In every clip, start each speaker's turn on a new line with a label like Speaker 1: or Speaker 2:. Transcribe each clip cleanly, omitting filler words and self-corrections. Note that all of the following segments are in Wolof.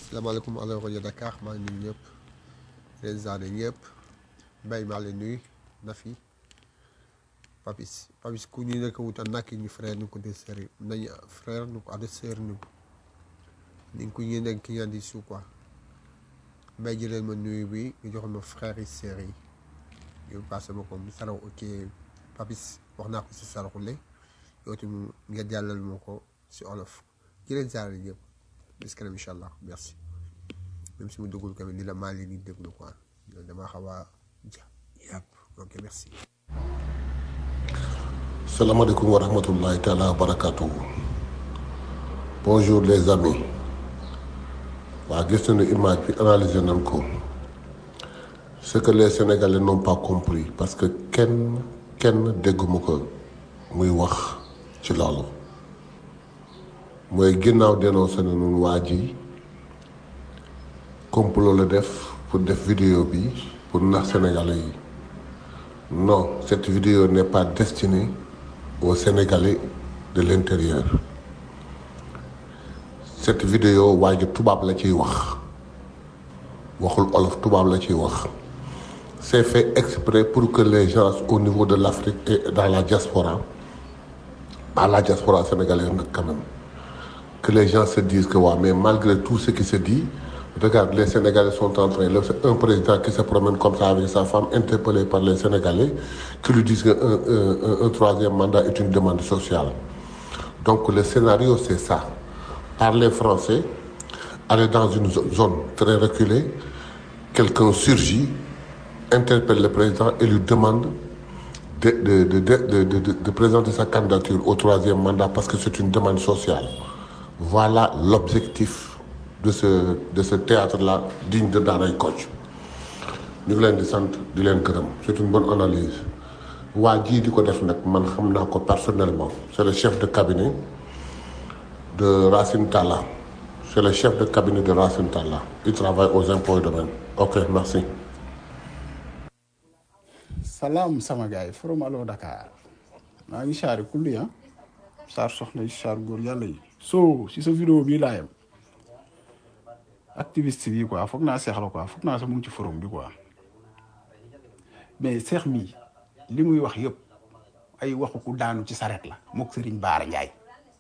Speaker 1: salaamaaleykum alors rajo Dakar maa ngi nuyu ñëpp leen zaane ñëpp mbay maa leen nuyu Nafi Papis ku ñu nekk wuta nakki ñu frère ñu ko de seri nañu frère ñu ko ade sœur ñu ni ku ñu nekk ki ñaan di su quoi mbay jëleen ma nuyu bi ñu joxoon ma frère yi sœur yi ñu passé ma ko mu saraw ok Papis wax naa ko si saraxule yow tamit nga jàllal ma ko si olof jëleen zaane ñëpp bis kanam incha allah merci même si mu dugul tamit ni la maa leen di déglu quoi dama xaw a jàpp ok merci.
Speaker 2: Salaamaaleykum wa rahmatullahi taala wa barakatuhu. Bonjour les amis. waa gis nañu image bi analysé nañ ko ce que les Sénégalais n'ont pas compris parce que kenn dégguma ko muy wax ci loolu mooy ginnaaw dénoncé nañu waa ji complot la def pour def vidéo bi pour nax Sénégalais yi non cette vidéo n'est pas destinée aux Sénégalais de l'intérieur cette vidéo waa ji tubaab la ciy wax waxul olof tubaab la ciy wax c'est fait exprès pour que les gens au niveau de l'Afrique et dans la diaspora à la diaspora sénégalaise nag quand même que les gens se disent que ouais, mais malgré tout ce qui se dit regarde les Sénégalais sont en train c'est un président qui se promène comme ça avec sa femme interpellé par les Sénégalais qui lui disent qu'un troisième mandat est une demande sociale. Donc le scénario c'est ça, parler français, aller dans une zone très reculée, quelqu'un surgit, interpelle le président et lui demande de présenter sa candidature au troisième mandat parce que c'est une demande sociale. Voilà l'objectif de ce théâtre-là digne de Daaray Kocc. ñu ngi leen di sant di leen gërëm c'est une bonne analyse waa jii di ko def nag man xam naa ko personnellement c'est le chef de cabinet de Racine Talla c'est le chef de cabinet de Racine Talla il travaille aux impôts et domaines. Ok, merci.
Speaker 3: salaam sama gars yi Forum Allo Dakar maa ngi saari kulli saar soxna yi saar góor yàlla yi so si sa vidéo bii laa yem activiste bi quoi foog naa seex la quoi foog naa sax mu ngi ci forum bi quoi mais seex mi li muy wax yëpp ay waxu ku daanu ci saret la mook Serigne Bara Ndiaye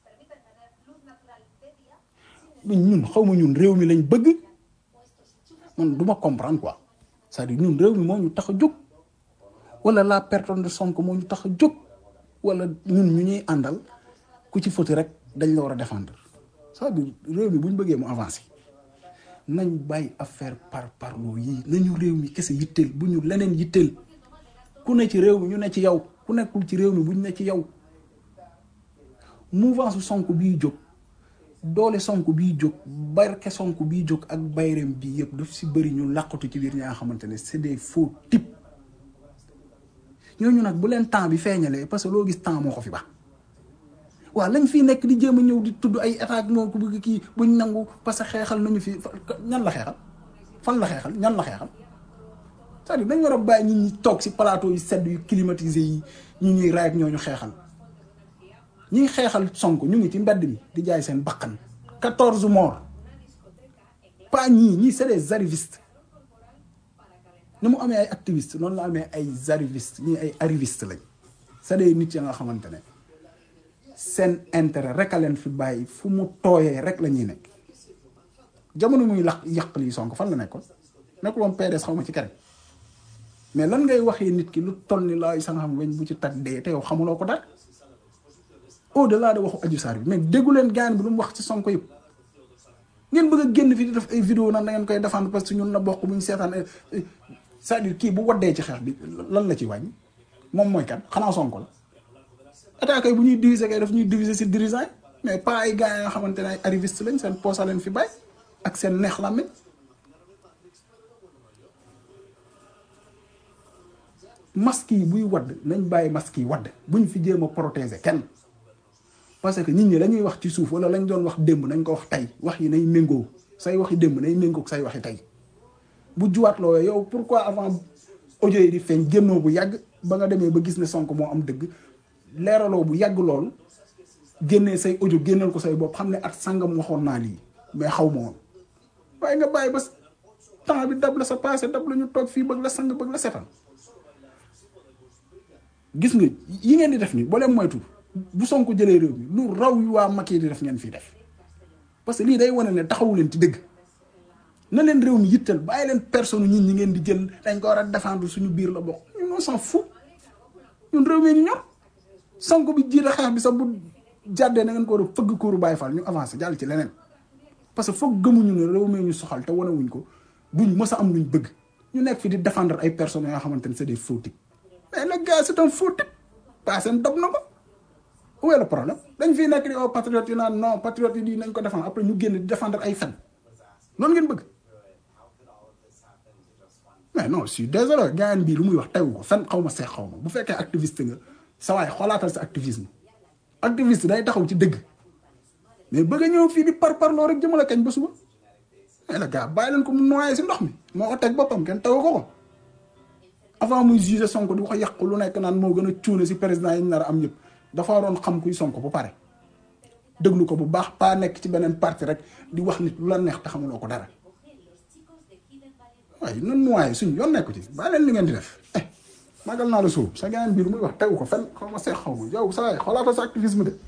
Speaker 3: ñun xaw ma ñun réew mi lañ bëgg man du ma comprendre quoi c'est-à-dire ñun réew mi moo ñu tax a jóg wala la personne de Sonko moo ñu tax a jóg wala ñun ñu ñuy àndal ku ci foti rek dañ la war a défendre c'est-à-dire réew mi bu ñu bëggee mu avancer nañ bàyyi affaire parloo yii nañu réew mi kese yitteel bu ñu leneen yitteel ku ne ci réew mi ñu ne ci yow ku nekkul ci réew mi bu ñu ne ci yow mouvance Sonko bii jóg doole Sonko bii jóg barke Sonko bii jóg ak bayrem bii yëpp daf si bëri ñu làqatu ci biir ñi nga xamante ne c'est des faux types ñooñu nag bu leen temps bi feeñalee parce que loo gis temps moo ko fi ba waaw lañ fii nekk di jéem a ñëw di tudd ay attaque moo ko bëgg kii buñ nangu parce que xeexal nañu fi ñan la xeexal fan la xeexal ñan la xeexal c'est-à-dire dañ war a bàyyi ñi ñi toog si plateau yu sedd yu climatisé yi ñi ñuy raay ak ñooñu xeexal ñiy xeexal Sonko ñu ngi ci mbedd mi di jaay seen bakkan 14 morts pas ñii c'est des arrivistes ni mu amee ay activistes noonu la amee ay arrivistes ñii ay arrivistes lañ c'est des nit ya nga xamante ne seen intérêt rek a leen fi bàyyi fu mu tooyee rek la ñuy nekk jamono muy yàq lii Sonko fan la nekkoon nekkul woon PDS xaw ma ci keneen mais lan ngay waxee nit ki lu toll ni laay sa nga xam weñ bu ci tag dee te yow xamuloo ko dara au delà de waxu Adji Sarr bi mais déggu leen gaan bi lu mu wax ci Sonko yëpp ngeen bëgg a génn fi di def ay vidéo nan da ngeen koy défendre parce que ñun na bokk bu ñu seetaan c'est-à-dire kii bu waddee ci xeex bi lan la ci wàññi moom mooy kan xanaa Sonko la attaque bu ñuy diviser kay daf ñuy diviser ci dirigeant mais pas ay gars yi nga xamante ne ay arrivistes lañ seen posa leen fi bàyyi ak seen neex la amee masque yi buy wadd nañ bàyyi masque yi wadd buñ fi jéem a protéger kenn parce que nit ñi dañuy wax ci suuf wala lañ doon wax démb nañ ko wax tey wax yi nay méngoo say waxi démb nay méngoo say waxi tey bu juwaat loo yow pourquoi avant audio yi di feeñ génnoo bu yàgg ba nga demee ba gis ne Sonko moo am dëgg leeraloo bu yàgg loolu génnee say audio génnal ko say bopp xam ne at sangam waxoon naa lii mais xaw ma woon waaye nga bàyyi ba temps bi dab la sa passé dab la ñu toog fii bëgg la sang bëgg la setal gis nga yi ngeen di def nii boo leen moytu bu Sonko jëlee réew mi lu raw yu waa Macky di def ngeen fii def parce que lii day wane ne taxawu leen ci dëgg na leen réew mi yittal bàyyi leen personne ñi ngeen di jël dañ ko war a défendre suñu biir la bokk ñun on s'en fout ñun réew mi ñu ñor Sonko bi jiite xeex bi sax bu jàddee na ngeen ko war a fëgg kóoru Baye Fall ñu avancé jàll ci leneen parce que foog gëmuñu ne réew mi ñu soxal te wanewuñ ko duñ mës a am luñ bëgg ñu nekk fi di défendre ay personnes yoo xamante ne c'est des faux types mais le gars c'est un faux type pas seen dog na ko où est le problème dañ fiy nekk di oo patriote yi naan non patriote yi di nañ ko défendre après ñu génn di défendre ay fen noonu ngeen bëgg mais non je suis désolé gars bii lu muy wax tegu ko fen xaw ma seex xaw ma bu fekkee activiste nga sa waay xoolaatal sa activisme activiste day taxaw ci dëgg mais bëgg a ñëw fii di parparloo rek jëmale kañ ba suba mais le gars bàyyi leen ko mu noyé si ndox mi moo ko teg boppam kenn tegu ko ko avant muy juger Sonko di ko yàq lu nekk naan moo gën a cuune si président yi ñu nar a am ñëpp dafa waroon xam kuy Sonko bu pare déglu ko bu baax pas nekk ci beneen parti rek di wax nit lu la neex te xamuloo ko dara waaye nan noyé suñ yoon nekku ci bàyyi leen li ngeen di def magal naa la suuf sa gaañ bi lu muy wax tegu ko fenn xaw ma seex xaw ma yow sa waay xoolaatal sa activisme de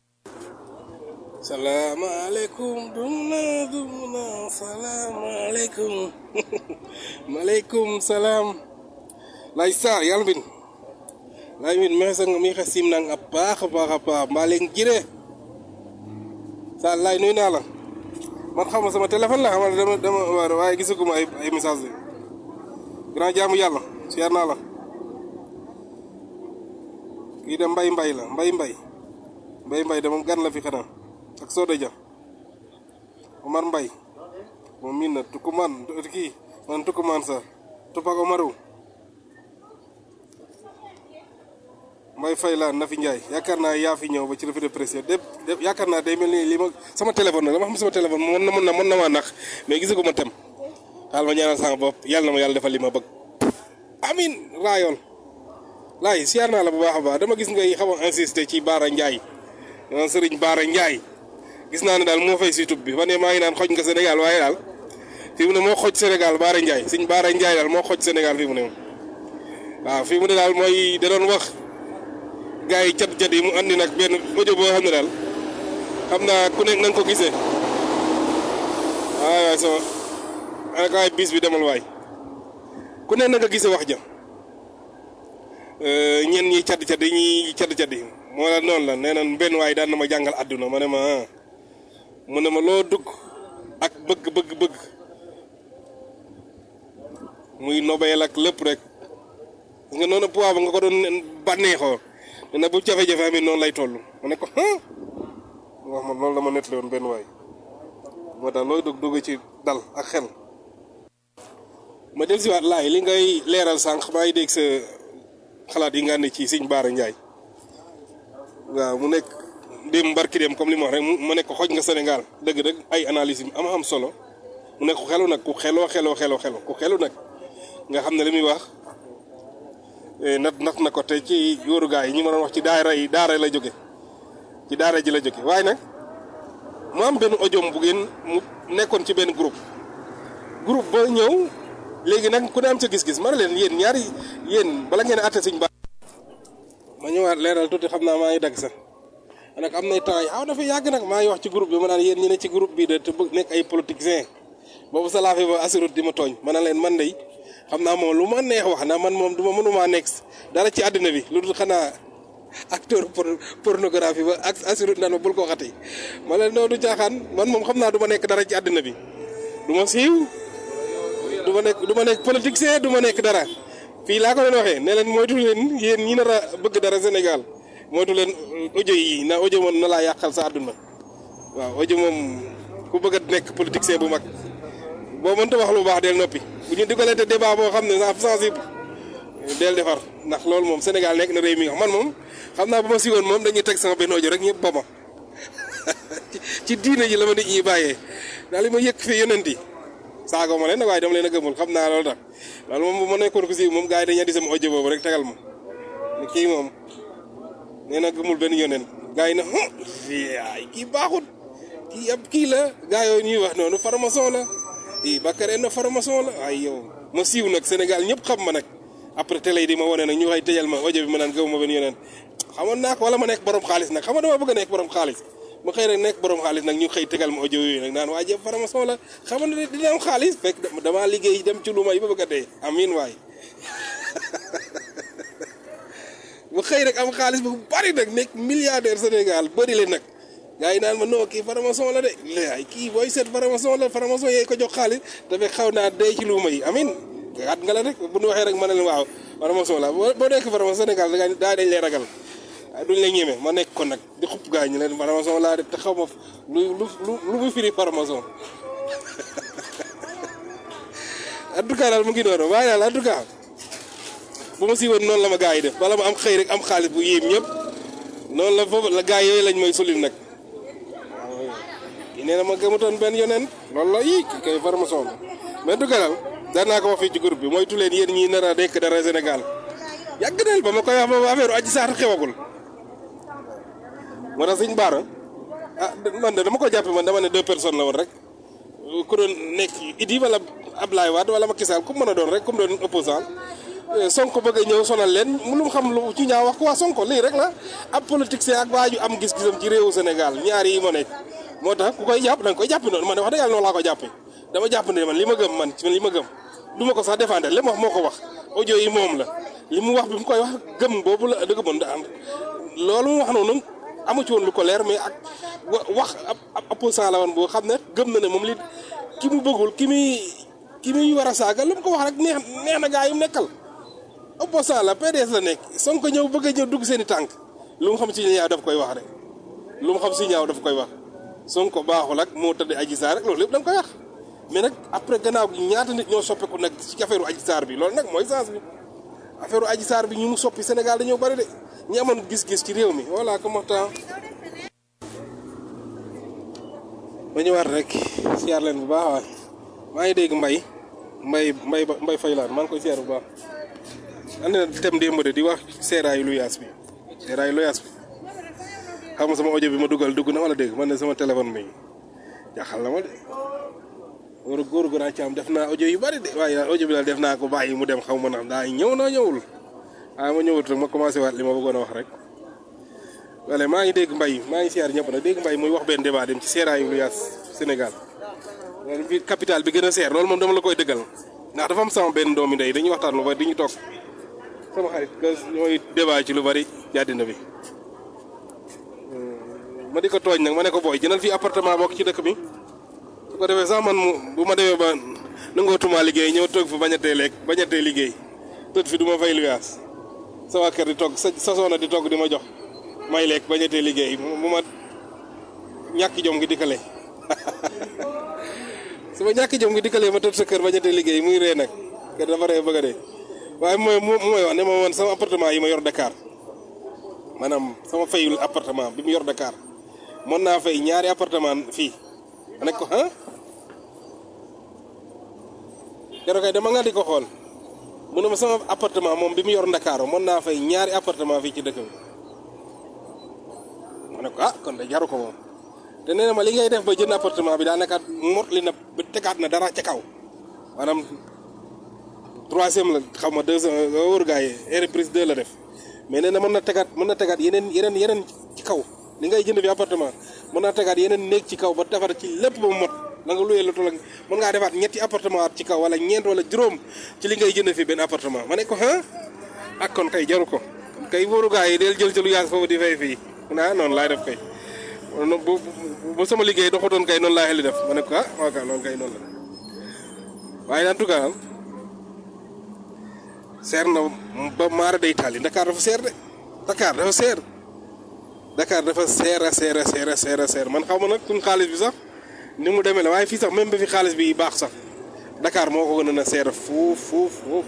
Speaker 4: salaamaaleykum dumna salaamaaleykum maaleykum salaam lay sa yàlla bin lay min mexesa mi xa simnang a paax mbaa leen jire sa lay nuy naa la man xam sama téléphone la xamal dama waaye gisuguma ay message de grand jaamu yàlla siyaar naa la kii de mbay la mbay de moom gan la fi xanaa ak Soda Dia Omar Mbay moom miin na Tukuman kii man Tukuman sa Tupak Omaru Mbay Fay la Nafi Njaay yaakaar naa yaa fi ñëw ba ci revue de presse de yaakaar naa day mel ni li ma sama téléphone la dama xam sama téléphone mën na maa nax mais gisu ko ma tem xaal ma ñaanal sama bopp yàlla na ma yàlla defal li ma bëgg amin raayoon laay siyaar naa la bu baax a baax dama gis ngay xaw a insister ci Baara Njaay Sëriñ Baara Njaay gis naa ne daal moo fay si tub bi fa ne maa ngi naan xoj nga Sénégal waaye daal fii mu ne moo xoj Sénégal Baara Njaay Sëriñ Baara Njaay daal moo xoj Sénégal fii mu ne moom waaw fii mu ne daal mooy da doon wax gars yi cat yi mu andi nag benn audio boo xam ne daal xam naa ku nekk na nga ko gisee waay sama anakaay bis bi demal waay ku nekk na nga gisee wax ja ñenn ñi cat yi ñi cat yi moo la noonu la nee na benn waay daan na ma jàngal àdduna ma ne ma mu ne ma loo dugg ak bëgg muy nobel ak lépp rek nga noonu poids ba nga ko doon bànneexoo nee na bu jafe-jafe amee noonu lay toll ma ne ko wax ma loolu la ma nettali woon benn waay moo tax looy dugg ci dal ak xel ma del siwaat laay li ngay leeral sànq maa ngi dégg sa xalaat yi nga ne ci Sëñ Baara Njaay waaw mu nekk démb barki dem comme li ma wax rek mu nekk xoj nga Sénégal dëgg-dëgg ay analyse yi am solo mu nekk ku xelu nag ku xelu nag nga xam ne li muy wax nat na ko te ci yóoru gaa yi ñi ma doon wax ci daara la jóge ci daara ji la jóge waaye nag mu am benn audio bu ngeen mu nekkoon ci benn groupe ba ñëw léegi nag ku ne am sa gis-gis ma ne leen yéen bala ngeen atte Sëñ Ba ma ñëwaat leeral tuuti xam naa maa ngi dagg sax nag am nay temps yi dafa yàgg nag maa ngi wax ci groupe bi ma naan yéen ñi ne ci groupe bi de te bëgg nekk ay politiciens boobu sa laa fi ba assurut di ma tooñ ma ne leen man de xam naa moom lu ma neex wax na man moom mënumaa nekk dara ci àddina bi lu dul xanaa acteur pornographie ba ak assurut naan ma bul ko waxati ma leen noonu du caaxaan man moom xam naa du ma nekk dara ci àddina bi du ma siiw du ma nekk politicien du ma nekk dara fii laa ko leen waxee ne leen moytu leen yéen ñi nar a bëgg dara Sénégal moytu leen audio yi na audio moom na laa yàqal sa àdduna waaw audio moom ku bëgg a nekk politicien bu mag boo mënta wax lu baax del noppi bu ñu dugalee te débat boo xam ne sax sensible del defar ndax loolu moom Sénégal nekk na réew mi nga man moom xam naa bu ma siiwoon moom dañuy teg sama benn audio rek ñëpp ba ma ci diine ji la ma nit ñi bàyyee daal li ma yëkk fi yonent yi saago ma leen nag waaye dama leen a gëmul xam naa loolu tax loolu moom bu ma nekkoon ko si moom gars yi dañuy di sama audio boobu rek tegal ma kii moom nee na gëmul benn yonent gars yi ne kii baaxut kii ab kii la gars yooyu ñuy wax noonu farmason la Bakary na formation la ay yow ma siiw nag Sénégal ñëpp xam ma nag après télé yi di ma wane nag ñu xëy tëjal ma audio bi ma naan gëw ma benn yeneen xamoon naa ko wala ma nekk borom xaalis nag xam nga dama bëgg a nekk borom xaalis ma xëy rek nekk borom xaalis nag ñu xëy tegal ma audio yooyu nag naan waa jëf formation la xam nga ne dina am xaalis fekk damaa liggéey dem ci lu may ba bëgg a dee amiin waay ma xëy rek am xaalis bu bari nag nekk milliardaire Sénégal bëri leen nag gars yi naan ma non kii formation la de ay kii booy seet formation la formation yee ko jox xaalis te fekk xaw naa dee ci lu may amiin at nga la rek bu ñu waxee rek ma ne leen waaw formation la boo nekk formation Sénégal daa dañ lay ragal waaye duñ lay ñeme ma nekk ko nag di xupp gars ñu leen formation laa def te xaw ma lu mu firi formation en tout cas daal mu ngi noonu waaye daal en tout cas bu ma siiwoon noonu la ma gars yi def wala ma am xëy rek am xaalis bu yéem ñëpp noonu la foofu la gars yooyu lañ may solil nag waaw kii nee na ma gëmutoon benn yoneen loolu la yii kii kay formation la mais en tout cas daal daan naa ko wax fii ci groupe bi moytu leen yéen ñi nar a nekk dara Sénégal yàgg na ba ma koy wax boobu affaire Adji Sarr xewagul moo tax suñu baara man de dama ko jàppe man dama ne 2 personnes la woon rek ku doon nekk Idi wala Ablaye Wade wala Macky Sall ku mën a doon rek ku mu doon opposant Sonko bëgg a ñëw sonal leen lu mu xam lu ci ñaaw wax ko waa Sonko lii rek la ab politicien ak waa ju am gis-gisam ci réewu Sénégal ñaari yi ma nekk moo tax ku koy jàpp da nga koy jàppe noonu man de wax dëgg yàlla noonu laa ko jàppe dama jàpp ne man li ma gëm man li ma gëm du ma ko sax défendre li mu wax moo ko wax audio yi moom la li mu wax bi mu koy wax gëm boobu la dëgg mën da am loolu mu wax noonu amu ci woon lu ko leer mais ak wax ab opposant la woon boo xam ne gëm na ne moom li ki mu bëggul ki muy war a saaga lu mu ko wax rek neex na gaa yi mu nekkal opposant la PDS la nekk Sonko ñëw bëgg a ñëw dugg seen i tànk lu mu xam si ñaaw daf koy wax rek lu mu xam si ñaaw daf koy wax Sonko baaxul ak moo tëdd Adji Sarr rek loolu lépp da nga koy wax mais nag après gannaaw gi ñaata nit ñoo soppeeku nag ci affaire Adji Sarr bi loolu nag mooy sens bi affaire Adji Sarr bi ñu mu soppi Sénégal dañoo bari de ñi amoon gis-gis ci réew mi voilà comme waxtaan ma ñëwaat rek siyaar leen bu baax waay maa ngi dégg mbay faylaan maa ngi koy siyaar bu baax andi na thème démb de di wax seeraayu luyaas bi xam nga sama audio bi ma dugg na wala dégg man ne sama téléphone bi jaaxal na ma de góor gu ci am def naa audio yu bari de waaye audio bi daal def naa ko bàyyi mu dem xaw ma ndax daa ñëw na ñëwul waaye ma ñëwut rek ma commencé waat li ma bëggoon a wax rek wala maa ngi dégg maa ngi siyaar ñëpp nag dégg mbay muy wax benn débat dem ci seeraayu luyaas Sénégal bi capital bi gën a seer loolu moom dama la koy dëggal ndax dafa am sama benn doomi ndey dañuy waxtaan lu bari di ñu toog sama xarit que ñooy débat ci lu bari jàddina bi ma di ko tooñ nag ma ne ko booy jëndal fii appartement bokk ci dëkk bi su ko defee sax man bu ma demee ba nangootuma liggéey ñëw toog fi bañatee liggéey tëdd fi du ma fay luyaas sama kër di togg sa soxna di togg di ma jox may lekk bañatee liggéey bu ma ñàkk jom gi dikkalee su ma ñàkk jom gi dikkalee ma tëdd sa kër bañatee liggéey muy ree nag kër dafa ree bëgg a dee waaye mooy wax ne ma man sama appartement yi ma yor Dakar maanaam sama fayul appartement bi mu yor Dakar mën naa fay ñaari appartement fii ma nekk ko keroog kay dama nga di ko xool mu ne ma sama appartement moom bi mu yor Dakar mën naa fay ñaari appartement fii ci dëkk bi ma ne ko kon de jaru ko moom te nee na ma li ngay def ba jënd appartement bi daanaka mot li na ba tegaat na dara ca kaw maanaam 3e la xaw ma 2 wóor gaa yi reprise 2 la def mais nee na mën na tegaat yeneen ci kaw li ngay jënd fi appartement mën naa tegaat yeneen néeg ci kaw ba defar ci lépp ba mu mot la nga luyee lu toll mën ngaa defaat ñetti appartement ci kaw wala ñeent wala juróom ci li ngay jënd fi benn appartement ma ne ko ak kon kay jaru ko kay wóoru gaa yi del jël ci lu yaas foofu di fay fii noonu laay def kay bu sama liggéey doxutoon kay noonu laa xel di def ma ne ko waaw kay loolu kay noonu la waaye en tout cas seer na ba maara day taali Dakar dafa seer de Dakar dafa seer a seer man xaw ma nag suñ xaalis bi sax ni mu demee la waaye fii sax même ba fi xaalis bi baax sax Dakar moo ko gën a seer fuuf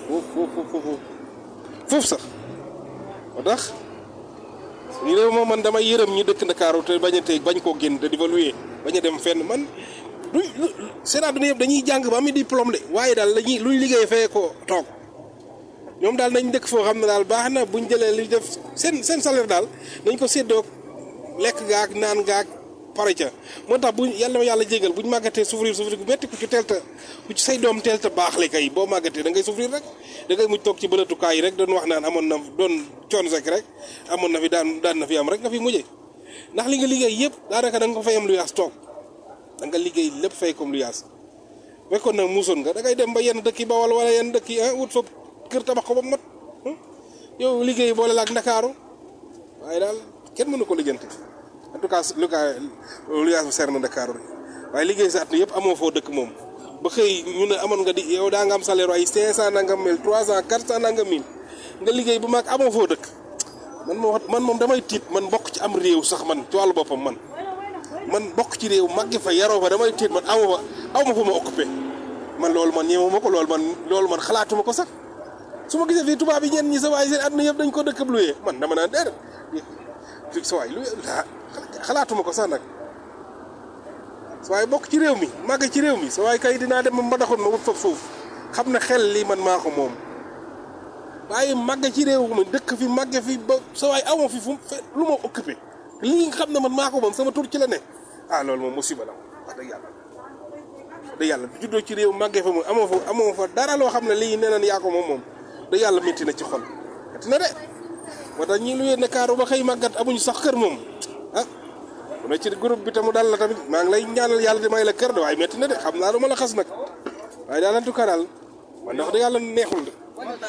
Speaker 4: sax moo tax ñu réew moom man damay yërëm ñu dëkk Ndakaaru te bañ koo génn te di fa luyee bañ a dem fenn man seen àdduna yëpp dañuy jàng ba am diplôme de waaye daal luñ liggéey fee ko toog ñoom daal nañ dëkk foo xam ne daal baax na buñ jëlee li def seen salaire daal nañ ko séddoo lekk gaag naan gaag pare ca moo tax bu yàlla yàlla jégal buñ màggatee souffrir gu métti ku ci say doom teel ta baax le kay boo màggatee da ngay souffrir rek da ngay mujj toog ci bëlatukaay yi rek doon wax naan amoon na doon coon sek rek amoon na fi daan na fi am rek nga fi mujjee ndax li nga liggéey yëpp daanaka da nga ko fay am lu yaas toog da nga liggéey lépp fay comme lu yaas fekkoon nag muusoon nga da ngay dem ba yenn dëkk yi Bawol wala yenn dëkk yi wut fa kër tabax ko ba mat yow liggéey boole la ak Ndakaaru waaye daal kenn mënu ko lijjanti en tout cas lu yaas seer na Ndakaaru rek waaye liggéey sa at mi yëpp amoo foo dëkk moom ba xëy ñu ne amoon nga di yow daa nga am salaire ay 500 nangam mille 300 400 nangam mille nga liggéey bu mag amoo foo dëkk man moom damay tiit man bokk ci am réew sax man ci wàllu boppam man bokk ci réew màgge fa yaroo fa damay tiit man aw ma fa ma occupé man loolu man ñeewu ma ko loolu man xalaatuma ko sax su ma gisee fii tubaab yi ñenn ñi sa waay seen àdduna yëpp dañ ko dëkk ab luyee man dama naan déedéet sa waay xalaatuma ko sax nag sa waay bokk ci réew mi màgge ci réew mi sa waay kay dinaa dem ma daxoon ma wut fa suuf xam ne xel lii man maa ko moom waaye màgge ci réew mi dëkk fi màgge fi ba sa waay amoo fi fu lu ma occupé lii nga xam ne man maa ko moom sama tur ci la ne loolu moom musiba la wax dëgg yàlla du juddoo ci réew màggee fa moom amoo fa dara loo xam ne lii nee nañ yaa ko moom da yàlla métti na ci xol métti na de moo tax ñi lu yee Ndakaaru ba xëy màggat amuñu sax kër moom mu ne ci groupe bi tamu dal la tamit maa ngi lay ñaanal yàlla di may la kër de waaye métti na de xam naa du ma la xas nag waaye daal en tout cas daal man wax dëgg yàlla neexul de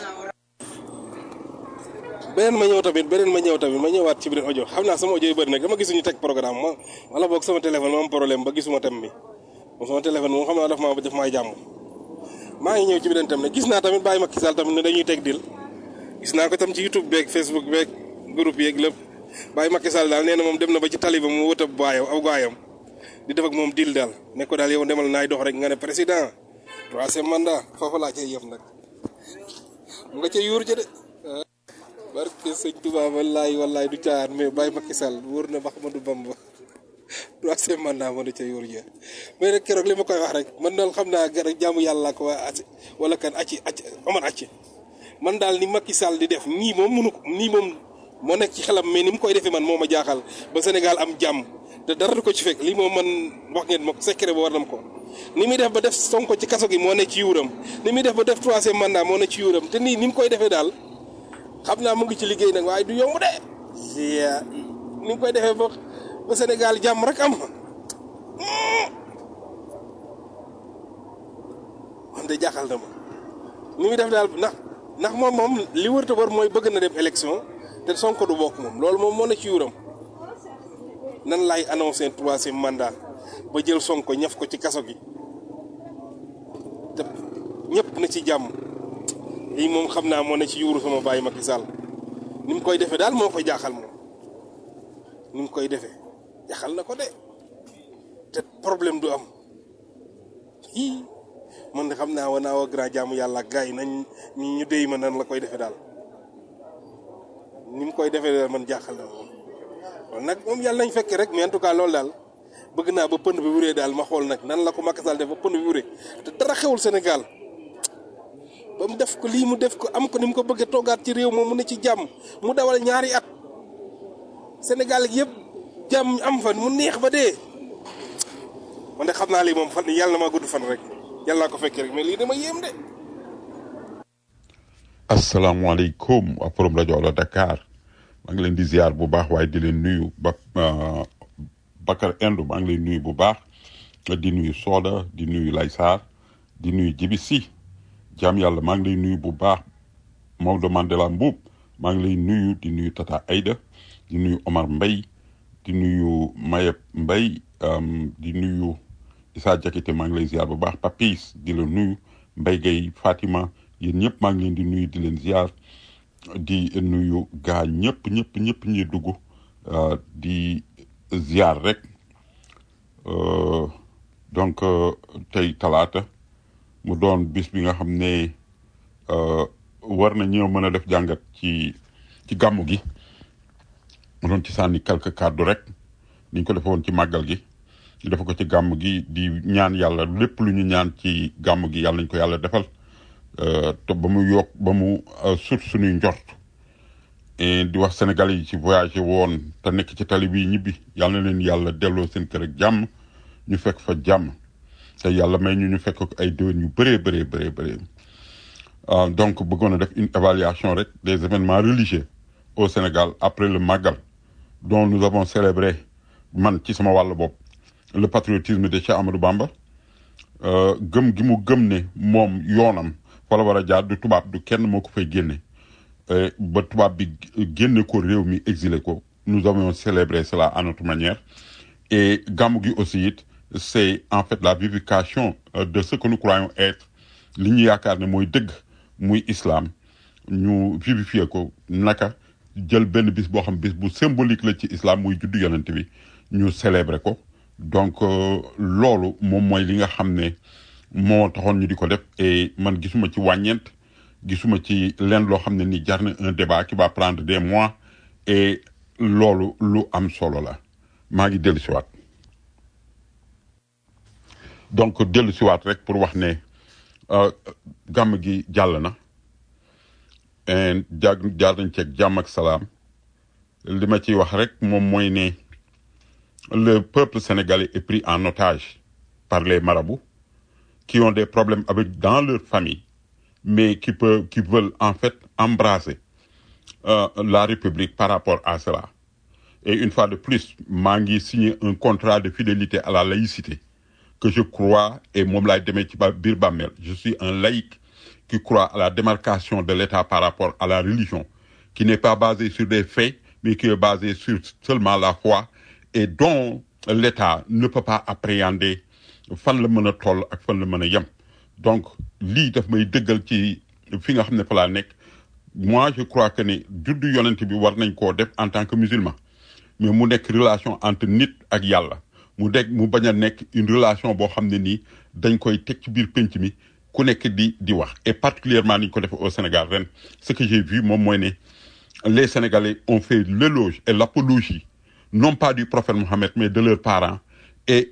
Speaker 4: beneen ma ñëw tamit ma ñëwaat ci biir audio xam naa sama audio yu bëri nag dama gisuñu teg programme ma wala boog sama téléphone ma am problème ba gisuma thème bi moom sama téléphone moom xam naa daf may jàmm maa ngi ñëw ci beneen thème nag gis naa tamit Baye Macky Sall tamit ne dañuy teg dil gis naa ko tam ci YouTube beeg Facebook beeg groupe yeeg lépp Baye Macky Sall daal nee na moom dem na ba ci tali ba mu wët aw gaayam di def ak moom dil daal ne ko daal yow demal naay dox rek nga ne président 3e mandat foofu laa cay yëf nag nga ca yuur ca de barke sëñ Tuubaa wallaay du caaxaan mais Baye Macky Sall wóor na ba Ahmadou Bamba 3e mandat moo da ca yuur ja mais rek keroog li ma koy wax rek man daal xam naa rek jaamu yàlla ko waa acci wala kan Omar acci man daal ni Macky Sall di def nii moom moo nekk ci xelam mais ni mu koy defee man moo ma jaaxal ba Sénégal am jàmm te dara du ko ci fekk lii moom man wax ngeen ma ko secret ba war nam ko ni muy def ba def Sonko ci kaso gi moo ne ci yuuram ni muy def ba def 3e mandat moo ne ci yuuram te nii ni mu koy defee daal xam naa mu ngi ci liggéey nag waaye du yomb de ni mu koy defee ba Sénégal jàmm rek am man de jaaxal na ma ni muy def daal ndax moom li wër te war mooy bëgg na dem élection te Sonko du bokk moom loolu moom moo ne ci yuuram nan laay annoncé 3e mandat ba jël Sonko ñaf ko ci kaso gi te ñëpp na ci jàmm lii moom xam naa moo ne ci yuuru sama Baye Macky Sall ni mu koy defee daal moo ko jaaxal moom ni mu koy defee jaaxal na ko de te problème du am man de xam naa wa grand jaamu yàlla ak gars yi nañ ñu déy ma nan la koy defee daal ni mu koy defee daal man jaaxal na moom kon nag moom yàlla nañ fekkee rek mais en tout cas loolu daal bëgg naa ba pënd bi wuree daal ma xool nag nan la ko Macky Sall def ba pënd bi wuree te dara xewul Sénégal ba mu def ko lii mu def ko am ko ni mu ko bëggee toogaat ci réew moom mu ne ci jàmm mu dawal 2 at Sénégal yëpp jàmm am fa mu neex ba dee man de xam naa lii moom fan yàlla na maa gudd fan rek yàlla ko fekkee rek mais lii dama yéem de.
Speaker 5: asalaamaaleykum waa Forum rajo Wala Dakar maa ngi leen di ziar bu baax waaye di leen nuyu Bakar Endo maa ngi leen nuyu bu baax di nuyu Soda di nuyu Lay Sarr di nuyu Jibi Si jaam yàlla maa ngi lay nuyu bu baax Maodo Mandela Mbuub maa ngi lay nuyu di nuyu Tata Aïda di nuyu Omar Mbaye di nuyu Mayeb Mbaye di nuyu Issa Diakité maa ngi lay ziar bu baax Papis di la nuyu Mbaye Gueye Fatima yéen ñëpp maa ngi leen di nuyu di leen ziar di nuyu gaa ñëpp ñuy dugg di ziar rek donc tey talaata mu doon bis bi nga xam ne war na ñëw mën a def jàngat ci gàmmu gi mu doon ci sànni quelques kàddu rek niñ ko defe woon ci màggal gi ñu defe ko ci gàmmu gi di ñaan yàlla lépp lu ñu ñaan ci gàmmu gi yàlla nañ ko yàlla defal te ba mu yokk ba mu sut suñuy njort et di wax Sénégalais yi ci voyagé woon te nekk ci tali bi ñibbi yàlla na leen yàlla delloo seen kër ak jàmm ñu fekk fa jàmm te yàlla may ñu fekk ak ay déwén yu bëree. Donc bëggoon a def une évaluation rek des événements religieux au Sénégal après le Magal dont nous avons célébré man ci sama wàll bopp le patriotisme de Cheikh Amadou Bamba gëm gi mu gëm ne moom yoonam fa la war a jaar du tubaab du kenn moo ko fay génne ba tubaab bi génne ko réew mi exilé ko nous avons célébré cela à notre manière et gàmmu gi aussi it c'est en fait la vivification de ce que nous croyons être li ñu yaakaar ne mooy dëgg muy islam ñu vivifier ko naka jël benn bis boo xam bis bu symbolique la ci islam muy juddu yonent bi ñu célébrer ko donc loolu moom mooy li nga xam ne moo taxoon ñu di ko def et man gisuma ci wàññeent gisuma ci lenn loo xam ne ni jar na un débat qui va prendre des mois et loolu lu am solo la maa ngi dellu siwaat donc dellu siwaat rek pour wax ne gàmm gi jàll na jaar nañ ceeg jàmm ak salaam li ma ciy wax rek moom mooy ne le peuple sénégalais est pris en otage par les marabouts qui ont des problèmes avec dans leur famille mais qui veulent en fait embrasser la République par rapport à cela et une fois de plus maa ngi signer un contrat de fidélité à la laïcité que je crois et moom laay demee ci biir bàmmeel je suis un laïc qui croit à la démarcation de l'État par rapport à la religion qui n'est pas basée sur des faits mais qui est basée sur seulement la foi et dont l'État ne peut pas appréhender fan la mën a toll ak fan la mën a yem donc lii daf may dëggal ci fi nga xam ne fa laa nekk moi je crois que ne juddu yonent bi war nañ koo def en tant que musulman mais mu nekk relation entre nit ak yàlla mu bañ a nekk une relation boo xam ne nii dañ koy teg ci biir penc mi ku nekk di wax et particulièrement ni ñu ko defee au Sénégal ren ce que j'ai vu moom mooy ne les Sénégalais ont fait l'éloge et l'apologie non pas du prophète Mohammed mais de leurs parents et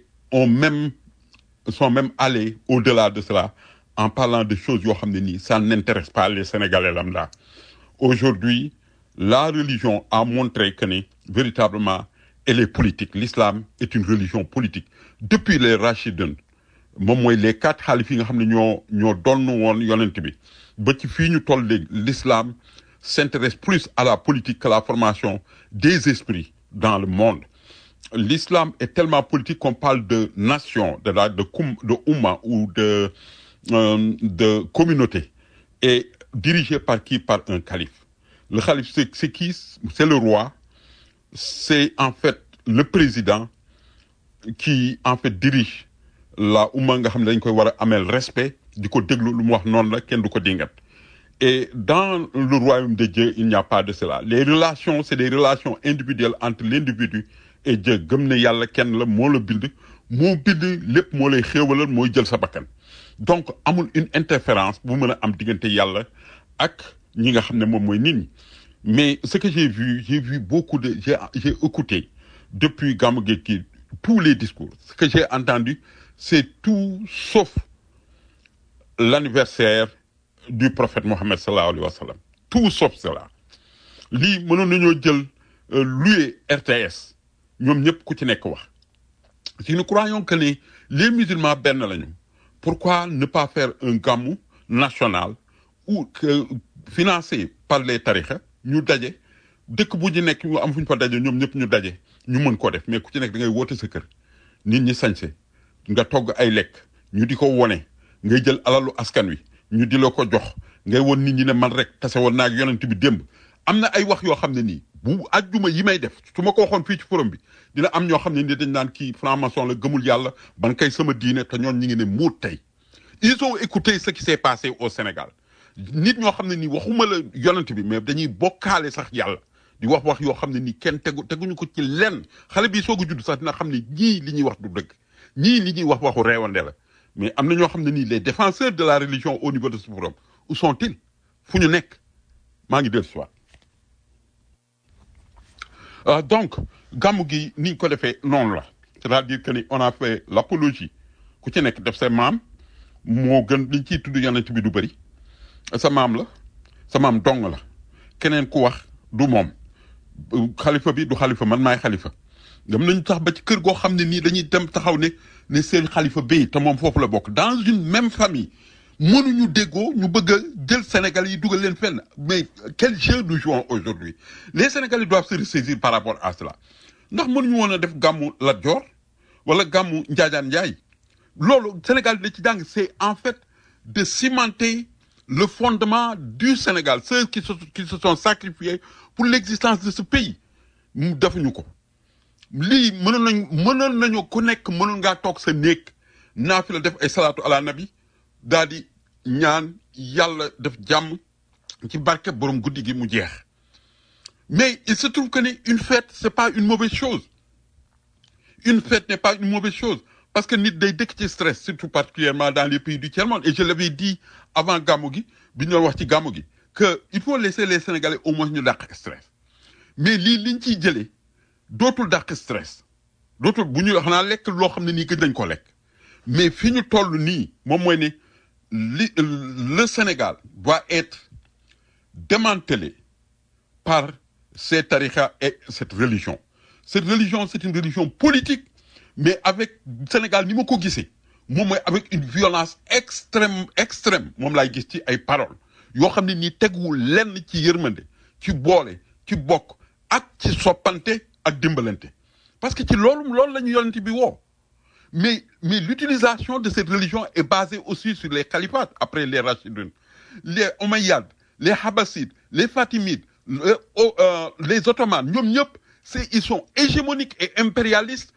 Speaker 5: sont même allés au-delà de cela en parlant de choses yoo xam ne nii ça n'intéresse pas les Sénégalais lambda. Aujourd'hui la religion a montré que ne véritablement elle est politique l'islam est une religion politique depuis les Rachidun moom mooy les 4 xaalif yi nga xam ne ñoo donn woon yonent bi ba ci fii ñu toll léegi l'islam s'intéresse plus à la politique que la formation des esprits dans le monde. L'islam est tellement politique qu'on parle de nation, de umma ou de communauté et dirigé par qui? Par un calife. Le calife c'est qui? C'est le roi. C'est en fait le président qui en fait dirige la umma nga xam ne dañ koy war a ameel respect di ko déglu lu mu wax noonu la kenn du ko dingat. Et dans le royaume de Dieu, il n'y a pas de cela. Les relations, c'est des relations individuelles entre l'individu et Dieu. Gëm ne yàlla kenn la moo la bind lépp moo lay xéewalal mooy jël sa bakkan. Donc amul une interférence bu mën a am diggante yàlla ak ñi nga xam ne moom mooy nit ñi. Mais ce que j'ai vu beaucoup j'ai écouté depuis Gamou Gueye tous les discours. Ce que j'ai entendu, c'est tout sauf l'anniversaire du prophète Mohammed sallallahu alayhi wa sallam. Tout sauf cela. Lii mënoon nañoo jël louer RTS ñoom ñëpp ku ci nekk wax. Si nous croyons que les musulmans benn lañu, pourquoi ne pas faire un gamou national ou financé par les tarixa ñu daje dëkk bu ñu nekk ñu am fu ñu fa daje ñoom ñëpp ñu daje ñu mën koo def mais ku ci nekk da ngay woote sa kër nit ñi sañse nga togg ay lekk ñu di ko wone ngay jël alalu askan wi ñu di la ko jox ngay won nit ñi ne man rek tase woon naag yonent bi démb am na ay wax yoo xam ne nii bu ajjuma yi may def su ma ko waxoon fii ci forum bi dina am ñoo xam ne ni dañ naan kii franc-maçon la gëmul yàlla ban kay sama diine te ñoon ñi ngi ne muut tey ils ont écouté ce qui s'est passé au Sénégal nit ñoo xam ne nii waxuma la yonent bi mais dañuy bokkaale sax yàlla di wax yoo xam ne nii kenn teguñu ko ci lenn xale bi soog a judd sax dina xam ne ñii li ñuy wax du dëgg ñii li ñuy waxu reewande la mais am na ñoo xam ne nii les défenseurs de la religion au niveau de ce forum où sont-ils fu ñu nekk maa ngi dellu si waat donc gàmmu gi ni ñu ko defee noonu la c'est-à-dire que ni on a fait l'apologie ku ci nekk def sa maam moo gën liñ ciy tudd yonent bi du bëri sa maam la sa maam dong la keneen ku wax du moom xalifa bi du xalifa man maay xalifa dem nañu tax ba ci kër goo xam ne nii dañuy dem taxaw ne seen xalifa bi te moom foofu la bokk dans une même famille mënuñu déggoo ñu bëgg a jël Sénégal yi dugal leen fenn mais quel jeu nous jouons aujourd'hui les Sénégalais doivent se ressaisir par rapport à cela ndax mënuñu woon a def gàmmu Lat Joor wala gàmmu Njaajaan Njaay loolu Sénégal da ci jàng c'est en fait de cimenter le fondement du Sénégal ceux qui se sont sacrifiés pour l'existence de ce pays mu defuñu ko lii mënoon nañu ku nekk mënoon ngaa toog sa néeg naafila def ay salaatu ala nabi daal di ñaan yàlla def jàmm ci barke borom guddi gi mu jeex mais il se trouve que ni une fête c'est pas une mauvaise chose une fête n'est pas une mauvaise chose parce que nit day dëkk ci stress surtout particulièrement dans les pays du tiers-monde et je l'avais dit avant gàmmu gi bi ñu doon wax ci gàmmu gi que il faut laisser les Sénégalais au moins ñu dàq stress mais lii liñ ciy jëlee dootul dàq stress dootul bu ñu xanaa lekk loo xam ne nii gën nañ ko lekk mais fi ñu toll nii moom mooy ne le Sénégal doit être démantelé par ces tariqa et cette religion. Cette religion, c'est une religion politique, mais avec Sénégal, ni ma ko gisee moom mooy avec une violence extrême moom laay gis ci ay paroles yoo xam ne nii teguwul lenn ci yërmande ci boole ci bokk ak ci soppante ak dimbalante parce que ci loolu la ñu yonent bi woo mais l'utilisation de cette religion est basée aussi sur les califats après les Rachidun les Omeyyades les Habassides les Fatimides les Ottomans ñoom ñëpp ils sont hégémoniques et impérialistes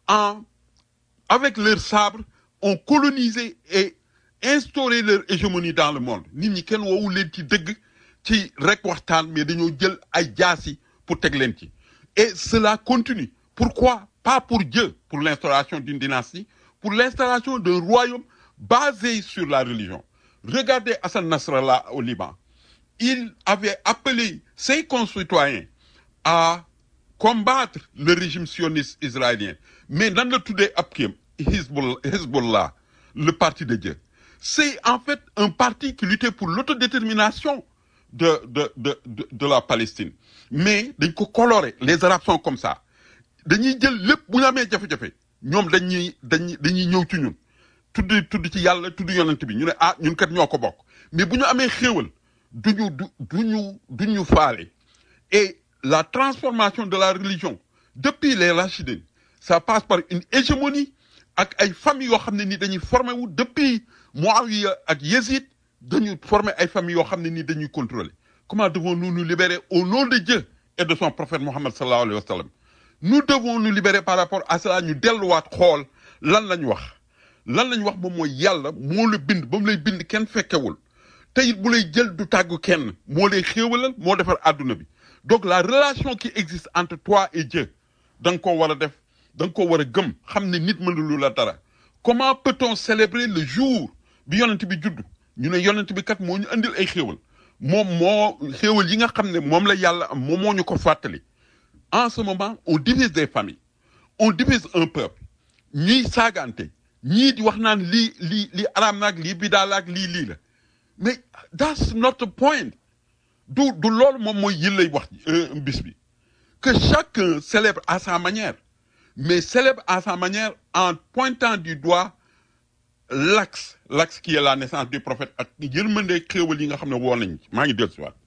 Speaker 5: avec leurs sabres ont colonisé et instauré leur hégémonie dans le monde nit ñi kenn woowu leen ci dëgg ci rek waxtaan mais dañoo jël ay jaasi pour teg leen ci et cela continue pourquoi pas pour Dieu pour l'instauration d'une dynastie pour l'installation d'un royaume basé sur la religion regardez Hassan Nasrallah au Liban il avait appelé ses concitoyens à combattre le régime sioniste israélien mais nan la tuddee ab kiyam Hezbollah le parti de Dieu c'est en fait un parti qui luttait pour l'autodétermination de la Palestine mais dañ ko coloré les Arabes sont comme ça dañuy jël lépp bu ñu amee jafe-jafe ñoom dañuy ñëw ci ñun tudd ci yàlla tudd yonent bi ñu ne ñun kat ñoo ko bokk mais bu ñu amee xéewal duñu faale et la transformation de la religion depuis les Rachidines ça passe par une hégémonie ak ay familles yoo xam ne ni dañuy formé wu depuis Muawiya ak Yezid dañuy formé ay familles yoo xam ne ni dañuy contrôler comment devons-nous nous libérer au nom de Dieu et de son prophète Mohammed sallallahu alayhi wa sallam nous devons nous libérer par rapport à cela ñu delluwaat xool lan lañ wax moom mooy yàlla moo la bind ba mu lay bind kenn fekkewul te it bu lay jël du tàggu kenn moo lay xéewalal moo defar àdduna bi donc la relation qui existe entre toi et Dieu da nga koo war a def da nga koo war a gëm xam ne nit mënulu la dara comment peut-on célébrer le jour bi yonent bi judd ñu ne yonent bi kat moo ñu andil ay xéewal moom moo xéewal yi nga xam ne moom la yàlla am moom moo ñu ko fàttali en ce moment on divise des familles on divise un peuple ñuy saagante ñii di wax naan lii araam naag lii bidaa laag lii la mais that's not the point du loolu moom mooy yi lay wax bis bi que chacun célèbre à sa manière mais célèbre à sa manière en pointant du doigt l'axe qui est la naissance du prophète ak yërmande xéewal yi nga xam ne woo nañ ci maa ngi dellu si waat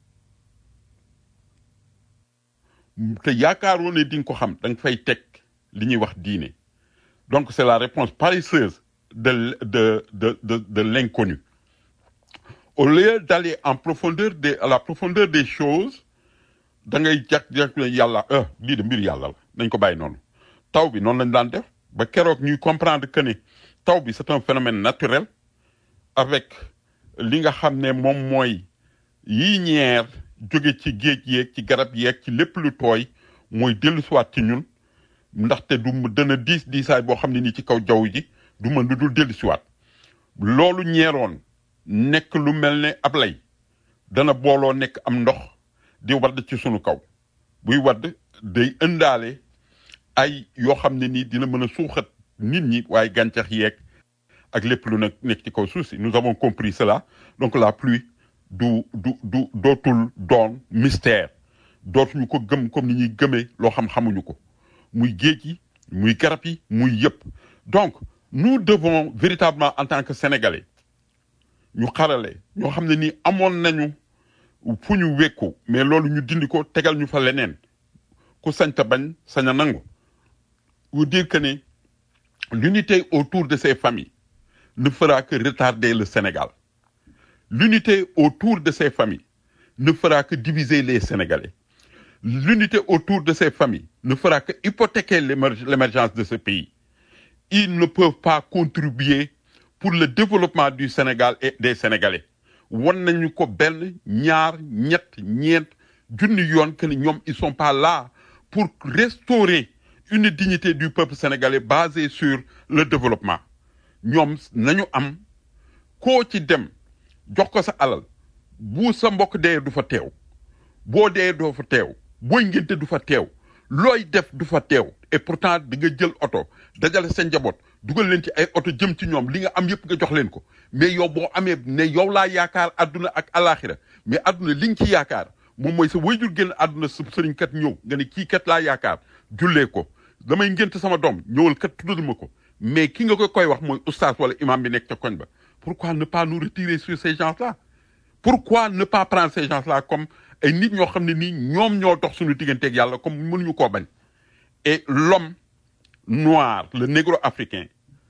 Speaker 5: te yaakaaroon ne di nga ko xam da nga fay teg li ñuy wax diine donc c'est la réponse paresseuse de l'inconnu au lieu d'aller en profondeur à la profondeur des choses da ngay jàkk yàlla lii de mbir yàlla la nañ ko bàyyi noonu taw bi noonu lañ daan def ba keroog ñuy comprendre que ne taw bi c'est un phénomène naturel avec li nga xam ne moom mooy yi ñeer jóge ci géej yeeg ci garab yeeg ci lépp lu tooy mooy dellu siwaat ci ñun ndaxte du dana diisaay boo xam ne nii ci kaw jaww ji du mën lu dul dellu siwaat loolu ñeeroon nekk lu mel ne ab lay dana booloo nekk am ndox di wadd ci sunu kaw buy wadd day ëndaale ay yoo xam ne nii dina mën a suuxat nit ñi waaye gàncax yeeg ak lépp lu nekk ci kaw suuf si nous avons compris cela donc la pluie dootul doon mystère dootuñu ko gëm comme ni ñuy gëmee loo xam xamuñu ko muy géej yi muy garab yi muy yëpp donc nous devons véritablement en tant que sénégalais ñu xarale ñoo xam ne nii amoon nañu fu ñu wékku mais loolu ñu dindi ko tegal ñu fa leneen ku sañ ta bañ sañ a nangu vous dire que ne l'unité autour de ces familles ne fera que retarder le Sénégal. L'unité autour de ces familles ne fera que diviser les Sénégalais. L'unité autour de ces familles ne fera que hypothéquer l'émergence de ce pays. Ils ne peuvent pas contribuer pour le développement du Sénégal et des Sénégalais. Wan nañu ko benn ñaar ñett ñeent junni yoon que ñoom ils sont pas là pour restaurer une dignité du peuple sénégalais basée sur le développement. ñoom nañu am koo ci dem jox ko sa alal bu sa mbokk dee du fa teew boo dee doo fa teew booy ngénte du fa teew looy def du fa teew et pourtant di nga jël oto dajale sa njaboot dugal leen ci ay oto jëm ci ñoom li nga am yëpp nga jox leen ko mais yow boo amee ne yow laa yaakaar àdduna ak alaxira mais àdduna li nga ci yaakaar moom mooy sa wayjur génn àdduna sa sëriñ kat ñëw nga ne kii kat laa yaakaar jullee ko damay ngénte sama doom ñëwal kat tuddal ma ko mais ki nga koy wax mooy oustaz wala imam bi nekk ca koñ ba pourquoi ne pas nous retirer sur ces gens-là pourquoi ne pas prendre ces gens-là comme ay nit ñoo xam ne nii ñoom ñoo dox suñu digganteeg yàlla comme mënuñu koo bañ et l'homme noir le négro-africain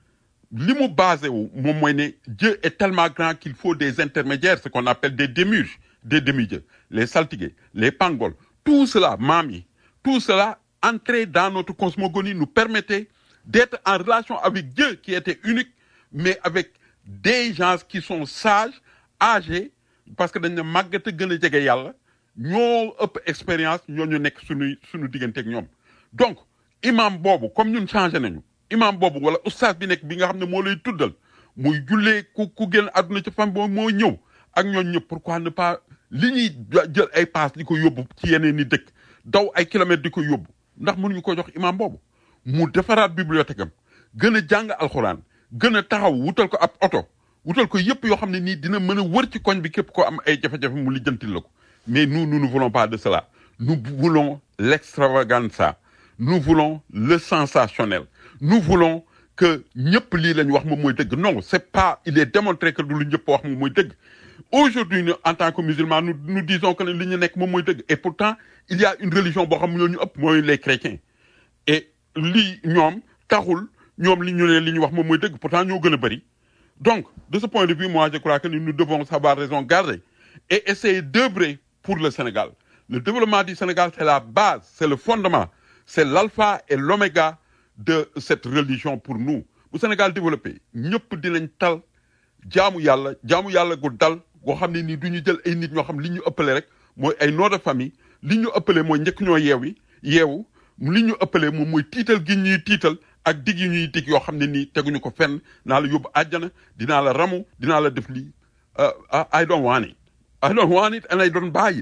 Speaker 5: li mu basé wu moom mooy ne Dieu est tellement grand qu'il faut des intermédiaires ce qu'on appelle des démiurges des demi-dieux les saltigués les pangols tout cela maam yi tout cela entrer dans notre cosmogonie nous permettait d'être en relation avec Dieu qui était unique mais avec des gens qui sont sages âgés parce que dañ ne màggata gën a jege yàlla ñoo ëpp expérience ñoo ñu nekk suñu digganteeg ñoom donc imam boobu comme ñun changé nañu imam boobu wala oustaz bi nekk bi nga xam ne moo lay tuddal muy jullee ku génn àdduna ci fam boobu moo ñëw ak ñooñu ñëpp pourquoi ne pas li ñuy jël ay paas di ko yóbbu ci yeneen ni dëkk daw ay kilomètres di ko yóbbu ndax mënuñu ko jox imam boobu mu defaraat bibliothèque am gën a jàng alxuraan gën a taxaw wutal ko ab oto wutal ko yëpp yoo xam ne nii dina mën a wër ci koñ bi képp ko am ay jafe-jafe mu lijjantil la ko mais nous ne voulons pas de cela nous voulons l'extravaganza nous voulons le sensationnel nous voulons que ñëpp lii lañ wax moom mooy dëgg non c'est pas il est démontré que du lu ñëpp wax moom mooy dëgg aujourd'hui nous, en tant que musulmans nous disons que li ñu nekk moom mooy dëgg et pourtant il y a une religion boo xam ne ñoo ñu ëpp mooy les chrétiens et lii ñoom taxul ñoom li ñu ne li ñu wax moom mooy dëgg pourtant ñoo gën a bëri donc de ce point de vue moi je crois que nous devons savoir raison garder et essayer d'œuvrer pour le Sénégal le développement du Sénégal c'est la base c'est le fondement c'est l'alpha et l'oméga de cette religion pour nous bu Sénégal développé ñëpp dinañ tal jaamu yàlla gu dal goo xam ne nii du ñu jël ay nit ñoo xam li ñu ëppale rek mooy ay nom de famille li ñu ëppale mooy njëkk ñoo yeewu li ñu ëppale moom mooy tiital gi ñuy tiital ak dig yi ñuy dig yoo xam ne nii teguñu ko fenn naa la yóbbu àjjana dinaa la ramu dinaa la def lii I don't want it and I don't buy it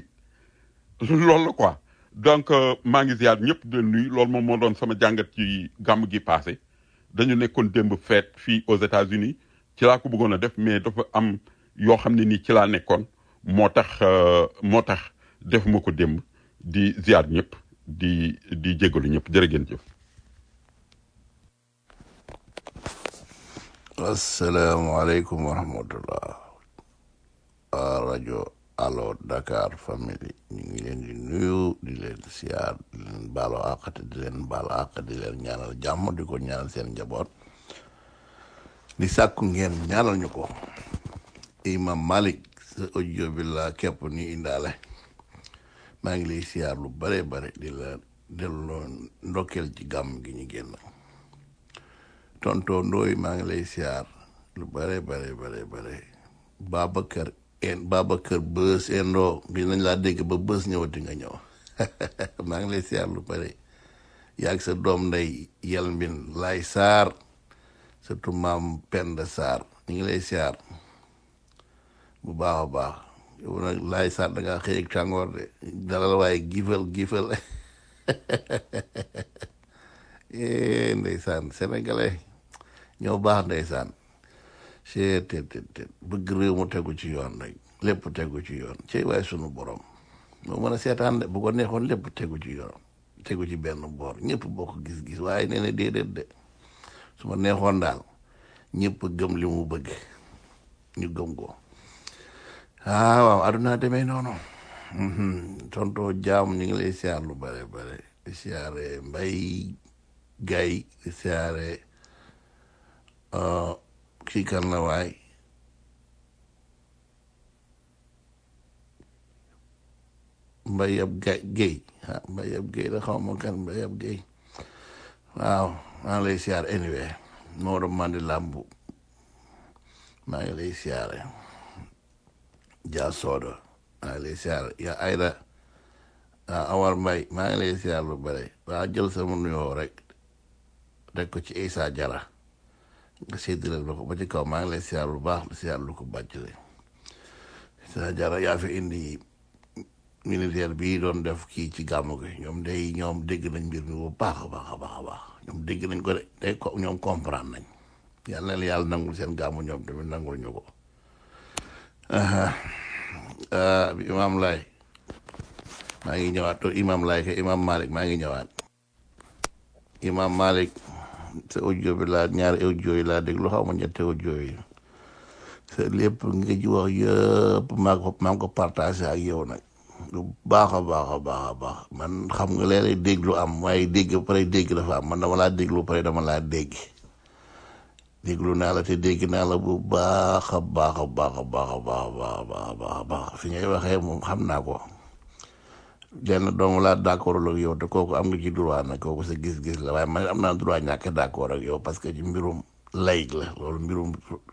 Speaker 5: loolu la quoi donc maa ngi ziar ñëpp de nuyu loolu moom moo doon sama jàngat ci gàmm gi passé dañu nekkoon démb fête fii aux États-Unis ci laa ko bëggoon a def mais dafa am yoo xam ne nii ci laa nekkoon moo tax defuma ko démb di ziar ñëpp di jégalu ñëpp jërë ngeen jëf.
Speaker 6: asalaamaaleykum wa rahmatullah rajo Allo Dakar famille ñu ngi leen di nuyu di leen siyaar di leen baalo àq di leen baal àq di leen ñaanal jàmm di ko ñaanal seen njaboot di sàkku ngeen ñaanal ñu ko Imam Malik sa audio bi la képp ni indaale maa ngi lay siyaar lu bare bare di la delloo ndokkeel ci gàmm gi ñu génn tonto ndooy maa ngi lay siyaar lu bare Babacar bës endo bi nañ laa dégg ba bës ñëwati nga ñëw maa ngi lay siyaar lu bare yaag sa doom nday yel mbin lay saar surtout maam Penda Saar ñu ngi lay siyaar bu baax a baax yow nag lay saar da ngaa xëy ak tàngoor de dalal waaye gifal ndeysaan sénégalais ñoo baax ndeysaan te bëgg réew mu tegu ci yoon rek lépp tegu ci yoon cey waaye sunu borom moo mën a seetaan de bu ko neexoon lépp tegu ci yoon tegu ci benn boor ñëpp bokk gis-gis waaye nee na déedéet de su ma neexoon daal ñëpp gëm li mu bëgg ñu gëm ko waaw aduna demee noonu tonto jaam ñu ngi lay siyaar lu bare bare di siyaare mbay gay di siyaare kii kan la waay mbay ab géy mbay ab géy la xaw ma kan mbay ab géy waaw maa ngi lay siyaar anyway Maodo Mandi Lambu maa ngi lay siyaare Dia Soda maa ngi lay siyaare yaa Ayda Awar Mbay maa ngi lay siyaar lu bare waa jël sama nuyoo rek rek ko ci Issa Jara nga séddale la ko ba ci kaw maa ngi lay siyaar lu baax di siyaar lu ko bàccale Issa Jara yaa fi indi militaire bii doon def kii ci gàmmu gi ñoom dégg nañ mbir mi bu baax a baax a baax a baax ñoom dégg nañ ko de day ko ñoom comprendre nañ yàlla na yàlla nangul seen gàmmu ñoom tamit nangul ñu ko imam lay maa ngi ñëwaat to imam lay ke imam Malik maa ngi ñëwaat imam Malik sa audio bi laa ñaari audio yi laa déglu xaw ma ñetti audio yi sa lépp nga ji wax yëpp maa ngi ko partagé ak yow nag lu baax a baax a baax a baax man xam nga léeg-léeg déglu am waaye dégg ba pare dégg dafa am man dama laa déglu pare dama laa dégg déglu naa la te dégg naa la bu baax a baax a baax a baax a baax a baax a baax fi ngay waxee moom xam naa ko lenn doomu laa d'accord ak yow te kooku am nga ci droit nag kooku sa gis-gis la waaye man am naa droit ñàkk d'accord ak yow parce que ci mbirum laïc la loolu mbirum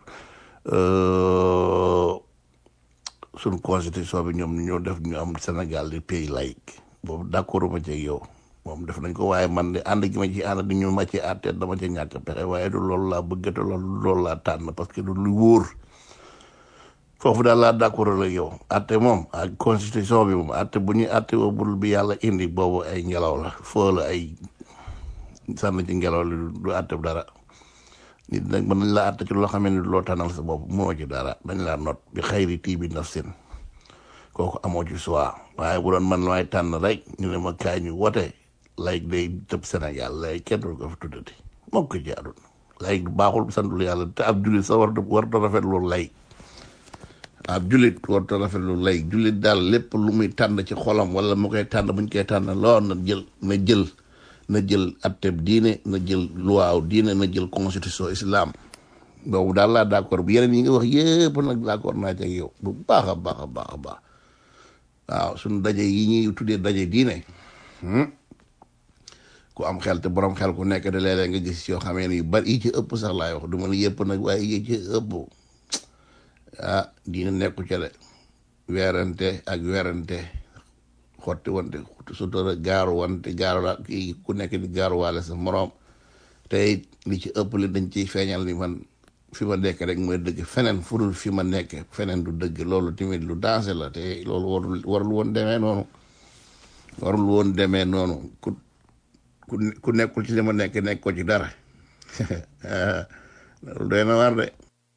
Speaker 6: suñ constitution bi ñoom ñoo def ñu am Sénégal di pays laïque boobu d'accord ma ci yow moom def nañ ko waaye man de ànd gi ma ci ànd di ñu ma ci àtte dama ci ñàkk pexe waaye du loolu laa bëgg te loolu laa tànn parce que du lu wóor foofu daal laa d'accord ak yow àtte moom ak constitution bi moom àtte bu ñuy àtte bul bi yàlla indi boobu ay ngelaw la foo la ay sànn ci ngelaw li du àtte dara nit nag mën nañ la àtte ci loo xam ne loo tànnal sa bopp moo ci dara dañ laa not bi xayri tii bi nafsin kooku amoo ci choix waaye bu doon man may tànn rek ñu ne ma kaay ñu wote laïc day tëb Sénégal laïc kenn du ko fi tuddati moom ko jaadul laïc baaxul santul yàlla te ab jullit sa war ta rafet loolu laïc ab jullit war ta rafet loolu laïc jullit daal lépp lu muy tànn ci xolam wala mu koy tànn buñ koy tànn lool na jël atteb diine na jël luwaaw diine na jël constitution islam boobu daal laa d'accord bu yeneen yi nga wax yépp nag d'accord naa ci ak yow bu baax a baax a baax a baax waaw suñu daje yi ñuy tuddee daje diine ku am xel te borom xel ku nekk de léeg-léeg nga gis yoo xamee ne yu bari yi ci ëpp sax laay wax du ma ne yëpp nag waaye yi ci ëpp diine nekku ca de weerante ak weerante xotti wante sutura gaaru wante gaaru la kii ku nekk di gaaruwaale sa moroom te li ci ëpp li dañ ciy feeñal ni man fi ma nekk rek mooy dëgg feneen furul fi ma nekk feneen du dëgg loolu tamit lu dansé la te loolu warul woon demee noonu ku nekkul ci li ma nekk ko ci dara loolu doy na war de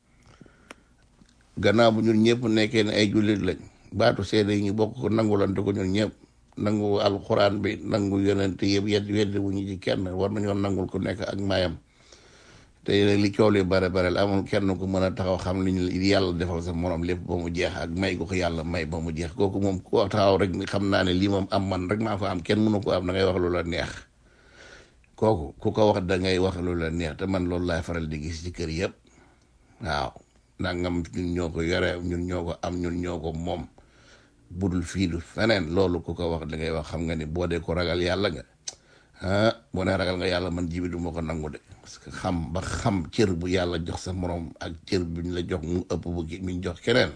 Speaker 6: gannaaw bu ñun ñëpp nekkee ne ay jullit lañ baatu seede yi ñu bokk ko nangulante ko ñun ñëpp nangu alxuraan bi nangu yonent yëpp weddi wu ñu ci kenn war nañoo nangul ku nekk ak mayam te li coow li bare bare la amul kenn ku mën a taxaw xam li ñu yàlla defal sa morom lépp ba mu jeex ak may ko yàlla may ba mu jeex kooku moom ku taxaw rek xam naa ne lii moom am man rek maa ko am kenn mënu ko am da ngay wax lu la neex kooku ku ko wax da ngay wax lu la neex te man loolu laay faral di gis ci kër yëpp waaw nangam ñun ñoo ko yore ñun ñoo ko am ñun ñoo ko moom budul fii du feneen loolu ku ko wax da ngay wax xam nga ni boo dee ko ragal yàlla nga boo nee ragal nga yàlla man jibi du ma ko nangu de parce que xam cër bu yàlla jox sa morom ak cër bu ñu la jox mu ëpp bu mi ñu jox keneen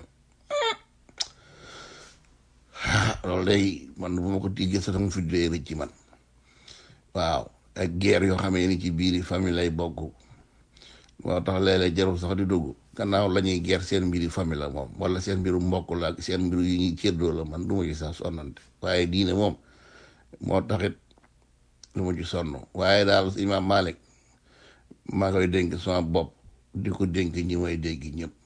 Speaker 6: loolu day man bu ma ko tiggee sa tam fi dee rëcc ci man waaw ak guerre yoo xamee ni ci biiri famille lay bokk moo tax léeg-léeg jarul sax di dugg gannaaw la ñuy guerre seen mbiri famille la moom wala seen mbiru mbokk la ak seen mbiru yi ñuy céddoo la man du ma ci sax sonnante waaye diine moom moo taxit du ma ci sonn waaye daal Imam Malik maa koy dénk sama bopp di ko dénk ñi may dégg ñëpp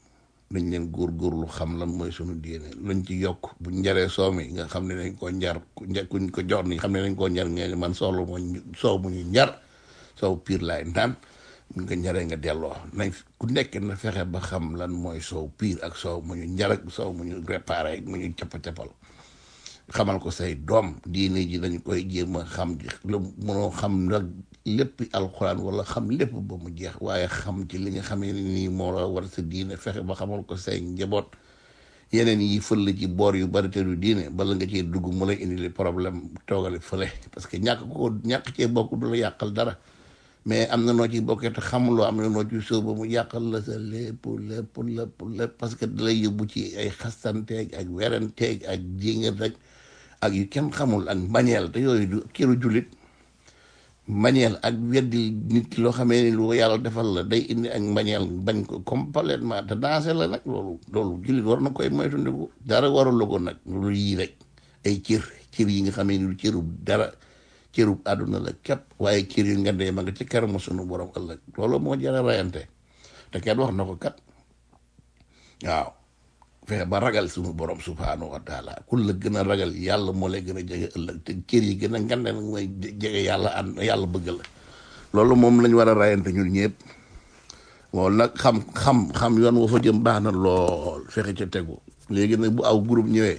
Speaker 6: nañ leen góorgóorlu xam lan mooy sunu diine luñ ci yokk bu njaree soow mi nga xam ne nañ ko njar kuñ ko jox ni xam ne nañ koo njar ngeen man soxla moo soow mu ñu njar soow piir laay naan mu nga njaree nga delloo nañ ku nekk na fexe ba xam lan mooy soow piir ak soow mu ñu njar ak soow mu ñu réparé mu ñu cappa-cappal xamal ko say doom diine ji dañ koy jéem a xam ji lu mënoo xam nag lépp alxuraan wala xam lépp ba mu jeex waaye xam ci li nga xamee ne nii moo la war sa diine fexe ba xamal ko say njaboot yeneen yi fël ci boor yu bari te du diine bala nga cee dugg mu lay indi li problème toogale fële parce que ñàkk cee bokk du la yàqal dara mais am na noo ci bokkee te xamuloo am na noo ci sóob ba mu yàqal la sa lépp parce que dalay yóbbu ci ay xastanteeg ak weranteeg ak jéngat rek ak yu kenn xamul ak mbañeel te yooyu du këru jullit mbañeel ak weddi nit ki loo xamee ni lu yàlla defal la day indi ak mbañeel bañ ko complètement te dansé la nag loolu jullit war na koy moytandiku dara warul ko nag lu yii rek ay cër yi nga xamee ni lu cëru dara cëru àdduna la képp waaye cër yu nga dee ma nga ci karamu sunu borom ëllëg loolu moo jara rayante te kenn wax na ko kat waaw fexe ba ragal suñu borom subhanahu wa taala ku la gën a ragal yàlla moo lay gën a jege ëllëg te cër yi gën a ngande nag mooy jege yàlla yàlla bëgg la loolu moom lañ war a rayante ñun ñëpp moom nag xam yoon wa fa jëm baax na lool fexe ca tegu léegi nag bu aw groupe ñëwee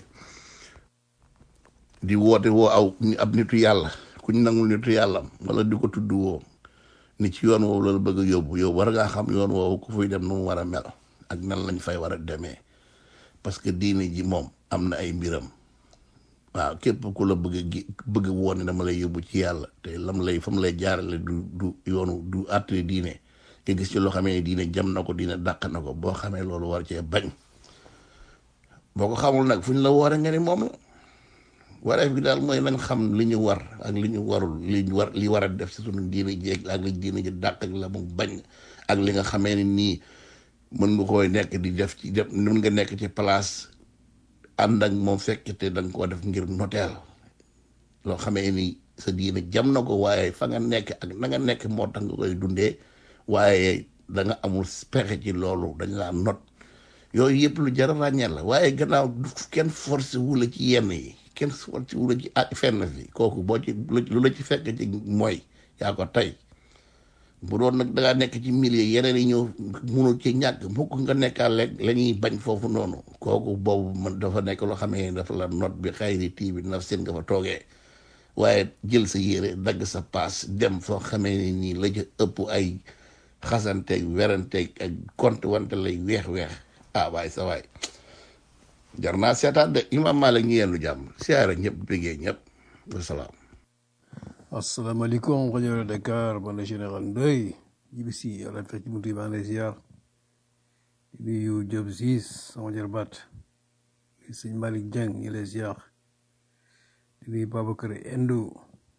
Speaker 6: di woote woo ab nitu yàlla kuñ nangul nitu yàlla wala di ko tudd woo ni ci yoon woowu la bëgg a yóbbu yow war ngaa xam yoon woowu ku fuy dem nu mu war a mel ak nan lañ fay war a demee parce que diine ji moom am na ay mbiram waaw képp ku la bëgg woon ne dama lay yóbbu ci yàlla te fa mu lay jaarale du yoonu du àttali diine nga gis ci loo xamee ne diine jam na ko diine dàq na ko boo xamee loolu war cee bañ boo ko xamul nag fu ñu la woore nga ni moom la wareef gi daal mooy nañ xam li ñu war ak li ñu warul li war a def ci sunu diine jeeg ak li diine ji dàq ak la mu bañ ak li nga xamee ne nii mën nga koy nekk di def mën nga nekk ci place ànd ak moom fekk te da nga koo def ngir noteel loo xamee ni sa diine jam na ko waaye fa nga nekk ak na nga nekk moo tax nga koy dundee waaye da nga amul pexe ci loolu dañ laa not yooyu yëpp lu jar a ràññee la waaye gannaaw kenn forcé wu la ci yenn yi kenn forcé wu la ci fenn fi kooku boo ci lu la ci fekk ci mooy yaa ko tey bu doon nag dangaa nekk ci milieu yeneen yi ñëw munul ci ñàkk mukk nga nekkaal rek la ñuy bañ foofu noonu kooku boobu man dafa nekk loo xamee dafa la not bi xëy ni tii bi naf seen nga fa toogee waaye jël sa yére dagg sa paas dem foo xamee ni nii la ca ëpp ay xasanteeg weranteeg ak compte wante lay weex-weex waaye sa waay jar naa seetaat de Imam Malik ñu yendu jàmm siyaare ñëpp bégee ñëpp wasalaam.
Speaker 3: asalaamaaleykum rajo Dakar man la général Ndoye jibisi yàlla fekk ci buntu yi maa ngi lay ziar di nuyu Diop Ziz sama jarbaat di sëñ Malick Dieng ñu lay ziar di nuyu Babacar Endo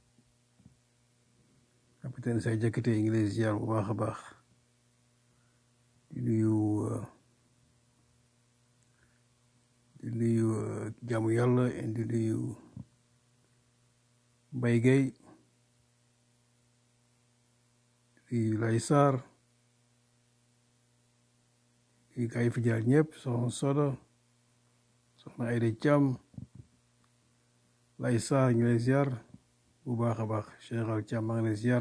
Speaker 3: capitaine say jëkkate ñu lay ziar bu baax a baax di nuyu jaamu yàlla di nuyu Mbaye Gueye di Lay Sarr di gaa yi fi jaar ñëpp soxna Soda soxna Ayda Thiam Lay Sarr ñu lay ziar bu baax a baax Général Thiam maa ngi lay ziar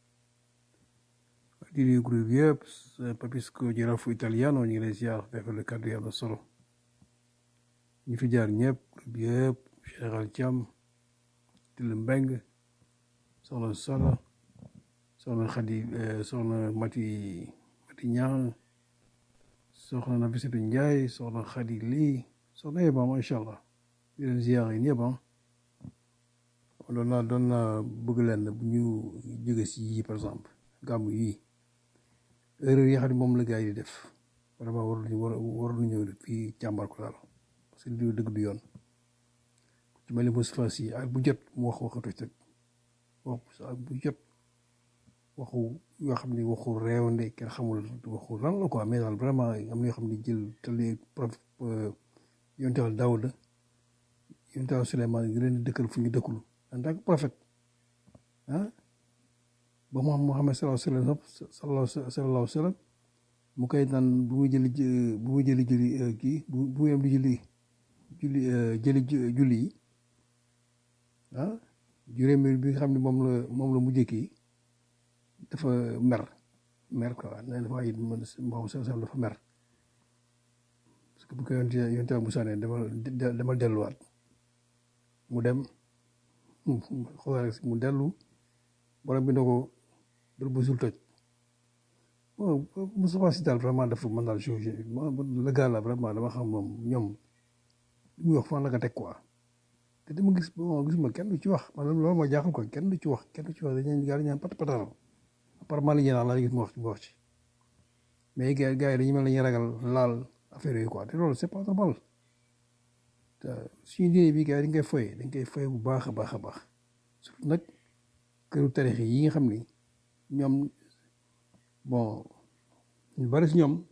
Speaker 3: di nuyu groupe yëpp Papisco Jarafu Italiano ñu ngi lay ziar defal le kàddu yàlla solo ñu fi jaar ñëpp groupe yëpp Général Thiam Tile Mbeng soxna Soda soxna Xadi soxna Mati Ñaan soxna Nafisatu Njaay soxna Xadi lii soxna yëpp macha allah di leen ziar yi ñëpp doon naa bëgg leen bu ñu jóge si yii par exemple gàmmu yii erreur yi xam ne moom la gars yi di def vraiment waruñu ñëw fii càmbar ko daal parce que li dëgg du yoon ci mel ni Moustapha Sy ak bu jot mu waxatu tëg ak bu jot waxu yoo xam ne waxu réewande kenn xamul waxu lan la quoi mais daal vraiment am na yoo xam ne jël tali prof yonte Yàlla Daawuda yonte Yàlla Suleymaan yi leen di dëkkal fu ñu dëkkul en tant que prophète ba Muhammad sallallahu alayhi wa sallam mu koy naan bu muy jëli kii bu muy am di julli yi ah juróomi bi nga xam ne moom la mujjee kii dafa mer quoi nee na waaye moom sax dafa mer parce que bu ko yonte bu sànnee demal delluwaat mu dem xoolal rek mu dellu borom bi ne ko bul busul toj bon Moustapha Sy daal vraiment dafa mën daal joué le gars là vraiment dama xam moom ñoom li muy wax fan la ko teg quoi te dama gisuma kenn du ci wax man loolu ma jaaxal ko kenn du ci wax dañuy gars yi ñaan pat-pataral apparemment li ñu naan laa gis mu wax ci mais gars yi dañuy mel ni ragal laal affaire yooyu quoi te loolu c'est pas normal te suñu diine bi gars yi dañ koy foye bu baax a baax a baax surtout nag këru tarix yi nga xam ni ñoom bon ñu bari si ñoom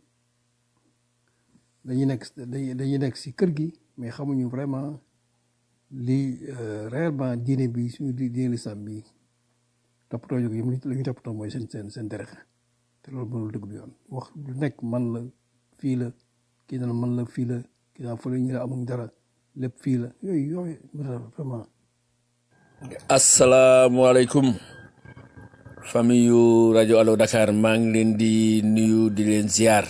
Speaker 3: dañuy nekk si kër gi mais xamuñu vraiment li réellement diine bi suñu diine lislam bi toppatoo jóg yi la ñuy toppatoo mooy seen tarix te loolu mënul dëgg du yoon wax lu nekk man la fii la kii naan man la fii la kii naan fële ñu la amuñ dara lépp fii la yooyu vraiment.
Speaker 7: asalaamaaleykum famille yu rajo Allo Dakar maa ngi leen di nuyu di leen ziar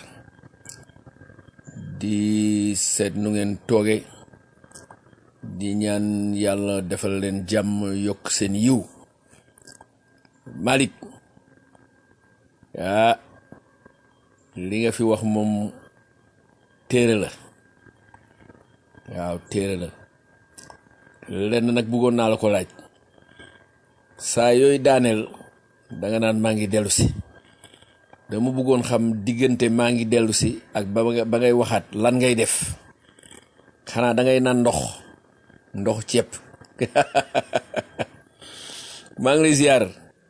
Speaker 7: di seet nu ngeen tooge di ñaan yàlla defal leen jàmm yokk seen yiw Malick li nga fi wax moom téere la waaw téere la lenn nag bëggoon naa la ko laaj saa yooyu daaneel danga naan maa ngi dellu si dama bëggoon xam diggante maa ngi dellu si ak ba ngay waxaat lan ngay def xanaa da ngay naan ndox ceeb maa ngi lay ziar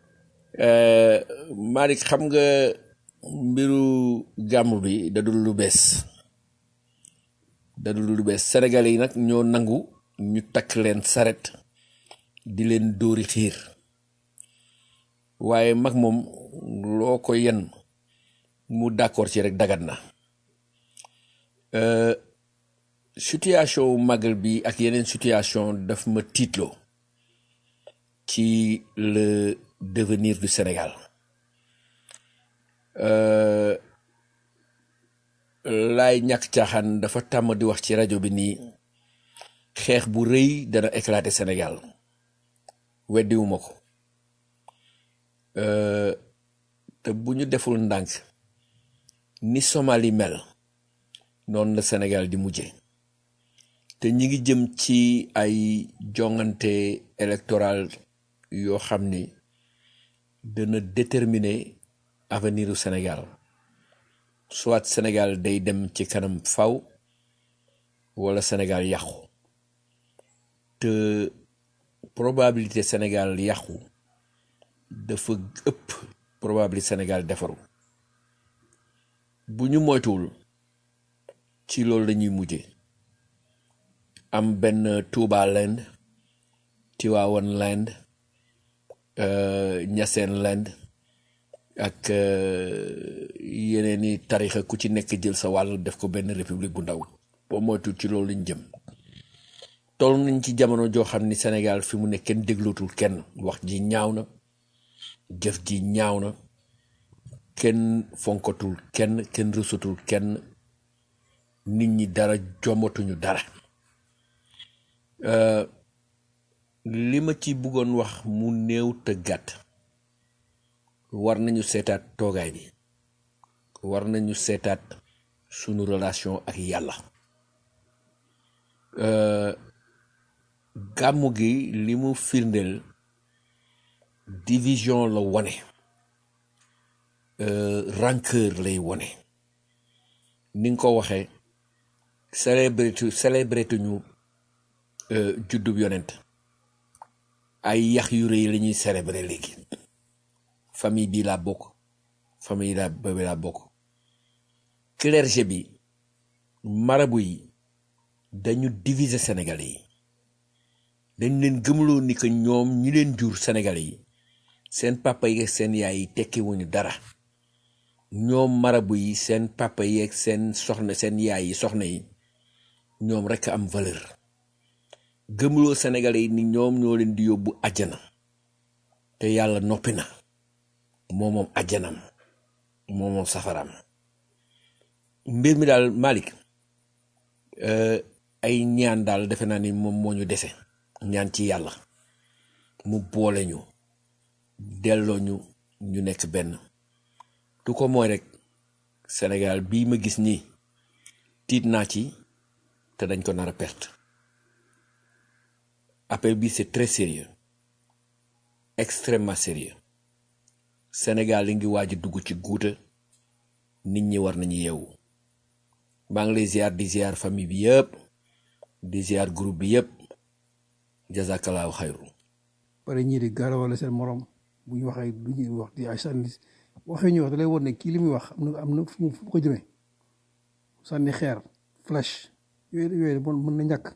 Speaker 7: Malick xam nga mbiru gàmm bi dadul lu bees Sénégalais yi nag ñoo nangu ñu takk leen saret di leen dóori xiir waaye mag moom loo ko yen mu d'accord ci rek dagat na situation magal bi ak yeneen situation daf ma tiitloo ci le devenir du Sénégal laay ñàkk caaxaan dafa tàmm di wax ci rajo bi nii xeex bu rëy dana éclater Sénégal weddiwuma ko te bu ñu deful ndànk ni Somalie mel noonu la Sénégal di mujje te ñi ngi jëm ci ay jongante électoral yoo xam ni dana déterminer avenir du Sénégal soit Sénégal day dem ci kanam faw wala Sénégal yàqu te probabilité Sénégal yàqu dafa ëpp probabilité Sénégal defaru bu ñu moytuwul ci loolu lañuy mujje am benn Touba land Tiwaawan land Ñaseen land ak yeneen i tarixa ku ci nekk jël sa wàll def ko benn république bu ndaw boo moytuwul ci loolu lañ jëm toll nañ ci jamono joo xam ni Sénégal fi mu ne kenn déglootul kenn wax ji ñaaw na jëf ji ñaaw na kenn fonkatul kenn rusatul kenn nit ñi dara jombatuñu dara li ma ci bëggoon wax mu néew te gàtt war nañu seetaat toogaay bi war nañu seetaat sunu relation ak yàlla gàmmu gi li mu firndeel division la wone rancœur lay wone ni nga ko waxee célébré ñu juddub yonent ay yax yu rëy la ñuy célébré léegi famille bii laa bokk famille bi laa bokk clergé bi marabu yi dañu diviser Sénégalais yi dañ leen gëmloo ni que ñoom ñi leen jur Sénégalais yi seen papa yi ak seen yaay yi tekki wuñu dara ñoom marabu yi seen papa yi ak seen soxna seen yaay yi soxna yi ñoom rek am valeur gëmloo sénégalais yi ni ñoom ñoo leen di yóbbu àjjana te yàlla noppi na moom àjjanam moom safaraam mbir mi daal Malick ay ñaan daal defe naa ni moom moo ñu dese ñaan ci yàlla mu boole ñu delloo ñu nekk benn tu ko mooy rek Sénégal bii ma gis nii tiit naa ci te dañ ko nar a perte appel bi c'est très sérieux extrêmement sérieux Sénégal li ngi waaj a dugg ci guuta nit ñi war nañu yeewu maa ngi lay ziar di ziar famille bi yëpp di ziar groupe bi yëpp jazakallahu xayru
Speaker 3: pare ñii di garawale seen morom bu ñu waxee du ñuy wax di ay sànni waxee ñu wax da lay woon ne kii li muy wax am na fu mu ko jëmee sànni xeer flèche yooyu mën na ñàkk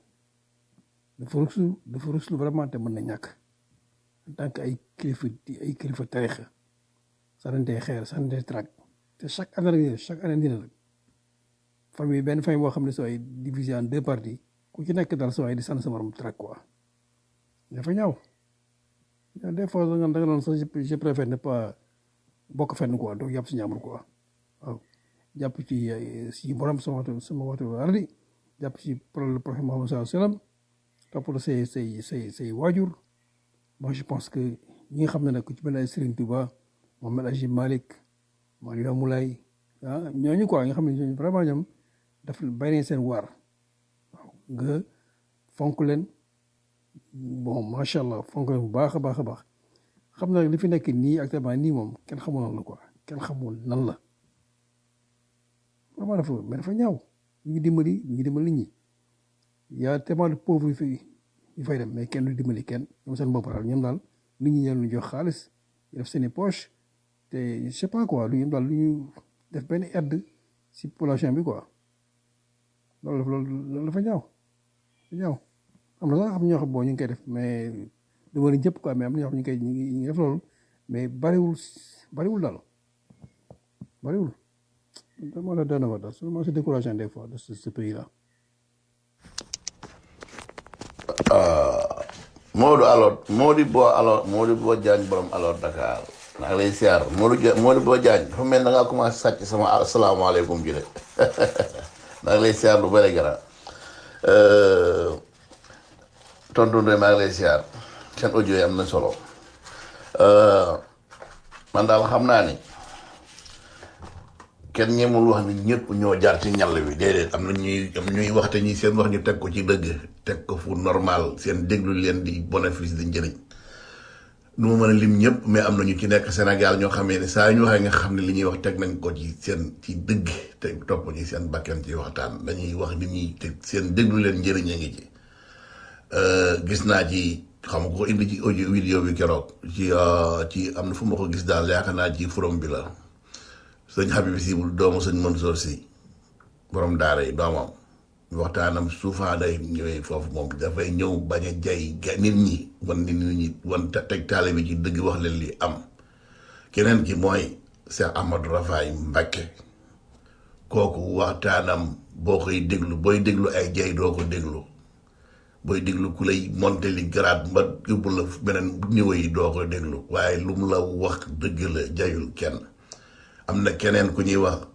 Speaker 3: dafa ruslu vraiment te mën na ñàkk en tant que ay kilifa tarixa sànnante xeer sànnante trac te chaque année dina nag benn famille boo xam ne soo ay divisé en 2 parties ku ci nekk daal soo ay di sànn sa morom trac quoi dafa ñaaw des fois da nga doon sax je préfère ne pas bokk fenn quoi donc jàpp si ñaamul quoi waaw jàpp ci si borom sama waxtu ardi jàpp ci le prophète Mohammed sallallahu alayhi wa sallam toppatoo say waajur moi je pense que ñi nga xam ne nag ku ci mel ne Serigne Touba Mohamed Ajib Malick Mawlana Moulay ñooñu quoi nga xam ne vraiment ñoom daf bàyyi seen waar waaw nga fonk leen bon macha allah fonk leen bu baax a baax a baax xam na li fi nekk nii actuellement nii moom kenn xamul nan la quoi kenn xamul nan la vraiment dafa ñaaw ñu ngi dimbali nit ñi y a tellement de pauvres yu fay dem mais kenn du dimbali kenn ñoom seen bopp daal ñoom daal nit ñi ñu jox xaalis ñu def seen i poche te je sais pas quoi lu ñu def benn aide si population bi quoi loolu dafa ñaaw am na sax xam ñoo xam boo ñu ngi koy def mais dama ne ñëpp quoi mais am na ñoo xam ñu ngi def loolu mais bariwul daal bariwul dama la doon wax daal seulement c'est décourageant des fois de ce pays là.
Speaker 6: Modou Bo Diagne borom alors Dakar maa ngi lay siyaar Modou Bo Diagne dafa mel na ngaa commencé sàcc sama asalaamaaleykum ji de maa ngi lay siyaar lu bëri gara tontu Ndoye maa ngi lay siyaar seen audio yi am na solo man daal xam naa ni kenn ñemul wax ni ñëpp ñoo jaar ci ñàll bi déedéet am na ñuy waxte ñi seen wax ñu teg ko ci dëgg teg ko fu normal seen déglu leen di bénéfice di njëriñ nu ma mën a lim ñëpp mais am na ñu ci nekk Sénégal ñoo xamee ne saa ñu waxee nga xam ne li ñuy wax teg nañ ko ci dëgg te topp ci seen bakkan ci waxtaan dañuy wax nit ñi te seen déglu leen njëriñ a ngi ci gis naa ci xam nga ko indi ci audio vidéo bi keroog ci am na fu ma ko gis daal yaakaar naa ci forum bi la sëñ Habib si doomu sëñ Mansour si borom daara yi doomam waxtaanam souvent day ñëwee foofu moom dafay ñëw bañ a jay nit ñi wan teg taale bi ci dëgg wax leen li am keneen ki mooy Cheikh Ahmadou Rafaay Mbacké kooku waxtaanam boo koy déglu booy déglu ay jay doo ko déglu booy déglu ku lay monter li grade mba yóbbu la beneen niveau yi doo ko déglu waaye lu mu la wax dëgg la jayul kenn am na keneen ku ñuy wax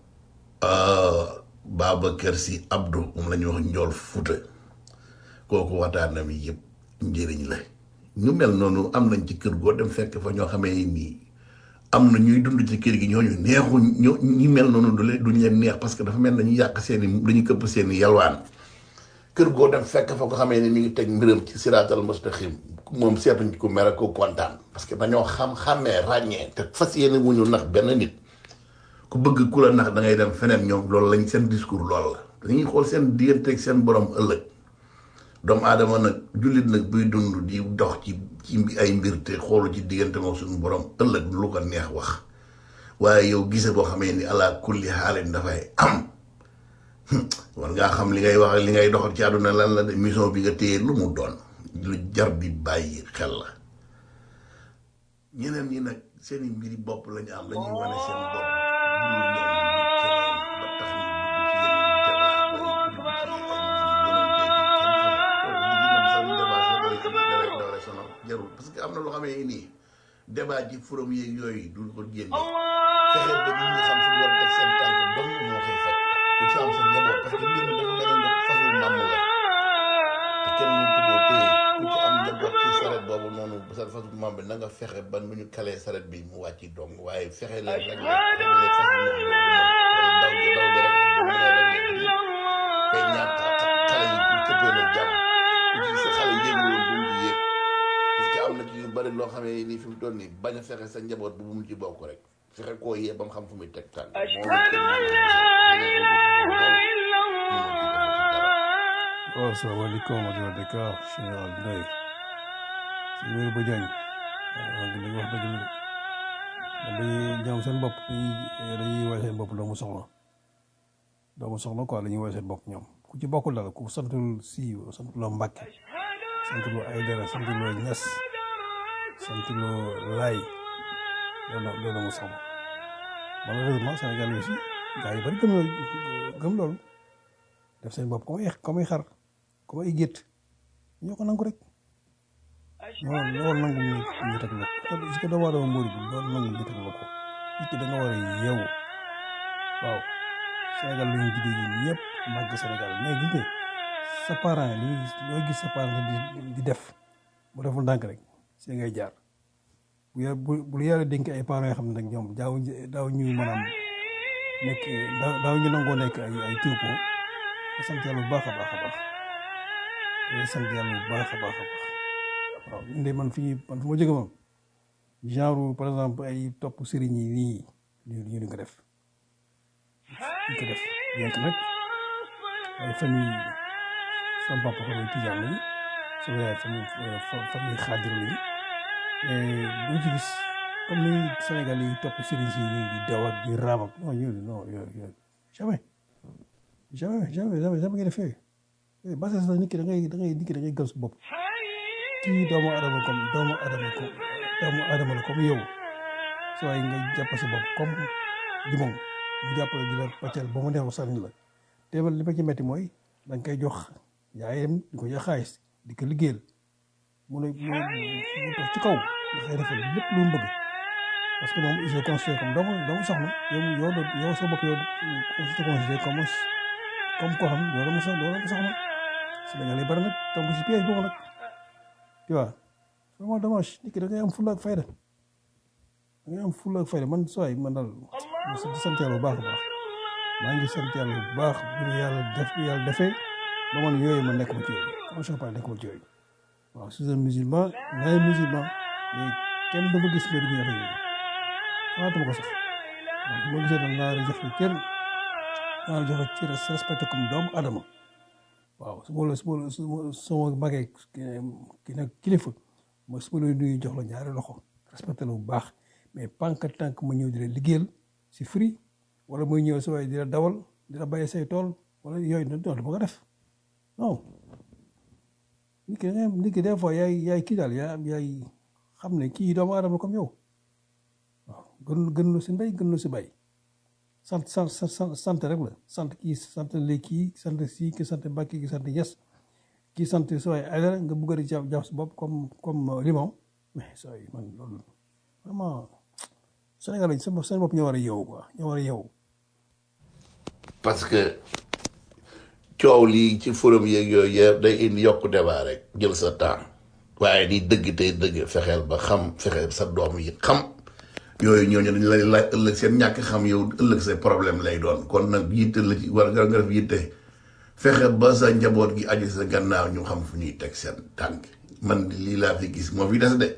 Speaker 6: Babacar Sy Abdou moom la ñuy wax njool Fuuta kooku waxtaanam yi yëpp njëriñ la ñu mel noonu am nañ ci kër goo dem fekk fa ñoo xamee nii am na ñuy dund ci kër gi ñooñu neexuñ ñi mel noonu duñ leen neex parce que dafa mel na ñu yàq dañu këpp seeni yalwaan kër goo dem fekk fa ko xamee ni mi ngi teg mbiram ci siraatal mustaqim moom seetuñ ko mer ko kontaan parce que dañoo xàmmee ràññee te fas yéene wuñu nax benn nit ku bëgg ku la nax da ngay dem feneen ñoom loolu lañ seen discours loolu la dañuy xool seen digganteeg seen borom ëllëg doomu aadama nag jullit nag buy dund di dox ci ay mbir te xoolu ci diggante moom suñu borom ëllëg lu ko neex wax waaye yow gise boo xamee ni ala kulli xaalin dafay am war ngaa xam li ngay wax ak li ngay doxal ci àdduna lan la de mission bi nga téye lu mu doon lu jar di bàyyi xel la ñeneen ñi nag seeni mbiri bopp lañu am lañuy wane seen bopp jarul parce que am na loo xamee nii débat ci forum yeeg yooyu duñ ko génne fexe ba nit ñi xam fu ñu war a teg seen tànk dong moo koy faj ku ci am sa njaboot parce que mbir mi dafa mel ne façon màmm la te kenn mënu tuddoo téye ku ci am njaboot ci saret boobu noonu sa façon màmm bi na nga fexe ba nu ñu kalee saret bi mu wàcc dong waaye fexe leen rek leen façon màmm boobu noonu wala daw gi rek bu mën a rek kay ñaan xale yi pour cëppeeloo jàmm ku ci sa xale yéegu woon bu mu yéeg parce que am na ci yu bari loo xamee nii fi mu toll nii bañ a fexe sa njaboot bu mu ci bokk rek fexe koo yee ba mu xam fu muy teg tànk
Speaker 8: waaw salaamaaleykum rajo Dakar Général Ndoye si wéru ba jañ dañuy wax dëgg dañuy ñoom seen bopp dañuy woy seen bopp doomu soxna quoi la ñuy woy seen bopp ñoom ku ci bokkul dara ku santul si santuloo Mbàkke santuloo Aydara santuloo Ñas santuloo Laay loolu mu soxla malheureusement Sénégal yi aussi gars yi bari gëm loolu def seen bopp comme ay xar comme ay gétt ñoo ko nangu rek loolu nangu ñu teg la ko est-ce que doomu aadama mbóori bi loolu nangu ñu teg la ko nit ki da nga war a yeewu waaw Sénégal la ñu juddee ñun ñëpp màgg Sénégal mais gis nga sa parent looy gis sa parent di def bu deful ndànk rek si ngay jaar bu la yàlla dénk ay parents yoo xam ne nag ñoom daaw ñu maanaam nekk daaw ñu nangoo nekk ay troupeau te sant yàlla bu baax a baax a baax te sant yàlla bu baax a baax a baax waaw ñun de man fu ma jóge moom genre par exemple ay topp sëriñ yi nii ñu ko def bien que nag ay famille sama papa famille tijaan lañu sama yaay famille xaadir lañu mais doo ci gis comme ni Sénégal yi topp sëriñ si di daw ak di raam ak non yooyu jamais ngeen def yooyu parce que nit ki da ngay gëm sa bopp kii doomu adama la comme yow soo ay nga jàpp sa bopp comme jimoom mu jàppale di la pàccal ba mu neex sànni la te li ma ci metti mooy da nga koy jox yaayam di ko jox xaalis di ko liggéeyal mu toog ci kaw dafay defal lépp lu mu bëgg parce que moom il se considère comme doomu soxna yow sa bopp yow se considère comme koo xam yow doomu soxna Sénégal yi bari nag tomb si piège boobu nag tu vois vraiment dommage nit ki da ngay am fulla ak fayda man sooy man daal di sant yàlla bu baax a baax maa ngi sant yàlla bu baax bu ñu yàlla defee ba man yooyu ma nekk ma ci yooyu franchement pas nekk ma ci yooyu waaw je suis un musulman mais kenn du ma gis mbir mi yooyu xalaatuma ko sax waaw bu ma gisee daal naa la jox cër respecté comme doomu adama waaw su ma magee ki nag kilifa mooy su ma lay nuyu jox la ñaari loxo respecté la bu baax mais panque tànk ma ñëw di la liggéeyal si free wala muy ñëw si waaye di la dawal di la bàyyi say tool wala yooyu noonu du ma ko def non nit ki des fois yaay kii daal yaay xam ne kii doomu aadama comme yow waaw gën lu si mbay gën lu si bay sant rek la sant kii sant léegi kii sant si ki sant Mbàkke ki sant Yes kii sant sooy Aydara nga bëgg a jàpp si bopp comme limon mais sooy man loolu vraiment Sénégal seen bopp ñoo war a yeewu quoi ñoo war a yeewu
Speaker 6: parce que coow lii ci forum yeeg yooyu yëpp day indi yokk débat rek jël sa temps waaye di dëgg tey dëgg fexeel ba xam fexeel sa doom yi xam yooyu ñooñu dañ lay laaj ëllëg seen ñàkk xam yow ëllëg sa problème lay doon kon nag yitte la ci war nga def yitte fexe ba sa njaboot gi aji sa gannaaw ñu xam fu ñuy teg seen tànk man lii laa fi gis moo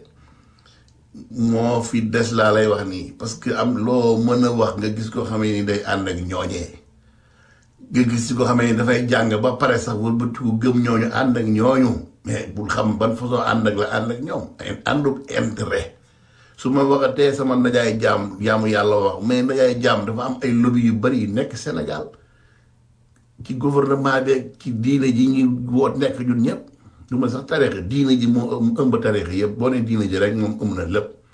Speaker 6: fi des laa lay wax nii parce que am loo mën a wax nga gis ko xamee ni day ànd ak ñooñee nga gis ci ko xamee ni dafay jàng ba pare sax wëlbatiku gëm ñooñu ànd ak ñooñu mais bul xam ban façon ànd ak ñoom ànduk intérêt su ma waxatee sama ndajaay jaamu yàlla wax mais ndajaay jaam dafa am ay lobby yu bari yu nekk Sénégal ci gouvernement bi ci diine ji ñu woot nekk ñun ñëpp du ma sax tariix diine ji moo ëmb tariix yëpp boo ne diine ji rek moom ëmb na lépp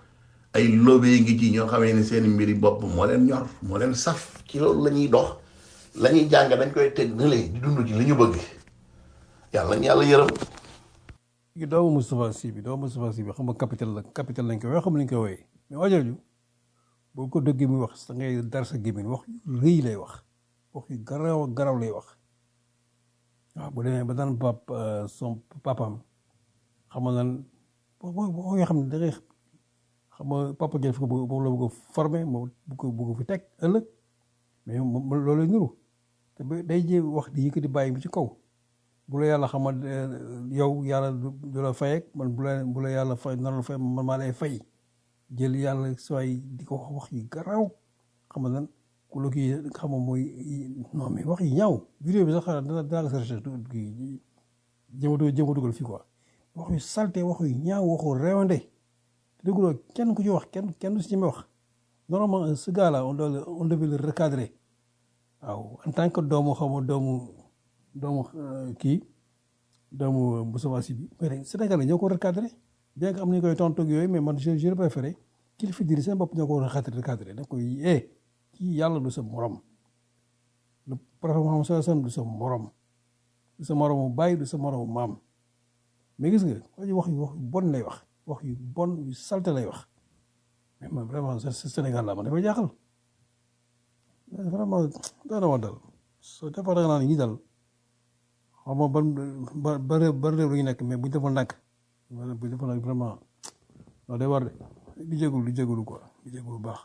Speaker 6: ay lobby ngi ci ñoo xamee ne seen mbiri bopp moo leen ñor moo leen saf ci loolu la ñuy dox la ñuy jàng dañ koy teg ne leen di dund ci li ñu bëgg yàlla ñu yàlla yërëm.
Speaker 8: gi doomu Moustapha Sy bi xam nga capital lañ koy wax xam nañ koy wooyee mais waajal boo ko dëggee muy wax da ngay dar sa gémmiñ wax yu rëy lay wax yu garaw lay wax waaw bu demee ba daan son papaam xam nga nan boo yoo xam ne da ngay xam nga papa jël fi moom la bëgg a formé moom bëgg fi teg ëllëg mais loolu lay nuru te day jéem wax di yëkkati bàyyi bi ci kaw bu la yàlla xamal yow yàlla du la fay ak man bu la yàlla fay nar la fay man maa lay fay jël yàlla sooy di ko wax yu garaaw xam nga nan ku la kii xam nga mooy non mais wax yi ñaaw vidéo bi sax dinaa ko cherché kii jëm a dugal fii quoi wax yu salté wax yu ñaaw waxu réewande te dégguloo kenn ku ci wax kenn du si ñeme wax normalement ce gars là on devait le recadrer waaw en tant que doomu xam nga doomu kii doomu Moustapha Sy bi mais Sénégal ñoo ko recadré bien que am nañu koy tontu ak yooyu mais man je préféré kilifa diine seen bopp ñoo ko recadré da koy kii yàlla du sa morom le prophète Muhammad sallallahu alayhi wasallam du sa morom du sa moromu bàyyi du sa moromu maam mais gis nga wax yu bon lay wax yu bon yu salte lay wax mais man vraiment Sénégal la man dafay jaaxal vraiment dana ma dal soo dafa da nga naan ñi dal xam nga ban réew la ñu nekk mais buñ defoon ndànk vraiment non day war de di jégalu quoi di jégalu bu baax.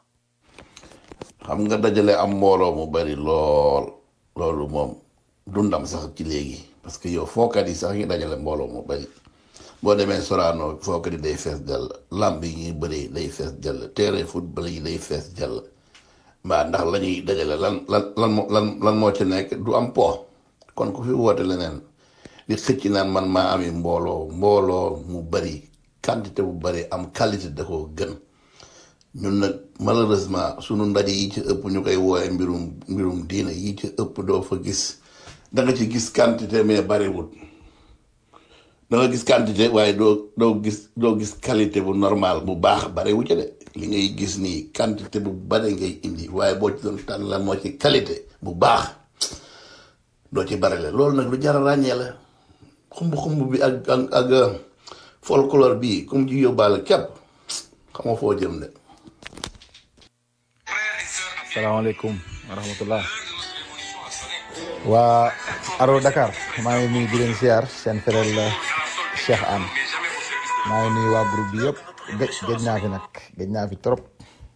Speaker 6: xam nga dajale am mbooloo mu bari loolu moom dundam sax ci léegi parce que yow fookat yi sax ñu dajale mbooloo mu bari boo demee Sorano fookat yi day fees dell lamb yi ñuy bëri day fees dell terrain football yi day fees dell mbaa ndax la ñuy dajale lan moo ci nekk du am po kon ku fi woote leneen di xëcc naan man maa ami mbooloo mu bari quantité bu bari am qualité da koo gën ñun nag malheureusement sunu ndaje yi ci ëpp ñu koy wooye mbirum diine yi ci ëpp doo fa gis da nga ci gis quantité mais bariwul da nga gis quantité waaye doo gis qualité bu normal bu baax bariwu ci de li ngay gis nii quantité bu bari ngay indi waaye boo ci doon tànn la moo ci qualité bu baax doo ci bari la loolu nag lu jar a ràññee la xumb bi ak folklore bi comme ji yóbbaale képp xam nga foo jëm de.
Speaker 9: salaamaaleykum wa rahmatullah waa Aro Dakar maa ngi nuyu di leen ziar seen frère la Cheikh Anne maa ngi nuyu waa groupe bi yëpp gëj naa fi trop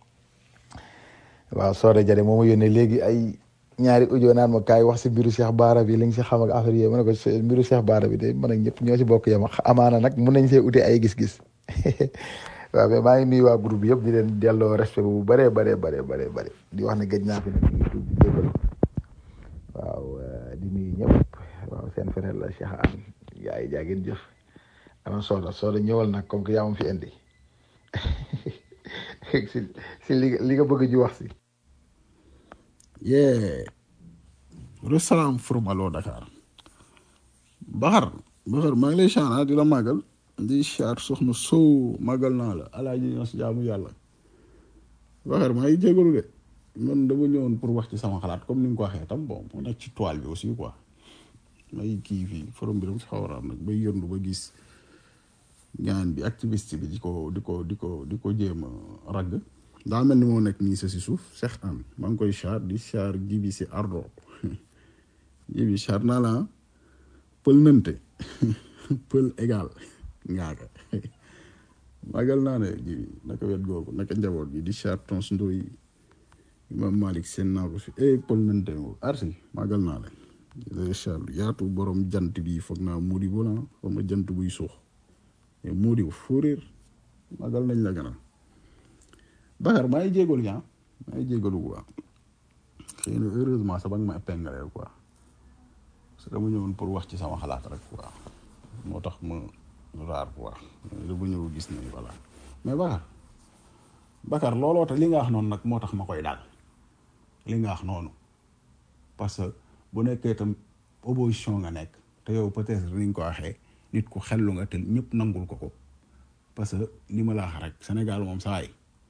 Speaker 9: waaw Soda Jade moo ma yónnee léegi ay ñaari audio naan ma kaay wax si mbiru Cheikh Bara bi li nga si xam ak affaire yi ma ne ko mbiru Cheikh Bara bi de man ak ñëpp ñoo si bokk yam amaana nag mun nañ see ute ay gis-gis waaw mais maa ngi nuyu waa groupe bi yëpp di leen delloo respect bu bëree bëri di wax ne gëj naa fi nag YouTube di jégalu waaw di nuyu ñëpp waaw seen frère la Cheikh Anne yaa ngi jaageen jëf ana Soda ñëwal nag comme que yaa ma fi indi si li nga bëgg ju wax si.
Speaker 3: Salaam from Alo Dakar Baxar maa ngi lay chana di la màggal di char soxna Sow màggal naa la alaaji ñoo si jaamu yàlla Baxar maa ngi jégalu de man dama ñëwoon pour wax ci sama xalaat comme ni nga ko waxee tam bon mu nekk ci toile bi aussi quoi may kii fii forum bi dama si xaw a raam nag bay yëndu ba gis ñaan bi activiste bi di ko jéem a ragg daa mel ni moo nekk nii sa si suuf Cheikh Anne maa ngi koy char di char jibi si ardo jibi char naa la pël nante pël égal ngaaka magal naa ne jibi naka wet googu naka njaboot gi di char tons ndoy imam Malick seen naa ko fi pël nante arsi magal naa la char yaatu borom jant bi foog naa muudi bo la foog ma jant buy suux muudi fuuréer magal nañ la gana Bakar maa ngi jégalu quoi xëy na heureusement sax ba nga ma épinglé quoi parce que dama ñëwoon pour wax ci sama xalaat rek quoi moo tax ma raar quoi dama ñëw gis ne voilà mais Bakar looloo tax li nga wax noonu nag moo tax ma koy daal li nga wax noonu parce que bu nekkee tam opposition nga nekk te yow peut-être ni nga ko waxee nit ku xellu nga te ñëpp nangul ko parce que li ma la wax rek Sénégal moom saa yi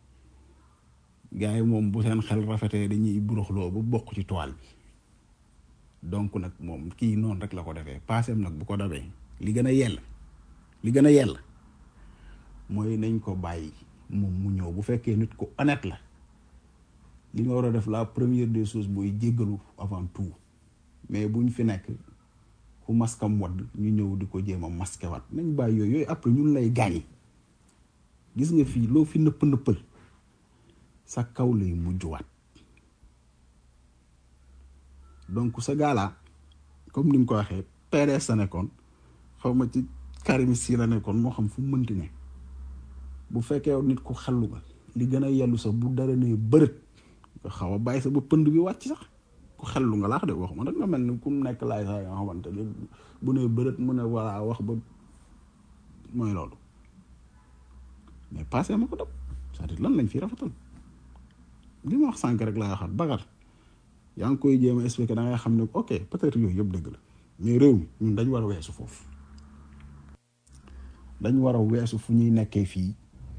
Speaker 3: gars yi moom bu seen xel rafetee dañuy buruxloo ba bokk ci toile bi donc nag moom kii noonu rek la ko defee paaseem nag bu ko dabee li gën a yell mooy nañ ko bàyyi moom mu ñëw bu fekkee nit ku honnête la li nga war a def la première des choses mooy jéggalu avant tout mais buñ fi nekk ku maskam wadd ñu ñëw di ko jéem a masqué wat nañ bàyyi yooyu après ñun lay gaañi gis nga fii loo fi nëppal sa kaw lay mujjuwaat donc sa gaalaa comme ni nga ko waxee PDS sa nekkoon xaw ma ci Karim si la nekkoon moo xam fu mu mënti ne bu fekkee nit ku xellu nga li gën a yellu sax bu dara ne bërët nga xaw a bàyyi sa ba pënd bi wàcc sax ku xellu nga laax de wax ma nag nga mel ni ku nekk laay sax yoo xamante ne bu ne bërët mu ne voilà wax ba mooy loolu mais passé ma ko dab c'est-à-dire lan lañ fi rafetal li ma wax sànq rek laa waxaat bagar yaa ngi koy jéem a expliquer da ngay xam ne ok peut-être yooyu yëpp dëgg la mais réew mi ñun dañ war a weesu foofu dañ war a weesu fu ñuy nekkee fii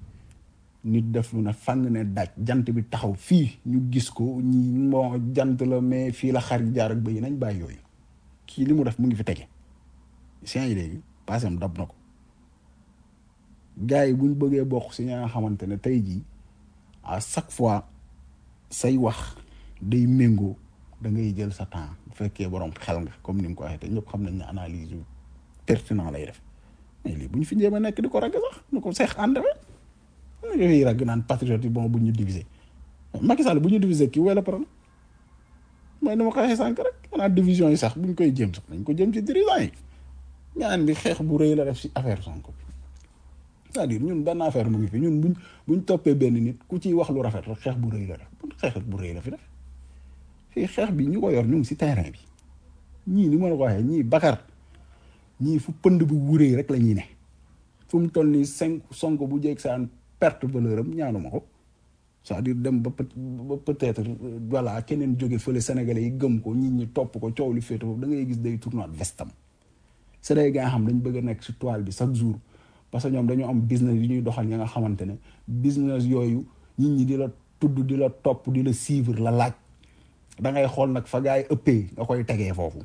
Speaker 3: nit def lu ne fàng ne daaj jant bi taxaw fii ñu gis ko ñi moo jant la mais fii la xar jaar ak bëy nañ bàyyi yooyu kii li mu def mu ngi fi tege sien yi léegi passem dab na ko gars yi buñ bëggee bokk si ña nga xamante ne tey jii à chaque fois say wax day méngoo da ngay jël sa temps bu fekkee borom xel nga comme ni nga ko waxee te ñëpp xam nañ ne analyse yu pertinent lay def mais lii bu ñu fi jéem a nekk di ko ragg sax nu ko seex àndawee ñu ngi ragg naan patriote yi bon bu ñu diviser Macky Sall bu ñu diviser kii wala problème mooy dama ko waxee sànq rek xanaa division yi sax bu ñu koy jéem sax nañ ko jëm ci dirigeant yi ñaan bi xeex bu rëy la def si affaire Sonko bi c'est-à-dire ñun benn affaire mu ngi fi ñun buñ toppee benn nit ku ciy wax lu rafet rek xeex bu rëy la def xeex bu rëy la fi def fii xeex bi ñu ko yor ñu ngi si terrain bi ñii ni ma la ko waxee ñii Bakar ñii fu pënd bu wuree rek la ñuy ne fu mu toll nii Sonko bu jeeg saan perte valeur am ñaanuma ko c'est-à-dire dem ba peut-être voilà keneen jóge fële Sénégalais yi gëm ko nit ñi topp ko coow li féete foofu da ngay gis day tourner vestam c'est day nga xam dañ bëgg a nekk si toile bi chaque jour parce que ñoom dañoo am business yu ñuy doxal ña nga xamante ne business yooyu nit ñi di la tudd di la topp di la suivre la laaj da ngay xool nag fa gaay ëppee nga koy tegee foofu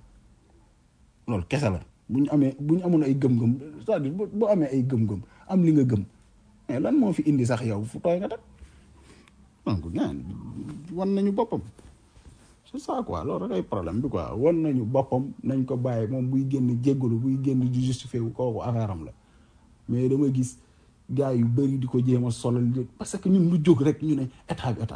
Speaker 3: loolu kese la bu ñu amoon ay gëm-gëm c'est-à-dire boo amee ay gëm-gëm am li nga gëm mais lan moo fi indi sax yow fu tooy nga teg donc ñaan wan nañu boppam c'est ça quoi loolu rek ay problème bi quoi wan nañu boppam nañ ko bàyyi moom buy génn jéggalu buy génn di justifié wu kooku affaire am la mais dama gis gars yu bëri di ko jéem a solal parce que ñun lu jóg rek ñu ne état bi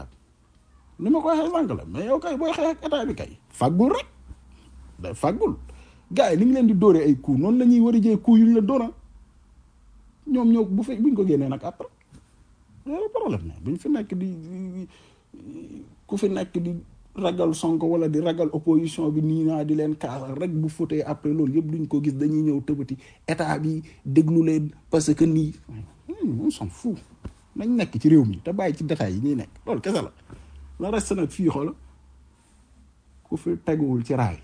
Speaker 3: ni ma ko waxee sànq la mais yow kay booy xeex ak état bi kay faggul rek day faggul gars yi ni ngi leen di dóoree ay coups noonu la ñuy war a jëlee coups yu ñu la dóora ñoom ñoo buñ ko génnee nag après loolu problème ne buñ fi nekk di ku fi nekk di ragal Sonko wala di ragal opposition bi nii naa di leen kaasal rek bu fotee après loolu yëpp duñ ko gis dañuy ñëw tëbati état bi déglu leen parce que nii on s'en fout nañ nekk ci réew mi te bàyyi ci détails yi ñuy nekk loolu kese la la reste nag fii xoola ku fi teguwul ci raay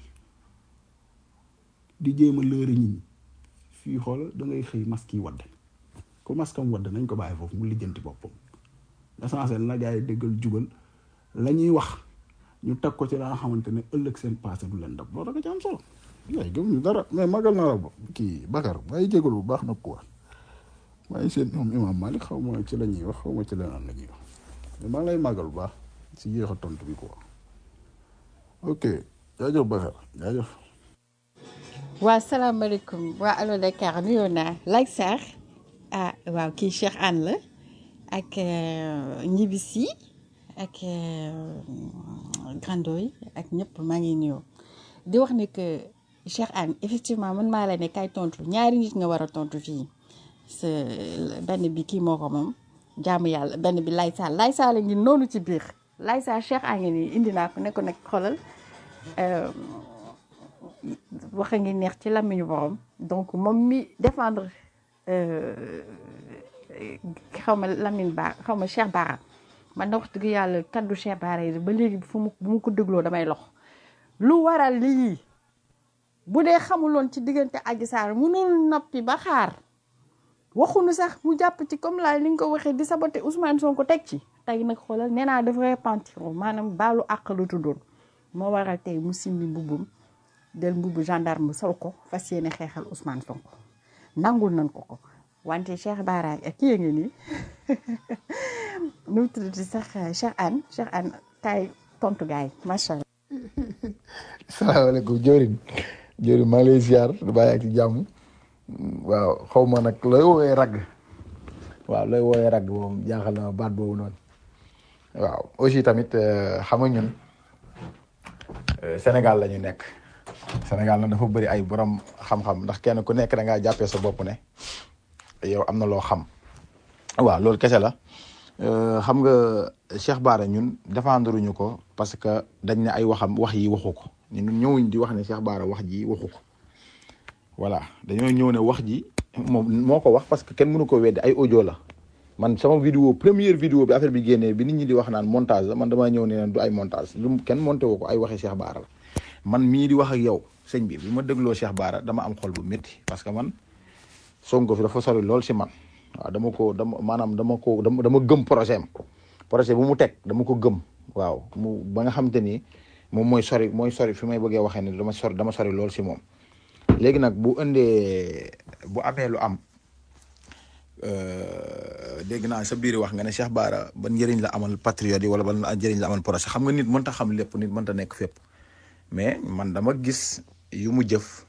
Speaker 3: di jéem a lëri ñi fii xoola da ngay xëy masque yi wadd ku maskam wadd nañ ko bàyyi foofu mu lijjanti boppam l'essentiel na gars yi déggal jubal la ñuy wax ñu teg ko ci la nga xamante ne ëllëg seen passé du leen dab loolu rek ci am solo yaay gëm ñu dara mais magal naa la bo kii Bakar may jégalu bu baax nag quoi may seen ñoom Imam Malik xaw ma ci la ñuy wax xaw ma ci leneen la ñuy wax mais maa ngi lay magal bu baax si yéex a tontu bi quoi ok jaajëf Bakar jaajëf.
Speaker 10: waa salaamaaleykum waa Allo Dakar nuyoo naa Laye Sarr ah waaw kii Cheikh Anne la ak ñibbisi ak Grandoy ak ñëpp maa ngi nuyoo di wax ne que Cheikh Anne effectivement man maa la ne kay tontu ñaari nit nga war a tontu fii sa benn bi kii moo ko moom jaamu yàlla benn bi Laye Sarr la ngi noonu ci biir Laye Sarr Cheikh Anne nii indi naa ko ne ko nag xoolal wax a ngi neex ci làmmiñu borom donc moom mi défendre xaw ma Lamine Ba xaw ma Cheikh Bara man na wax dëgg yàlla kaddu Cheikh Bara yi ba léegi bu mu ko dégloo damay lox lu waral lii bu dee xamuloon ci diggante Adji Sarr mënul noppi ba xaar waxuñu sax mu jàpp ci comme la li nga ko waxee di saboter Ousmane Sonko teg ci tey nag xoolal nee naa dafa repentir maanaam baalu àq la tuddoon moo waral tey mu simbi mbubbum del mbubbu gendarme sol ko fas yéene xeexal Ousmane Sonko nangul nañ ko wante Cheikh Bara ak kii ngi nii nu mu tuddati sax Cheikh Anne kaay tontu gaay macha allah.
Speaker 9: salaamaaleykum Diorin maa ngi lay ziar du bàyyi ak ci jàmm waaw xaw ma nag looy woowee ragg waaw looy woowee ragg moom jaaxal na ma baat boobu noonu waaw aussi tamit xam nga ñun Sénégal la ñu nekk Sénégal nag dafa bëri ay borom xam-xam ndax kenn ku nekk da ngaa jàppee sa bopp ne yow am na loo xam waaw loolu kese la xam nga Cheikh Bara ñun défendre ñu ko parce que dañ ne ay wax yi waxu ko ñun ñëwuñ di wax ne Cheikh Bara wax ji waxu ko voilà dañoo ñëw ne wax ji moom moo ko wax parce que kenn mënu ko weddi ay audio la man sama première vidéo bi affaire bi génnee bi nit ñi di wax naan montage la man damaa ñëw ne du ay montage lu kenn monté woo ko ay waxi Cheikh Bara la man mii di wax ak yow sëñ bi ma dégloo Cheikh Bara dama am xol bu métti parce que man Sonko fi dafa sori lool si man waaw dama gëm projet bu mu teg dama ko gëm waaw ba nga xam te ni moom mooy sori fi may bëggee waxee ne dama sori lool si moom léegi nag bu amee lu am dégg naa sa biir wax nga ne Cheikh Bara ban njëriñ la amal patriote yi wala ban njëriñ la amal projet xam nga nit mënta xam lépp nit mënta nekk fépp mais man dama gis yu mu jëf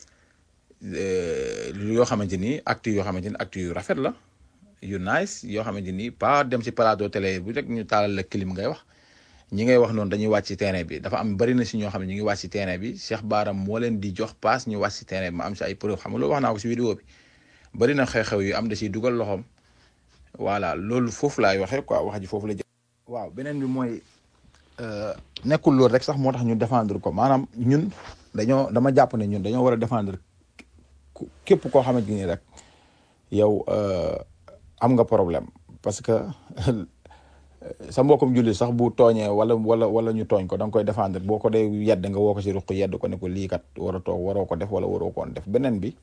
Speaker 9: yoo xamante ni actes yu rafet la yu nice yoo xamante ni pas dem ci plateau télé bu rek ñu taalal la clim ngay wax ñi ngay wax noonu dañuy wàcc ci terrain bi dafa am bari na si ñoo xam ne ñu ngi wàcc ci terrain bi Cheikh Bara moo leen di jox paas ñu wàcc ci terrain bi ma am si ay preuve xam nga loolu wax naa ko si vidéo bi bari na xew-xew yu am da ciy dugal loxoom voilà loolu foofu laay waxee quoi wax ji foofu la jëm. waaw beneen bi mooy nekkul loolu rek sax moo tax ñu défendre ko maanaam ñun dama jàpp ne ñun dañoo war a défendre képp koo xamante ni rek yow am nga problème parce que sa mbokkum julli sax bu tooñee wala ñu tooñ ko da nga koy défendre boo ko dee yedd nga woo ko si ruq yedd ko ne ko lii kat waroo ko def wala waroo koon def beneen bi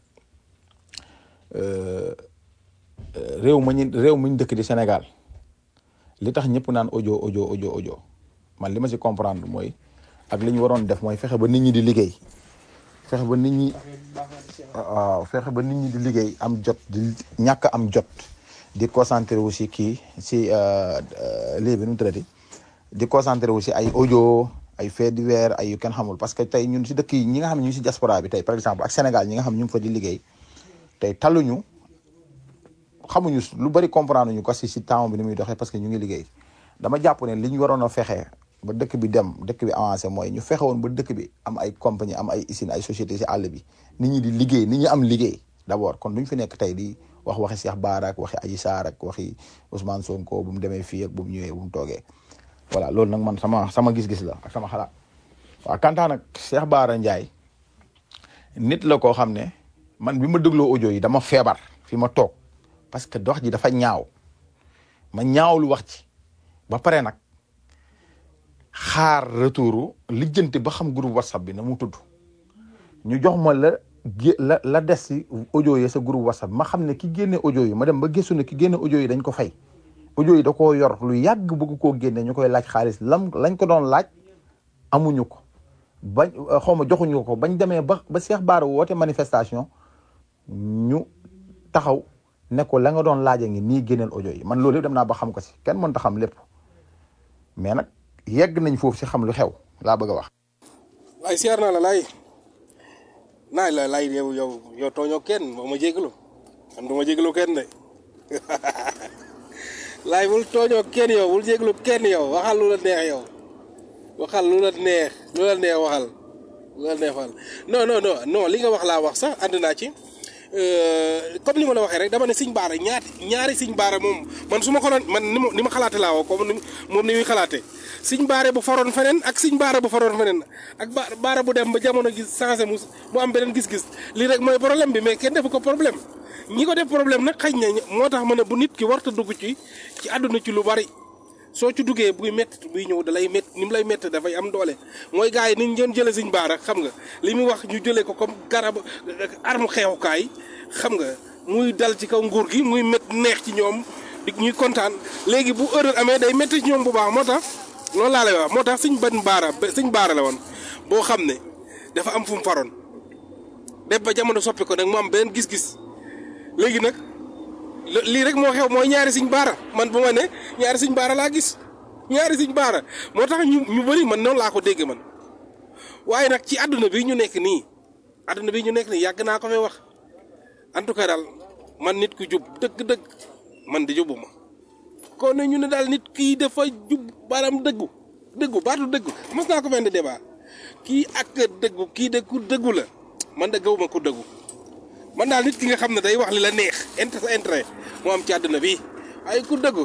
Speaker 9: réew muñ dëkk di Sénégal li tax ñëpp naan audio man li ma si comprendre mooy ak li ñu waroon def mooy fexe ba nit ñi di liggéey fexe ba nit ñi di liggéey am jot di ñàkk am jot di concentré wu si lii bi nu mu traité di concentré wu si ay audio ay faits divers ay yu kenn xamul parce que tey ñun si dëkk yi ñi nga xam ne ñu ngi si diaspora bi tey par exemple ak Sénégal ñi nga xam ne ñu ngi fa di liggéey tey talluñu xamuñu lu bari comprendre ñu ko si temps bi ni muy doxee parce que ñu ngi liggéey dama jàpp ne li ñu waroon a fexe ba dëkk bi avancé mooy ñu fexe woon ba dëkk bi am ay compagnie am ay usine ay société si àll bi nit ñi di liggéey nit ñi am liggéey d'abord kon duñ fi nekk tey di waxi Cheikh Bara ak waxi Adji Sarr ak waxi Ousmane Sonko bu mu demee fii ak bu mu ñëwee bu mu toogee voilà loolu nag man sama gis-gis la ak sama xalaat waaw kantaa nag Cheikh Bara Ndiaye nit la koo xam ne man bi ma dégloo audio yi dama feebar fi ma toog parce que wax ji dafa ñaaw ma ñaawlu wax ci ba pare nag xaar retouru lijjanti ba xam groupe WhatsApp bi na mu tudd ñu jox ma la des si audio yi sa groupe WhatsApp ma xam ne ki génne audio yi ma dem ba gëstu ne ki génne audio yi dañ ko fay audio yi da koo yor lu yàgg bëgg koo génne ñu koy laaj xaalis lañ ko doon laaj amuñu ko xaw ma joxuñu ko bañ demee ba Cheikh Bara woote manifestation ñu taxaw ne ko la nga doon laaja ngi nii génneel audio yi man loolu yëpp dem naa ba xam ko si kenn mënta xam lépp mais nag yegg nañ foofu si xam lu xew laa bëgg a wax.
Speaker 4: laay siyaar naa la laay yow tooñoo kenn moo ma jégalu man du ma jégalu kenn de laay bul tooñoo kenn yow bul jégalu kenn yow waxal lu la neex yow waxal lu la neex waxal non li nga wax laa wax sax ànd naa ci. comme ni ma la waxee rek dama ne Sëñ Bara ñaari Sëñ Bara moom man su ma ko doon man ni ma xalaate laa woo comme moom ni muy xalaate Sëñ Bara bu faroon feneen ak Sëñ Bara bu faroon feneen ak Bara bu dem ba jamono gi changé mu am beneen gis-gis lii rek mooy problème bi mais kenn defu ko problème ñi ko def problème nag xëy na moo tax ma ne bu nit ki warta dugg ci àdduna ci lu bari soo ci duggee buy métti buy ñëw da lay métti ni mu lay métti dafay am doole mooy gars yi ni ñu doon jëlee Sëñ Bara xam nga li muy wax ñu jëlee ko comme garab arme xeexukaay xam nga muy dal ci kaw nguur gi muy métti neex ci ñoom di ñuy kontaan léegi bu erreur amee day métti ci ñoom bu baax moo tax loolu laa lay wax moo tax suñ baara la woon boo xam ne dafa am fu mu faroon def ba jamono soppi ko nag mu am beneen gis-gis léegi nag lii rek moo xew mooy ñaari suñ baara man bu ma ne ñaari suñ baara laa gis ñaari suñ baara moo tax ñu bëri man noonu laa ko dégg man waaye nag ci àdduna bi ñu nekk nii yàgg naa ko fay wax en tout cas daal man nit ku jub dëgg-dëgg man di jubuma kon ne ñu ne daal nit kii dafa jub baaraam dëggu baatu dëggu mos naa ko fenn débat kii ak dëggu kii de ku dëggu la man de gawuma ku dëggu man daal nit ki nga xam ne day wax li la neex intérêt moo am ci àdduna bi ay ku dëggu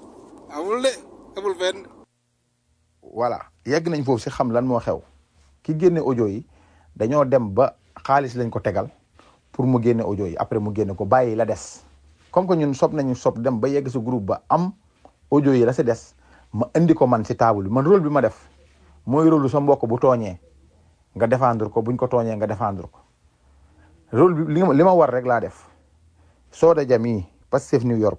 Speaker 4: amul fenn.
Speaker 9: voilà yegg nañ foofu si xam lan moo xew ki génne audio yi dañoo dem ba xaalis lañ ko tegal pour mu génne audio yi après mu génne ko bàyyi la des comme que ñun sob dem ba yegg si groupe ba am audio yi la si des ma indi ko man si table bi man rôle bi ma def mooy rôle sa mbokk bu tooñee nga défendre ko buñ ko tooñee nga défendre ko rôle bi li ma war rek laa def Soda Jami Pastef New York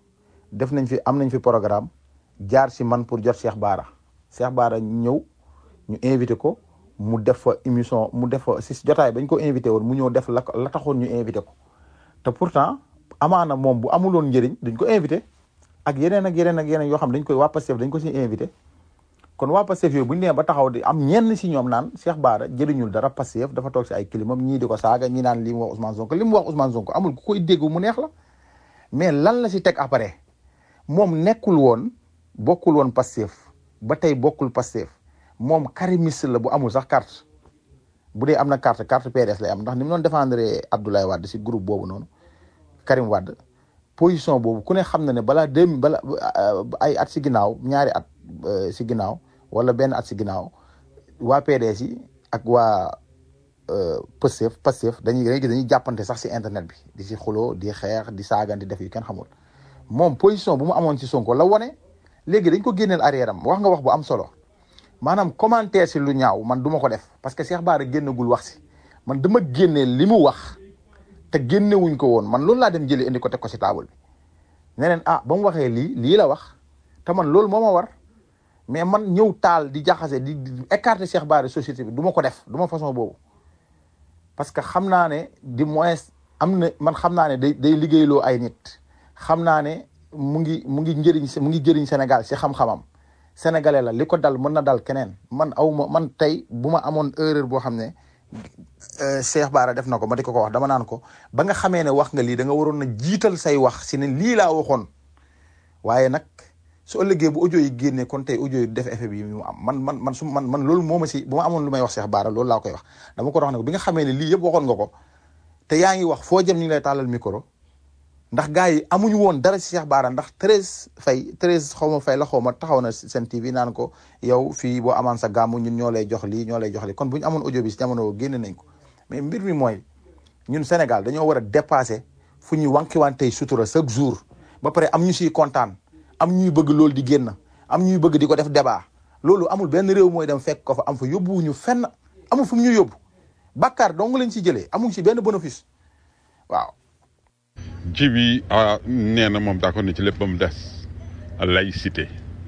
Speaker 9: am nañ fi programme jaar si man pour jot Cheikh Bara ñëw ñu invité ko mu def fa émission mu def fa si jotaay bañ ko invité woon mu ñëw def la taxoon ñu invité ko te pourtant amaana moom bu amuloon njëriñ duñ ko invité ak yeneen yoo xam dañ koy waa Pastef dañ ko si invité kon waa Pastef yooyu bu ñu nee ba taxaw di am ñenn si ñoom naan Cheikh Bara jëriñul dara Pastef dafa toog si ay kilimam ñii di ko saaga ñi naan li mu wax Ousmane Sonko li mu wax Ousmane Sonko amul ku koy dégg mu neex la mais lan la si teg après moom bokkul woon Pastef ba tey bokkul Pastef moom karimiste la bu amul sax carte bu dee am na carte PDS lay am ndax ni mu doon défendre Abdoulaye Wade si groupe boobu noonu Karim Wade position boobu ku ne xam na ne bala ay at si ginnaaw ñaari at si ginnaaw wala benn at si ginnaaw waa PDS yi ak waa Pastef dañuy jàppante sax si internet bi di si xuloo di xeex di saagan di def yu kenn xamul moom position bu mu amoon si Sonko la wone léegi dañ ko génneel arrière am wax nga wax bu am solo maanaam commentaire si lu ñaaw man duma ko def parce que Cheikh Bara génnagul wax si man dama génneel li mu wax te génnewuñ ko woon man loolu laa dem jëlee indi ko teg ko si table bi ne leen ba mu waxee lii la wax te man loolu moo ma war mais man ñëw taal di jaxase di écarter Cheikh Bara société bi du ma ko def du ma façon boobu parce que xam naa ne du moins man xam naa ne day liggéeyloo ay nit xam naa ne mu ngi jëriñ Sénégal si xam-xamam sénégalais la li ko dal mën na dal keneen man tey bu ma amoon erreur boo xam ne Cheikh Bara def na ko ma di ko wax dama naan ko ba nga xamee ne wax nga lii da nga waroon na jiital say wax si ne lii laa waxoon waaye nag su ëllëgee bu audio yi génnee kon tey audio yi def effet bi mu am man loolu moo ma si bu ma amoon lu may wax Cheikh Bara loolu laa koy wax dama ko wax ne ko bi nga xamee ne lii yëpp waxoon nga ko te yaa ngi wax foo jëm ñu ngi lay tàllal micro ndax gars yi amuñu woon dara si Cheikh Bara ndax Thérèse xaw ma Faye la xaw ma taxaw na seen TV naan ko yow fii boo amaan sa gàmmu ñun ñoo lay jox lii kon bu ñu amoon audio bi si jamono génne nañ ko mais mbir mi mooy ñun Sénégal dañoo war a dépasser fu ñuy wànkiwantey sutura chaque jour ba pare am ñu siy kontaan am ñuy bëgg loolu di génn am ñuy bëgg di ko def débat loolu amul benn réew mooy dem fekk ko fa am fa yóbbuwuñu fenn amul fu mu ñu yóbbu bàkkaar dong lañ si jëlee amuñ si benn bénéfice waaw.
Speaker 5: ji bi nee na moom d'accord na ci lépp ba mu des laïcité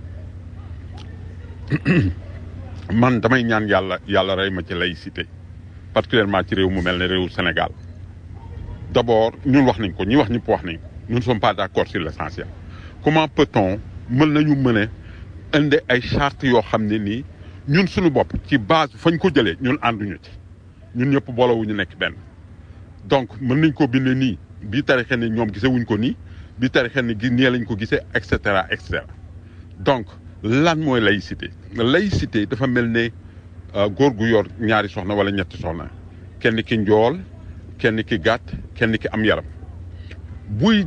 Speaker 5: man damay ñaan yàlla rey ma ci laïcité particulièrement ci réew mu mel ne réewu Sénégal d'abord ñun wax nañ ko ñi wax ñëpp wax nañ ko nous ne sommes pas d'accord sur l'essentiel comment peut-on mën a indi ay charte yoo xam ne nii ñun suñu bopp ci base fañ ko jëlee ñun ànduñu ci ñun ñëpp boolewuñu nekk benn donc mën nañ koo bindee nii bii tarixe ni ñoom gisewuñ ko nii bii tarixe ni nii lañ ko gisee et cetera donc lan mooy laïcité dafa mel ne góor gu yor ñaari soxna wala ñetti soxna kenn ki njool kenn ki gàtt kenn ki am yaram buy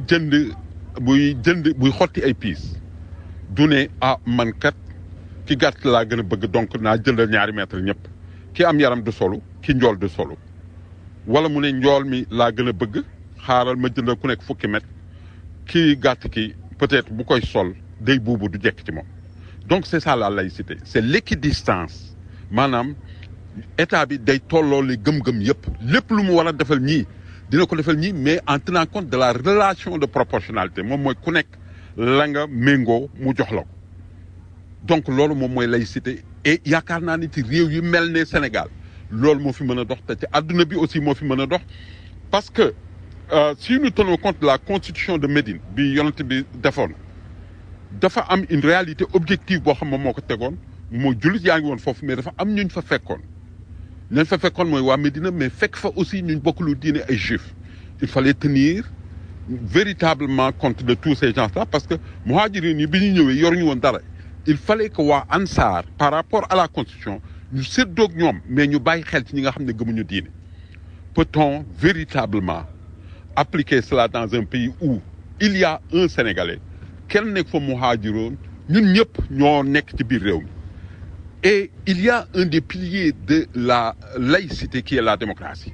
Speaker 5: xotti ay piis du ne man kat ki gàtt laa gën a bëgg donc naa jëndal ñaari mètre ñëpp ki am yaram du solu ki njool du solu wala mu ne njool mi laa gën a bëgg xaaral ma jëndal ku nekk fukki mètre kii gàtt ki peut-être bu koy sol day buubu du jekk ci moom donc c'est ça la laïcité c'est l'équidistance maanaam état bi day tolloo li gëm-gëm yëpp lépp lu mu war a defal ñii dina ko defal ñii mais en tenant compte de la relation de proportionnalité moom mooy ku nekk la nga méngoo mu jox la ko donc loolu moom mooy laïcité et yaakaar naa ni ci réew yu mel ne Sénégal loolu moo fi mën a dox te ci àdduna bi aussi moo fi mën a dox parce que si nous tenons compte de la constitution de Médine bi yonent bi defoon dafa am une réalité objective boo xam moom moo ko tegoon mooy jullit yaa ngi woon foofu mais dafa am ñuñ fa fekkoon ñuñ fa fekkoon mooy waa Médina mais fekk fa aussi ñuñ bokk lu diine ay juifs il fallait tenir véritablement compte de tous ces gens-là parce que muhajirin yi bi ñu ñëwee yoruñu woon dara il fallait que waa Ansar par rapport à la constitution ñu séddoog ñoom mais ñu bàyyi xel ci ñi nga xam ne gëmuñu diine peut-on véritablement appliquer cela dans un pays où il y a un Sénégalais kenn nekk fa muhajiroon ñun ñëpp ñoo nekk ci biir réew mi et il y a un des piliers de la laïcité qui est la démocratie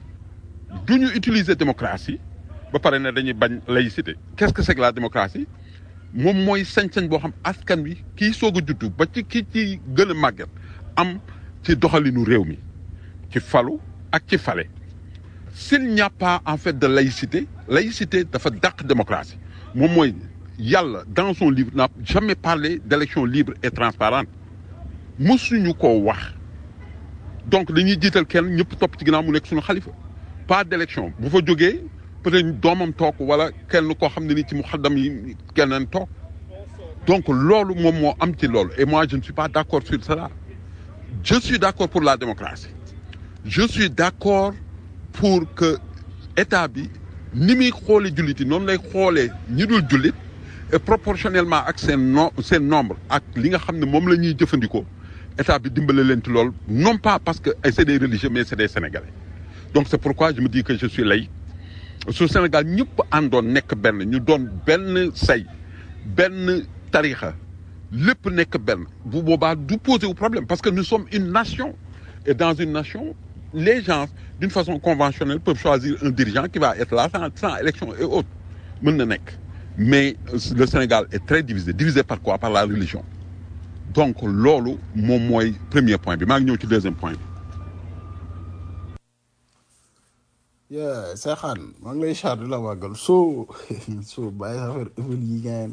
Speaker 5: du ñu utiliser démocratie ba pare ne dañuy bañ laïcité qu'est-ce que c'est que la démocratie moom mooy sañ-sañ boo xam askan wi kii soog a juddu ba ci kii ci gën a màgget am ci doxalinu réew mi ci falu ak ci fale s'il n'y a pas en fait de laïcité dafa dàq démocratie moom mooy yàlla dans son livre n'a jamais parlé d'élection libre et transparente mësuñu koo wax donc dañuy jiital kenn ñëpp topp ci ginnaaw mu nekk suñu xalifa pas d'élection bu fa jógee peut-être doomam toog wala kenn koo xam ne ni ci mu xaddam yi keneen toog donc loolu moom moo am ci loolu et moi je ne suis pas d'accord sur cela je suis d'accord pour la démocratie je suis d'accord pour que état bi ni muy xoolee jullit yi noonu lay xoolee ñi dul jullit et proportionnellement ak seen nombre ak li nga xam ne moom la ñuy jëfandikoo état bi dimbale leen ci loolu non pas parce que c'est des religieux mais c'est des Sénégalais donc c'est pourquoi je me dis que je suis laïc su Sénégal ñëpp àndoon nekk benn ñu doon benn say benn tarixa lépp nekk benn bu boobaa du poser wu problème parce que nous sommes une nation et dans une nation les gens d'une façon conventionnelle peuvent choisir un dirigeant qui va être là sans élection et autres mën na nekk mais le Sénégal est très divisé par quoi par la religion donc loolu moom mooy premier point bi maa ngi ñëw ci deuxième point bi.
Speaker 3: Seexaan maa ngi lay char di la màggal soo bàyyi sa affaire ëffal yi ngeen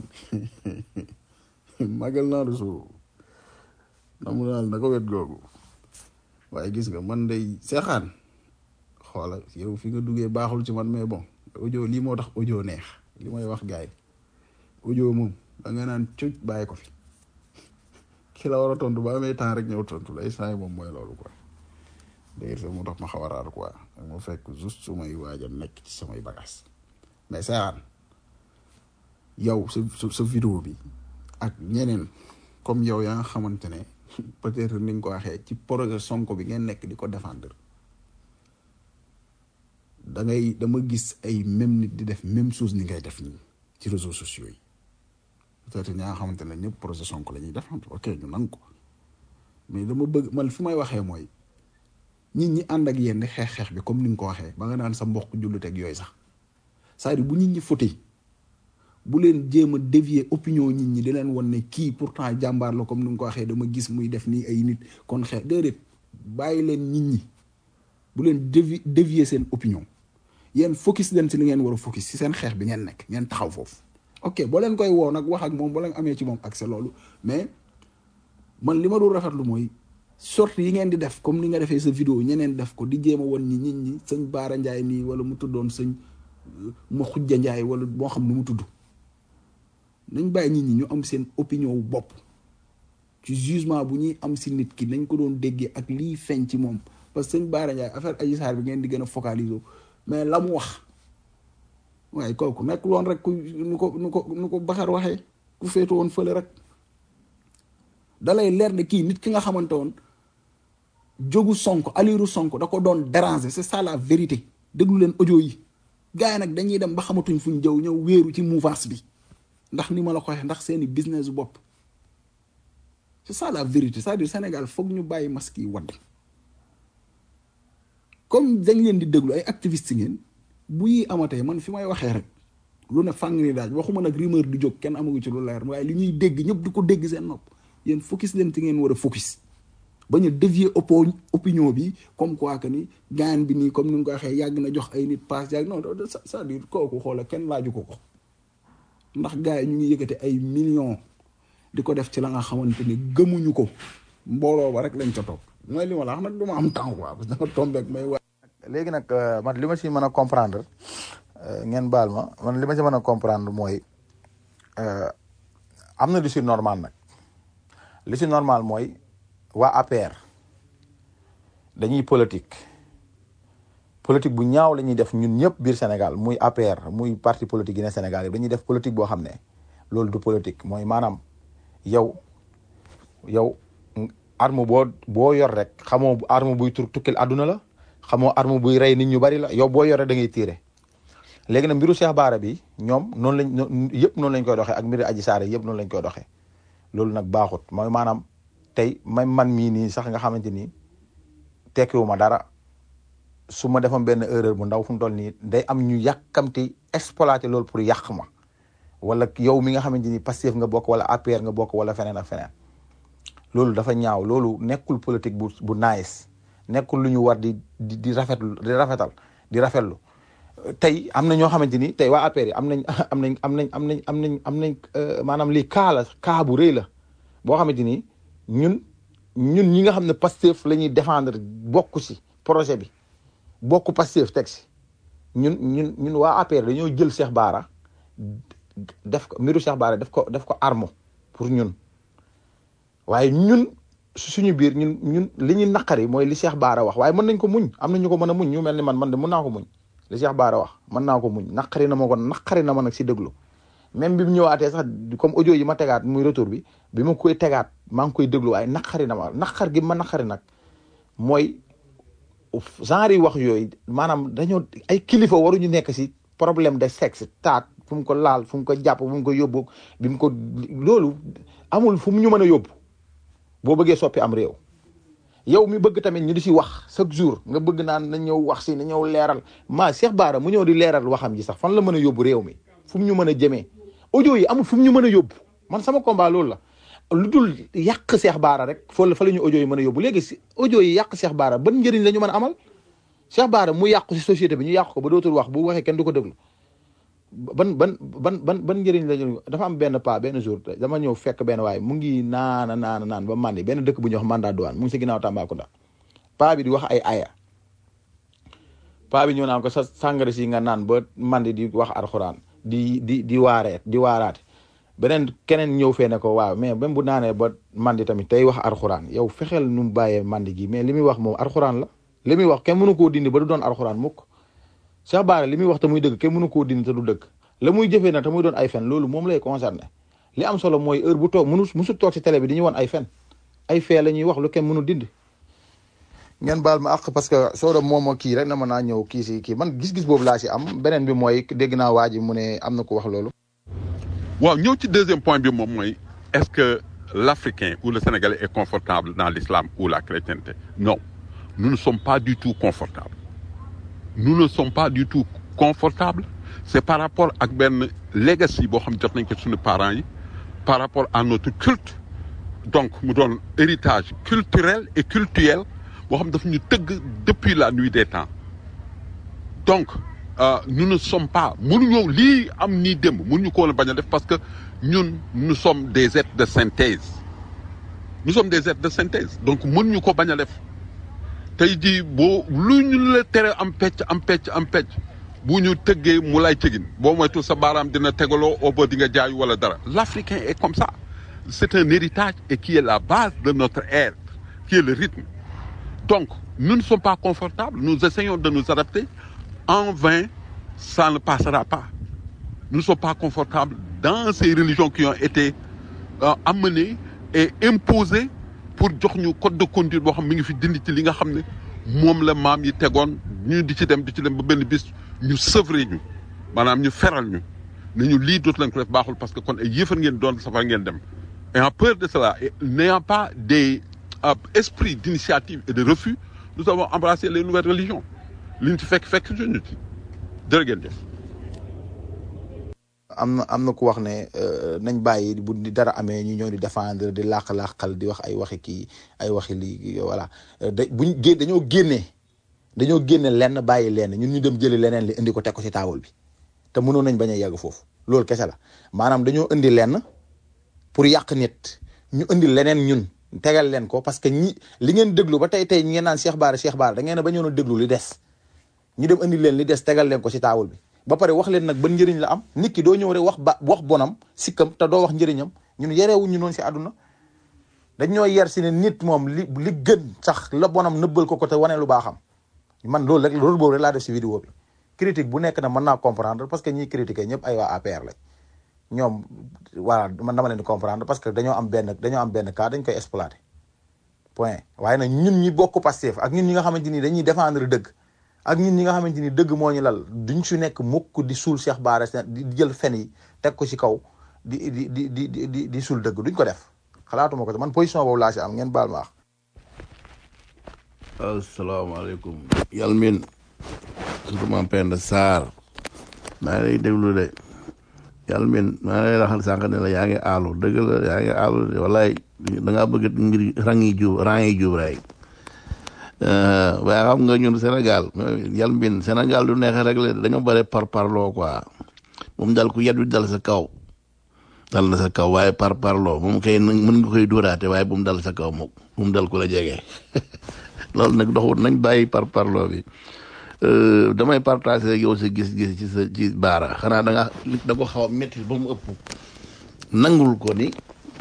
Speaker 3: màggal naa du soo namu naal na ko wet googu waaye gis nga man day Seexaan xoola yow fi nga duggee baaxul ci man mais bon audio lii moo tax audio neex li may wax gaay audio moom da nga naan cuuc bàyyi ko fi ki la war a tontu ba amee temps rek ñëw tontu lay saay moom mooy loolu quoi d'ailleurs sax moo tax ma xaw a raar quoi ma fekk juste su may waaj a nekk ci samay bagages mais Seexaan yow sa vidéo bi ak ñeneen comme yow yaa nga xamante ne peut-être ni nga ko waxee ci projet Sonko bi ngeen nekk di ko défendre dama gis ay même nit di def même chose ni ngay def nii ci réseaux sociaux yi peut-être ñaa nga xamante ne ñëpp projet Sonko la ñuy défendre ok ñu nangu ko mais dama bëgg man fi may waxee mooy nit ñi ànd ak yéen xeex bi comme ni nga ko waxee ba nga naan sa mbokk jullit ak yooyu sax c'est-à-dire bu nit ñi fotee bu leen jéem a dévier opinion nit ñi di leen wan ne kii pourtant jàmbaar la comme ni nga ko waxee dama gis muy def nii ay nit kon xeex déedéet bàyyi leen nit ñi bu leen dévier seen opinion yéen focus leen si li ngeen war a focus si seen xeex bi ngeen nekk ngeen taxaw foofu ok boo leen koy woo nag wax ak moom boo leen amee ci moom accès loolu mais man li ma dul rafetlu mooy sorte yi ngeen di def comme ni nga defee sa vidéo ñeneen def ko di jéem a won ñi nit ñi sëñ Baara Ndiaye nii wala mu tuddoon sëñ ma Xujja Ndiaye wala moo xam nu mu tudd nañ bàyyi nit ñi ñu am seen opinion wu bopp ci jugement bu ñuy am si nit ki nañ ko doon déggee ak lii feeñ ci moom parce que sëñ Baara Ndiaye affaire Adji Sarr bi ngeen di gën a focaliser mais la mu wax waaye kooku nekk loon rek ku nu ko Baxar waxee ku féetu woon fële rek dalay leer ne kii nit ki nga xamante woon jógu Sonko aliru Sonko da ko doon déranger c'est ça la vérité déglu leen audio yi gars yi nag dañuy dem ba xamatuñ fuñ jëw ñëw wéeru ci mouvance bi ndax ni ma la ko waxee ndax seeni business bopp c'est ça la vérité c'est-à-dire Sénégal foog ñu bàyyi masque yi wadd comme dañ leen di déglu ay activistes ngeen bu yi amatee man fi may waxee rek lu ne fàng ni daaj waxuma nag rumeur di jóg kenn amagu ci lu leer waaye li ñuy dégg ñëpp di ko dégg seen nopp yéen focus leen ci ngeen war a focus bañ a dévier opinion bi comme quoi que ni gaan bi nii comme ni nga ko waxee yàgg na jox ay nit passe yàgg non c'est-à-dire kooku xoola kenn laaju ko ndax gars yi ñu ngi yëkkati ay millions di ko def ci la nga xamante ni gëmuñu ko mbooloo ba rek lañ ca toog mooy li ma la wax nag du ma am temps quoi parce que danga tombeek may wax.
Speaker 9: léegi nag man li ma si mën a comprendre ngeen baal ma man li ma si mën a comprendre mooy am na lu si normal nag li si normal mooy waa APR dañuy politique bu ñaaw la ñuy def ñun ñëpp biir Sénégal muy APR muy parti politique yi ne Sénégal yi dañuy def politique boo xam ne loolu du politique mooy maanaam yow arme boo yor rek xamoo arme buy tukkil àdduna la xamoo arme buy rey nit ñu bari la yow boo yore da ngay tiire. léegi nag mbiru Cheikh Bara bi ñoom noonu lañ koy doxee ak mbiru Adji Sarr yëpp noonu lañ koy doxee loolu nag baaxut mooy maanaam tey man mii nii sax nga xamante ni tekkiwuma dara su ma defoon benn erreur bu ndaw fu mu toll nii day am ñu yàkkamti exploiter loolu pour yàq ma wala yow mi nga xamante ni Pastef nga bokk wala APR nga bokk wala feneen ak feneen loolu dafa ñaaw loolu nekkul politique bu nice nekkul lu ñu war di rafetlu tey am na ñoo xamante ni tey waa APR yi am nañ maanaam lii kaa bu rëy la boo xamante ni ñun ñi nga xam ne Pastef la ñuy défendre bokk si projet bi bokk Pastef teg si ñun waa APR dañoo jël Cheikh Bara def ko mbiru Cheikh Bara def ko arme pour ñun waaye ñun suñu biir ñun li ñuy naqari mooy li Cheikh Bara wax waaye mën nañ ko muñ am na ñu ko mën a muñ ñu mel ni man de mën naa ko muñ li Cheikh Bara wax mën naa ko muñ naqari na ma nag si déglu même bi mu ñëwaatee sax comme audio yi ma tegaat muy retour bi ma koy tegaat maa ngi koy déglu waaye naqari na ma naqar gi ma naqari nag mooy genre yi wax yooyu maanaam dañoo ay kilifa waruñu nekk si problème de sexe taat fu mu ko laal fu mu ko jàpp fu mu ko yóbbu loolu amul fu mu ñu mën a yóbbu boo bëggee soppi am réew yow mi bëgg tamit ñu di si wax chaque jour nga bëgg naan na ñëw wax si na ñëw leeral Cheikh Bara mu ñëw di leeral waxam ji sax fan la mën a yóbbu réew mi fu mu ñu mën a jëmee audio yi amul fu mu ñu mën a yóbbu man sama combat loolu la lu dul yàq Cheikh Bara rek fa la ñu audio yi mën a yóbbu léegi si audio yi yàq Cheikh Bara ban njëriñ la ñu mën a amal Cheikh Bara mu yàqu si société bi ñu yàq ko ba dootul wax bu waxee kenn du ko déglu ban njëriñ la ñu dafa am benn jour dama ñëw fekk benn waaye mu ngi naan ba mandi benn dëkk bu ñuy wax mandat douane mu ngi si ginnaaw Tambacounda paa bi di wax ay aya paa bi ñëw naan ko sa sàngara si nga naan ba mandi di wax alxuraan di waaraate beneen keneen ñëw fee ne ko waaw mais même bu naanee ba mandi tamit tey wax alxuraan yow fexeel nu mu bàyyee mandi gi mais li muy wax moom alxuraan la li muy wax kenn mënu koo dindi ba du doon alxuraan mukk Cheikh Bara li muy wax te muy dëgg kenn mënu koo dindi te du dëgg la muy jëfee nag te muy doon ay fen loolu moom lay concerné li am solo mooy heure bu toog musu toog ci télé bi di ñu woon ay fen ay fee la ñuy wax lu kenn mënu dindi. ngeen baal ma àq parce que soo doon moom kii rek na mën naa ñëw kii man gis-gis boobu laa si am beneen bi mooy dégg naa waa ji mu ne am na ko wax loolu.
Speaker 5: waaw ñëw ci deuxième point bi moom mooy est-ce que l'Africain ou le Sénégalais est confortable dans l'islam ou la chrétienté? Non, nous ne sommes pas du tout confortables. Nous ne sommes pas du tout confortables. C'est par rapport ak benn legacy boo xam jot nañ ko suñu parents yi par rapport à notre culte donc mu doon héritage culturel et cultuel boo xam daf ñu tëgg depuis la nuit des temps donc nous ne sommes pas mënuñoo lii am nii démb mënuñu ko woon a bañ a def parce que ñun nous sommes des êtres de synthèse donc mënuñu ko bañ a def tey jii boo lu ñu la tere am pecc bu ñu tëggee mu lay tëggin boo moytu sa baaraam dina tegaloo au ba di nga jaayu wala dara l'Africain est comme ça c'est un héritage et qui est la base de notre être qui est le rythme donc nous ne sommes pas confortables nous essayons de nous adapter en vain ça ne passera pas nous ne sommes pas confortables dans ces religions qui ont été amenées et imposées pour jox ñu code de conduite boo xam mi ngi fi dindi ci li nga xam ne moom la maam yi tegoon ñu di ci dem ba benn bis ñu sevrer ñu maanaam ñu feral ñu ne ñu lii dootu leen ko def baaxul parce que kon ay yëfar ngeen doon safar ngeen dem et en peur de cela et n'ayant pas des esprits d'initiative et de refus nous avons embrassé les nouvelles religions li ñu ci fekk suñu ci jërë ngeen jëf.
Speaker 9: am na ku wax ne nañ bàyyi bu dara amee ñu ñëw di défendre di làq-làqal di wax ay waxi lii voilà dañoo génne lenn bàyyi lenn ñun ñu dem jëli leneen li indi ko teg ko ci taabal bi te mënoon nañ bañ a yegg foofu loolu kese la maanaam dañoo indi lenn pour yàq nit ñu indi leneen ñun tegal leen ko parce que ñi li ngeen déglu ba tey ñi ngeen naan Cheikh Bara da ngeen a bañoon a déglu li des ñu dem indi leen li des tegal leen ko ci taawul bi ba pare wax leen nag ban njëriñ la am nit ki doo ñëw rek wax bonam sikkam te doo wax njëriñam ñun yerewuñ ñu noonu si àdduna dañ ñoo yer si ne nit moom li gën sax la bonam nëbbal ko te wane lu baaxam man loolu boobu rek laa def si vidéo bi critique bu nekk na mën naa comprendre parce que ñiy critiquer ñëpp ay waa APR lañ ñoom voilà man dama leen di comprendre parce que dañoo am benn cas dañ koy exploiter point waaye nag ñun ñi bokk Pastef ak ñun ñi nga xamante ni dañuy défendre dëgg ak ñun ñi nga xamante ni dëgg moo ñu lal duñ si nekk mukk di suul Cheikh Bara di jël fen yi teg ko ci kaw di suul dëgg duñ ko def xalaatuma ko man position boobu laa si am ngeen baal ma wax.
Speaker 6: asalaamaaleykum yàlla min surtout ma Penda Sarr maa ngi lay déglu de yàlla min maa ngi lay raxal sànq ne la yaa ngi aalu dëgg la yaa ngi aalu de wallaay da ngaa bëgg mbir rang yi juub rek waaye xam nga ñun Sénégal yàlla min Sénégal du neexe rek la dañoo bare parloo quoi moom daal ku yeddu dal sa kaw dal na sa kaw waaye parloo moom kay mën nga koy dóoraate waaye bu mu dal sa kaw moom bu mu dal ku la jege loolu nag doxut nañ bàyyi parloo bi damay partager ak yow sa gis-gis ci Bara xanaa da ko xaw a métti ba mu ëpp nangul ko ni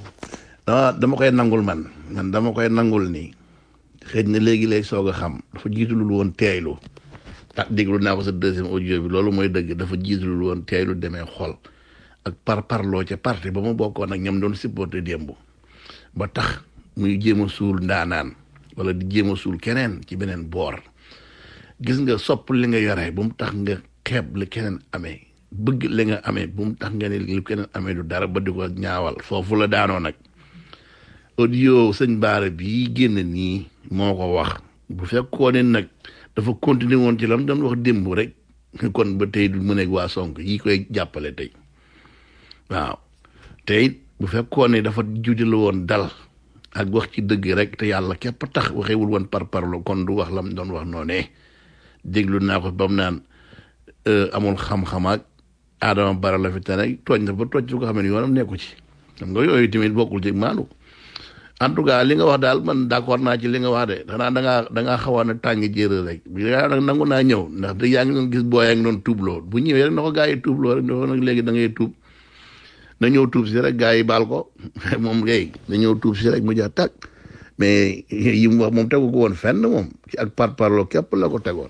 Speaker 6: dama koy nangul man dama koy nangul ni xëy na léegi lay soog a xam dafa jiitulul woon teeylu déglu naa ko sa deuxième audio bi loolu mooy dëgg dafa jiitulul woon teeylu demee xol ak parloo ca parti ba mu bokkoon ak ñam doon supporté démb ba tax muy jéem a suul ndaanaan wala di jéem a suul keneen ci beneen boor gis nga sopp li nga yore bu mu tax nga xeeb li keneen amee bëgg li nga amee bu mu tax nga ne li keneen amee du dara ba di ko ñaawal foofu la daanoo nag audio sëñ Bara bii génn nii moo ko wax bu fekkoon ne nag dafa continuer woon ci lam doon wax démb rek kon ba tey du mu nekk waa Sonko yi koy jàppale tey waaw tey bu fekkoon ne dafa judil woon dal ak wax ci dëgg rek te yàlla képp tax waxewul woon parlo kon du wax lam doon wax noonee déglu naa ko ba mu naan amul xam-xam ak Adama Barrow la fi tane tooñ na ba tooñ su ko xam ne yoonam nekku ci xam nga yooyu tamit bokkul ci maandu en tout cas li nga wax daal man d'accord naa ci li nga wax de xanaa da ngaa xawoon a tàng jërë rek bi yaa nag nangu naa ñëw ndax te yaa ngi doon gis booy yaa ngi doon tuubloo bu ñëwee rek na ko gaa yi tuubloo rek nag léegi da ngay tuub na ñëw tuub si rek gaa yi baal ko moom léegi na ñëw tuub si rek mu jaar tàkk mais yi mu wax moom tegu ko woon fenn moom ci ak parlo képp la ko tegoon.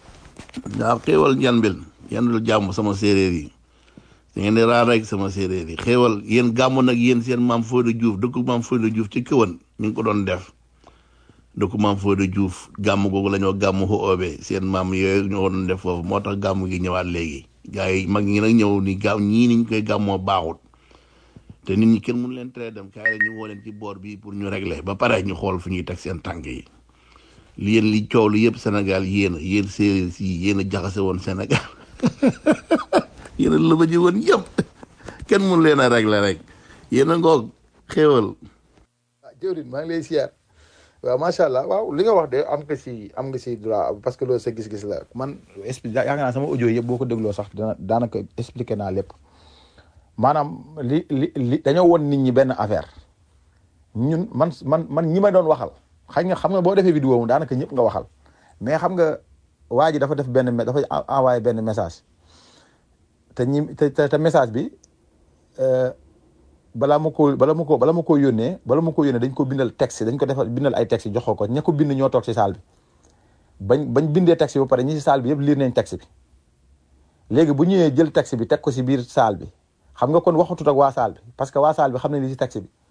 Speaker 6: waaw xéewal yanbil jàmm sama séeréer yi da ngeen di raar rek sama séeréer yi xéewal yéen gàmm nag yéen seen maam Fodé Diouf dëkku maam Fodé Diouf ci këwan ñu ngi ko doon def dëkku maam Fodé Diouf gàmm googu la ñoo gàmm xoobe seen maam yooyu ñoo ko doon def foofu moo tax gàmm gi ñëwaat léegi gars yi mag ñi nag ñëw ni gaaw ñii niñ koy gàmmoo baaxut te nit ñi kenn mënu leen tere dem kaay la ñu woo leen ci boor bi pour ñu régler ba pare ñu xool fu ñuy teg seen tànk yi li yéen li coow lu yëpp Sénégal yéen séeréer si yéen a jaxase woon Sénégal yéen a lëbëji woon yëpp kenn mënu leen a régler rek yéen a ngoog xéewal.
Speaker 9: jëwrin maa ngi lay siyaar waaw macha allah waaw li nga wax de am nga si droit parce que loolu sa gis-gis la man yaakaar naa sama audio yëpp boo ko dégloo sax daanaka expliqué naa lépp maanaam li dañoo won nit ñi benn affaire ñun man ñi ma doon waxal xam nga boo defee vidéo mu daanaka ñëpp nga waxal mais xam nga waa ji dafa dafa envoyé benn message te message bi bala ma ko yónnee dañ ko bindal texte dañ ko bindal ay texte jox ko ña ko bind ñoo toog ci salle bi bañ bindee texte bi ba pare ñi ci salle bi yëpp lire nañ texte bi léegi bu ñëwee jël texte bi teg ko ci biir salle bi xam nga kon waxatut ak waa salle bi parce que waa salle bi xam nañ li ci texte bi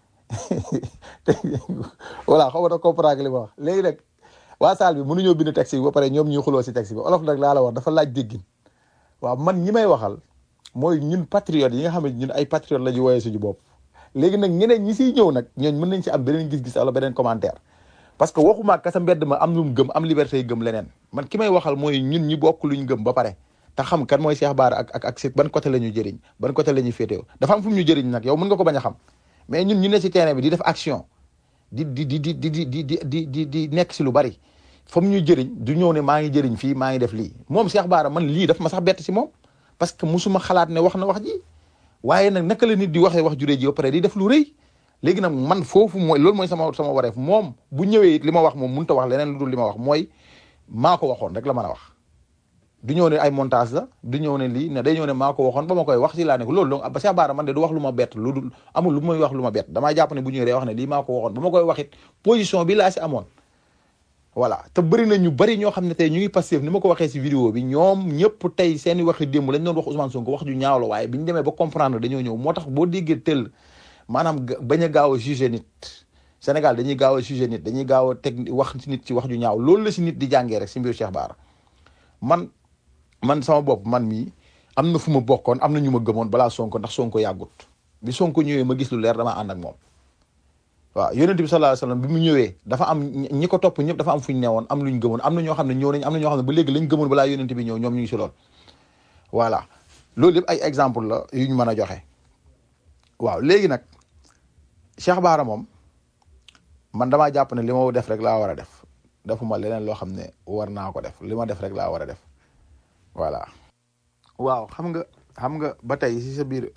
Speaker 9: voilà xaw ma da comprendre li ma wax léegi nag waa salle bi mënuñoo bind texte bi ba pare ñoom ñuy xuloo ci texte bi olof nag laa la wax dafa laaj déggin waaw man ñi may waxal mooy ñun patriotes yi nga xam ne ñun ay patriotes la ñu woowee suñu bopp léegi nag ñeneen ñi siy ñëw nag ñooñ mën nañ ci am beneen gis-gis wala beneen commentaire parce que waxuma ka sa mbedd ma am lu mu gëm am liberté yi gëm leneen man ki may waxal mooy ñun ñi bokk luñ gëm ba pare te xam kan mooy Cheikh Bara ak si ban côté la ñu jëriñ ban côté la ñuy féetewoo dafa am fu mu ñu jëriñ nag yow mën nga ko bañ a xam mais ñun ñu ne si terrain bi di def action di nekk si lu bari fa mu ñu jëriñ du ñëw ne maa ngi jëriñ fii maa ngi def lii moom Cheikh Bara man lii daf ma sax bett si moom parce que musuma xalaat ne wax na wax ji waaye nag naka la nit di waxee wax juree ji ba pare di def lu rëy léegi nag man foofu mooy loolu mooy sama wareef moom bu ñëwee it li ma wax moom mënut a wax leneen lu dul li ma wax mooy maa ko waxoon rek la mën a wax du ñëw ne ay montage la du ñëw ne lii ne day ñëw ne maa ko waxoon ba ma koy wax si laa ne ko loolu donc ba Cheikh Bara man de du wax lu ma bett lu dul amul lu may wax lu ma bett damaa jàpp ne bu ñëwee day wax ne lii maa ko waxoon ba ma koy wax it position bi laa si amoon voilà te bëri na ñu bëri ñoo xam ne tey ñu ngi Pastef ni ma ko waxee si vidéo bi ñoom ñëpp tey seeni waxi démb lañ doon wax Ousmane Sonko wax ju ñaaw la waaye bi ñu demee ba comprendre dañoo ñëw moo tax boo déggee tëll maanaam bañ a gaaw a jugé nit Sénégal dañuy gaaw a jugé nit dañuy gaaw a teg wax nit ci wax ju ñaaw loolu la si nit di jàngee rek si mbiru Cheikh Bara man sama bopp man mii am na fu ma bokkoon am na ñu ma gëmoon balaa Sonko ndax Sonko yàggut bi Sonko ñëwee ma gis lu leer damaa ànd ak moom waaw yonent bi sallallahu alayhi wasallam bi mu ñëwee dafa am ñi ko topp ñëpp dafa am fu ñu newoon am lu ñu gëmoon am na ñoo xam ne ñëw nañ am na ñoo xam ne ba léegi lañ gëmoon balaa yonent bi ñëw ñoom ñu ngi si lool voilà loolu yëpp ay exemple la yu ñu mën a joxe waaw léegi nag Cheikh Bara moom man damaa jàpp ne li ma def rek laa war a def defuma leneen loo xam ne war naa ko def li ma def rek laa war a def voilà waaw xam nga ba tey si sa biir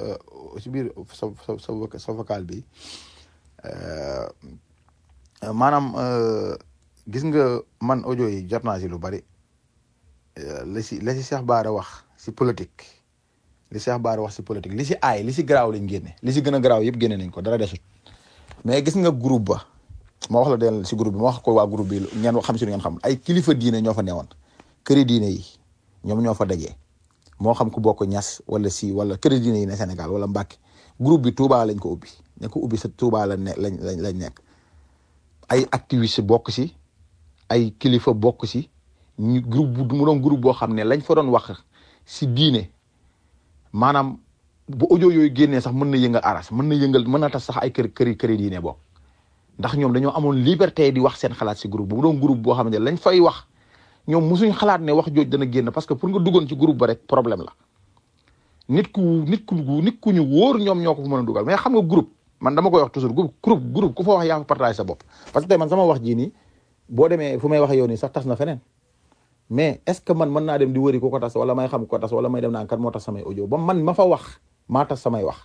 Speaker 9: sa vocal bi maanaam gis nga man audio yi jot naa si lu bari la si Cheikh Bara wax si politique li Cheikh Bara wax si politique li si aay li si garaaw lañ génne li si gën a garaaw yëpp génne nañ ko dara desut mais gis nga groupe ba ma wax la del si groupe bi ma wax ko waa groupe bi ngeen xam si lu ngeen xam ay kilifa diine ñoo fa newoon këri diine yi ñoom ñoo fa dajee moo xam ku bokk Ñas wala si wala këri diine yi ne Sénégal wala Mbàkke groupe bi Touba lañ ko ubbi ne ko ubbi sa Touba lañ nekk ay activiste bokk si ay kilifa bokk si ñu groupe bu mu doon groupe boo xam ne lañ fa doon wax si diine maanaam bu audio yooyu génnee sax mën na yëngal aras mën na tas sax ay këri diine bokk ndax ñoom dañoo amoon liberté di wax seen xalaat si groupe bu mu doon groupe boo xam ne lañ fay wax ñoom musuñ xalaat ne wax jooj dana génn parce que pour nga duggoon ci groupe ba rek problème la nit ku ñu wóor ñoom ñoo ko fa mën a dugal mais xam nga groupe man dama koy wax toujours groupe ku fa wax yaa fa partage sa bopp parce que tey man sama wax jii nii boo demee fu may waxee yow nii sax tas na feneen mais est ce que man mën naa dem di wëri ku ko tas wala may xam ko tas wala may dem naan kan moo tas samay audio ba man ma fa wax maa tas samay wax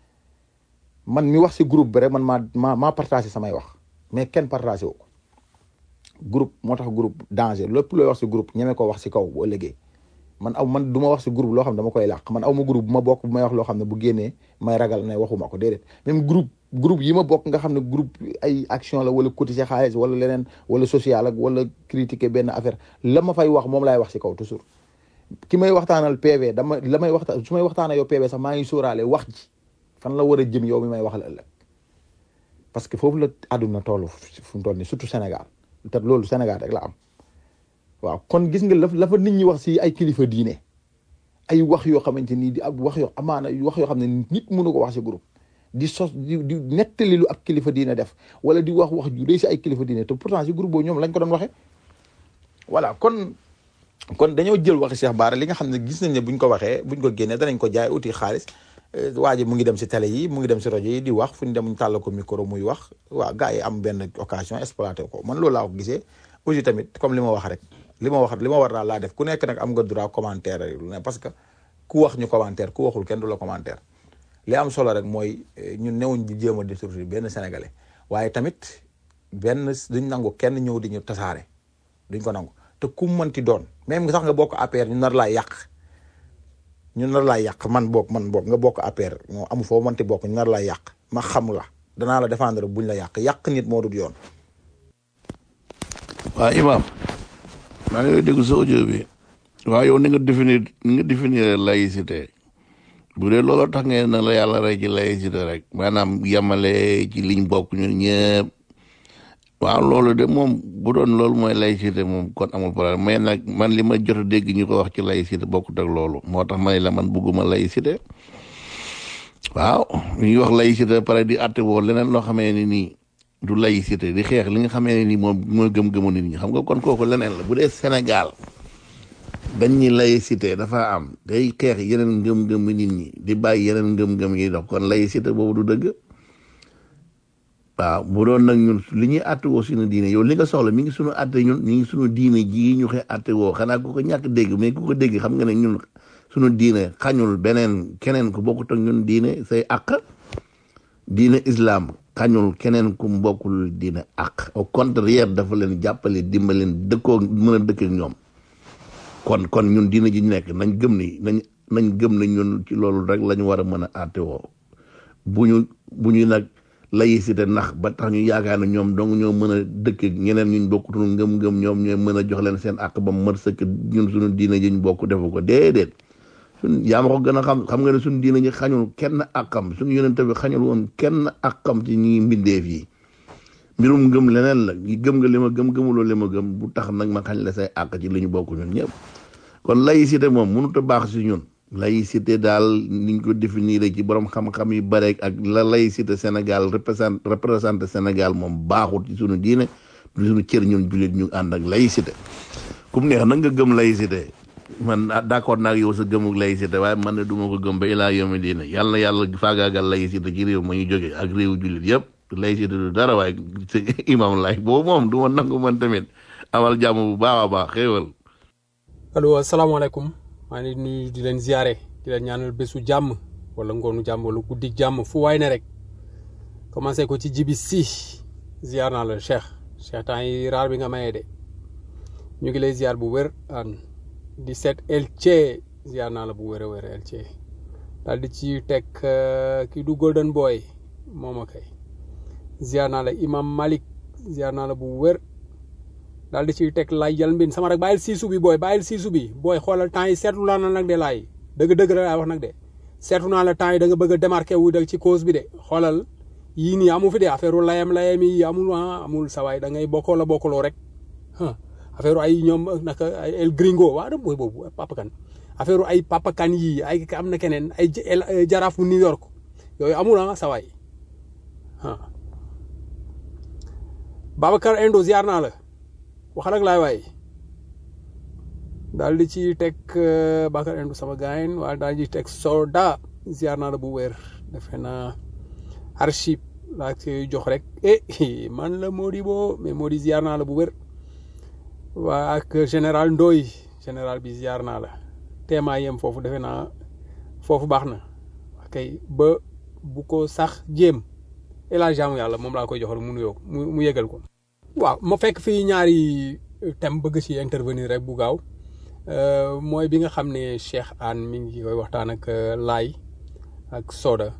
Speaker 9: man mi wax si groupe bi rek man maa partagé samay wax mais kenn partagé wu ko groupe moo tax groupe danger lépp looy wax si groupe ñeme ko wax si kaw bu ëllëgee man du ma wax si groupe loo xam ne dama koy làq man aw ma groupe bu ma bokk bu may wax loo xam ne bu génnee may ragal ne waxuma ko déedéet même groupe yi ma bokk nga xam ne groupe ay action la wala cotiser xaalis wala leneen wala social ak wala critiquer benn affaire la ma fay wax moom laay wax si kaw toujours ki may waxtaanal PV su may waxtaanal yow PV sax maa ngi sóoraale wax ji fan la war a jëm yow mi may waxal ëllëg parce que foofu la àdduna toll fu mu toll nii surtout Sénégal te loolu Sénégal rek la am waaw kon gis nga la fa nit ñi wax si ay kilifa diine ay wax yoo xamante ni di ab wax yoo amaana wax yoo xam ne nit mënu ko wax si groupe di sos di nettali lu ab kilifa diine def wala di wax ju rëy si ay kilifa diine te pourtant si groupe boobu ñoom lañ ko doon waxee voilà kon dañoo jël waxi Cheikh Bara li nga xam ne gis nañ ne buñ ko waxee buñ ko génnee danañ ko jaay uti xaalis waa ji mu ngi dem si télé yi mu ngi dem si rajo yi di wax fu ñu dem ñu tàll ko micro muy wax waaw gars yi am benn occasion exploité ko man loolu laa ko gisee aussi tamit comme li ma wax rek li ma war daal laa def ku nekk nag am nga droit commentaire lu ne parce que ku wax ñu commentaire ku waxul kenn du la commentaire li am solo rek mooy ñun newuñ di jéem a détruire benn sénégalais waaye tamit duñ nangu kenn ñëw di ñu tasaare duñ ko nangu te ku mënti doon même sax nga bokk APR ñu nar laa yàq man boog nga bokk APR moo amu foo mënti bokk ñu nar laa yàq ma xam la danaa la défendre buñ la yàq nit moo dul yoon.
Speaker 6: waaw Imaam maa ngi lay déglu sa audio bi waaw yow ni nga définir laïcité bu dee looloo tax ngeen na la yàlla rey ci laïcité rek maanaam yamale ci liñ bokk ñun ñëpp waaw loolu de moom bu doon loolu mooy laïcité moom kon amul problème mais nag man li ma jot a dégg ñu ko wax ci laïcité bokkut ak loolu moo tax ma ne la man bugguma laïcité waaw ñuy wax laïcité pare di àtte woo leneen loo xamee ni nii du laïcité di xeex li nga xamee ne nii moom mooy gëm-gëmu nit ñi xam nga kon kooku leneen la bu dee Sénégal dañ ñi laïcité dafa am day xeex yeneen ngëm-ngëm nit ñi di bàyyi yeneen ngëm-ngëm yi dox kon laïcité boobu du dëgg waaw bu doon nag ñun li ñuy àtte woo suñu diine yow li nga soxla mi ngi suñu àtte ñun ñu ngi suñu diine ji ñu koy àtte woo xanaa ku ko ñàkk dégg mais ku ko dégg xam nga ne ñun sunu diine xañul beneen keneen ku bokkut ak ñun diine say àq diine islam xañul keneen ku bokkul diine àq au contraire dafa leen jàppale dimbaleen dëkkoo mën a dëkk ak ñoom kon ñun diine ji ñu nekk nañ gëm ni nañ gëm ni ñun ci loolu rek la ñu war a mën a àttewoo bu ñu nag laïcité ndax ba tax ñu yaakaar ne ñoom donc ñoo mën a dëkk ak ñeneen ñuñ bokkutul ngëm-ngëm ñoom ñooy mën a jox leen seen àq ba mu mat sëkk ñun suñu diine ji ñu bokk defu ko déedéet yaa ma ko gën a xam nga ne suñu diine ji xañul kenn àqam suñu yonente bi xañul woon kenn àqam ci ñi mbindeef yi mbirum gëm leneen la gëm nga li ma gëm gëmuloo li ma gëm bu tax nag ma xañ la say àq ci li ñu bokk ñun ñëpp kon laïcité moom mënut a baax si ñun laïcité daal niñ ko définir ci borom xam-xam yu bare ak la laïcité Sénégal représenté Sénégal moom baaxut ci suñu diine du suñu cër ñun jullit ñu ànd ak laïcité kum neex nag nga gëm laïcité man d'accord naa ak yow sa gëmuk laïcité waaye man ne du ma ko gëm ba ilaa yomi diine yàlla na yàlla faagaagal laïcité ci réew ma ñu jóge ak réewu jullit yëpp laïcité du dara waaye imam lay boobu moom du ma nangu man tamit amal jàmm bu baax a baax xéewal
Speaker 11: allo asalaamaaleykum maa ngi nuyu di leen ziare di leen ñaanal bésu jàmm wala ngoonu jàmm wala guddik jàmm fu waay ne rek commencé ko ci jibi si ziar naa la Cheikh temps yi raar bi nga mayee de ñu ngi lay ziar bu wér an di seet Elche ziar naa la bu wér a wér Elche daal di ci teg kii du Golden Boy moom a kay ziar naa la Imam Malik ziar naa la bu wér daal di ciy teg lay jal mbin sama rek bàyyil siisu bi booy xoolal temps yi seetlu laa na nag de laay dëgg la laay wax nag de seetlu naa la temps yi da nga bëgg a démarqué wu ci cause bi de xoolal yii nii amu fi de affaire layam yi amul sawaay da ngay bokkoo la bokkaloo rek affaire ay ñoom naka ay El Gringo waa da booy boobu Papa Kane affaire ay Papa Kane yii ay am na keneen ay jaraaf bu New York yooyu amul sawaay Babacar Endo ziar naa la waxal ak laay waay daal di ci teg Bakar Endo sama gaayen waaye daal di teg Soda ziar naa la bu wér defe naa archive laa koy jox rek man la Modibo mais Modi ziar naa la bu wér waa ak général Ndoy général bi ziar naa la teemaa yem foofu defe naa foofu baax na kay ba bu ko sax jéem et la jaamu yàlla moom laa koy joxal mu nuyoo mu yëgal ko waaw ma fekk fii ñaari thème bëgg ci intervenir rek bu gaaw mooy bi nga xam ne Cheikh Anne mi ngi koy waxtaan ak Laay ak Soda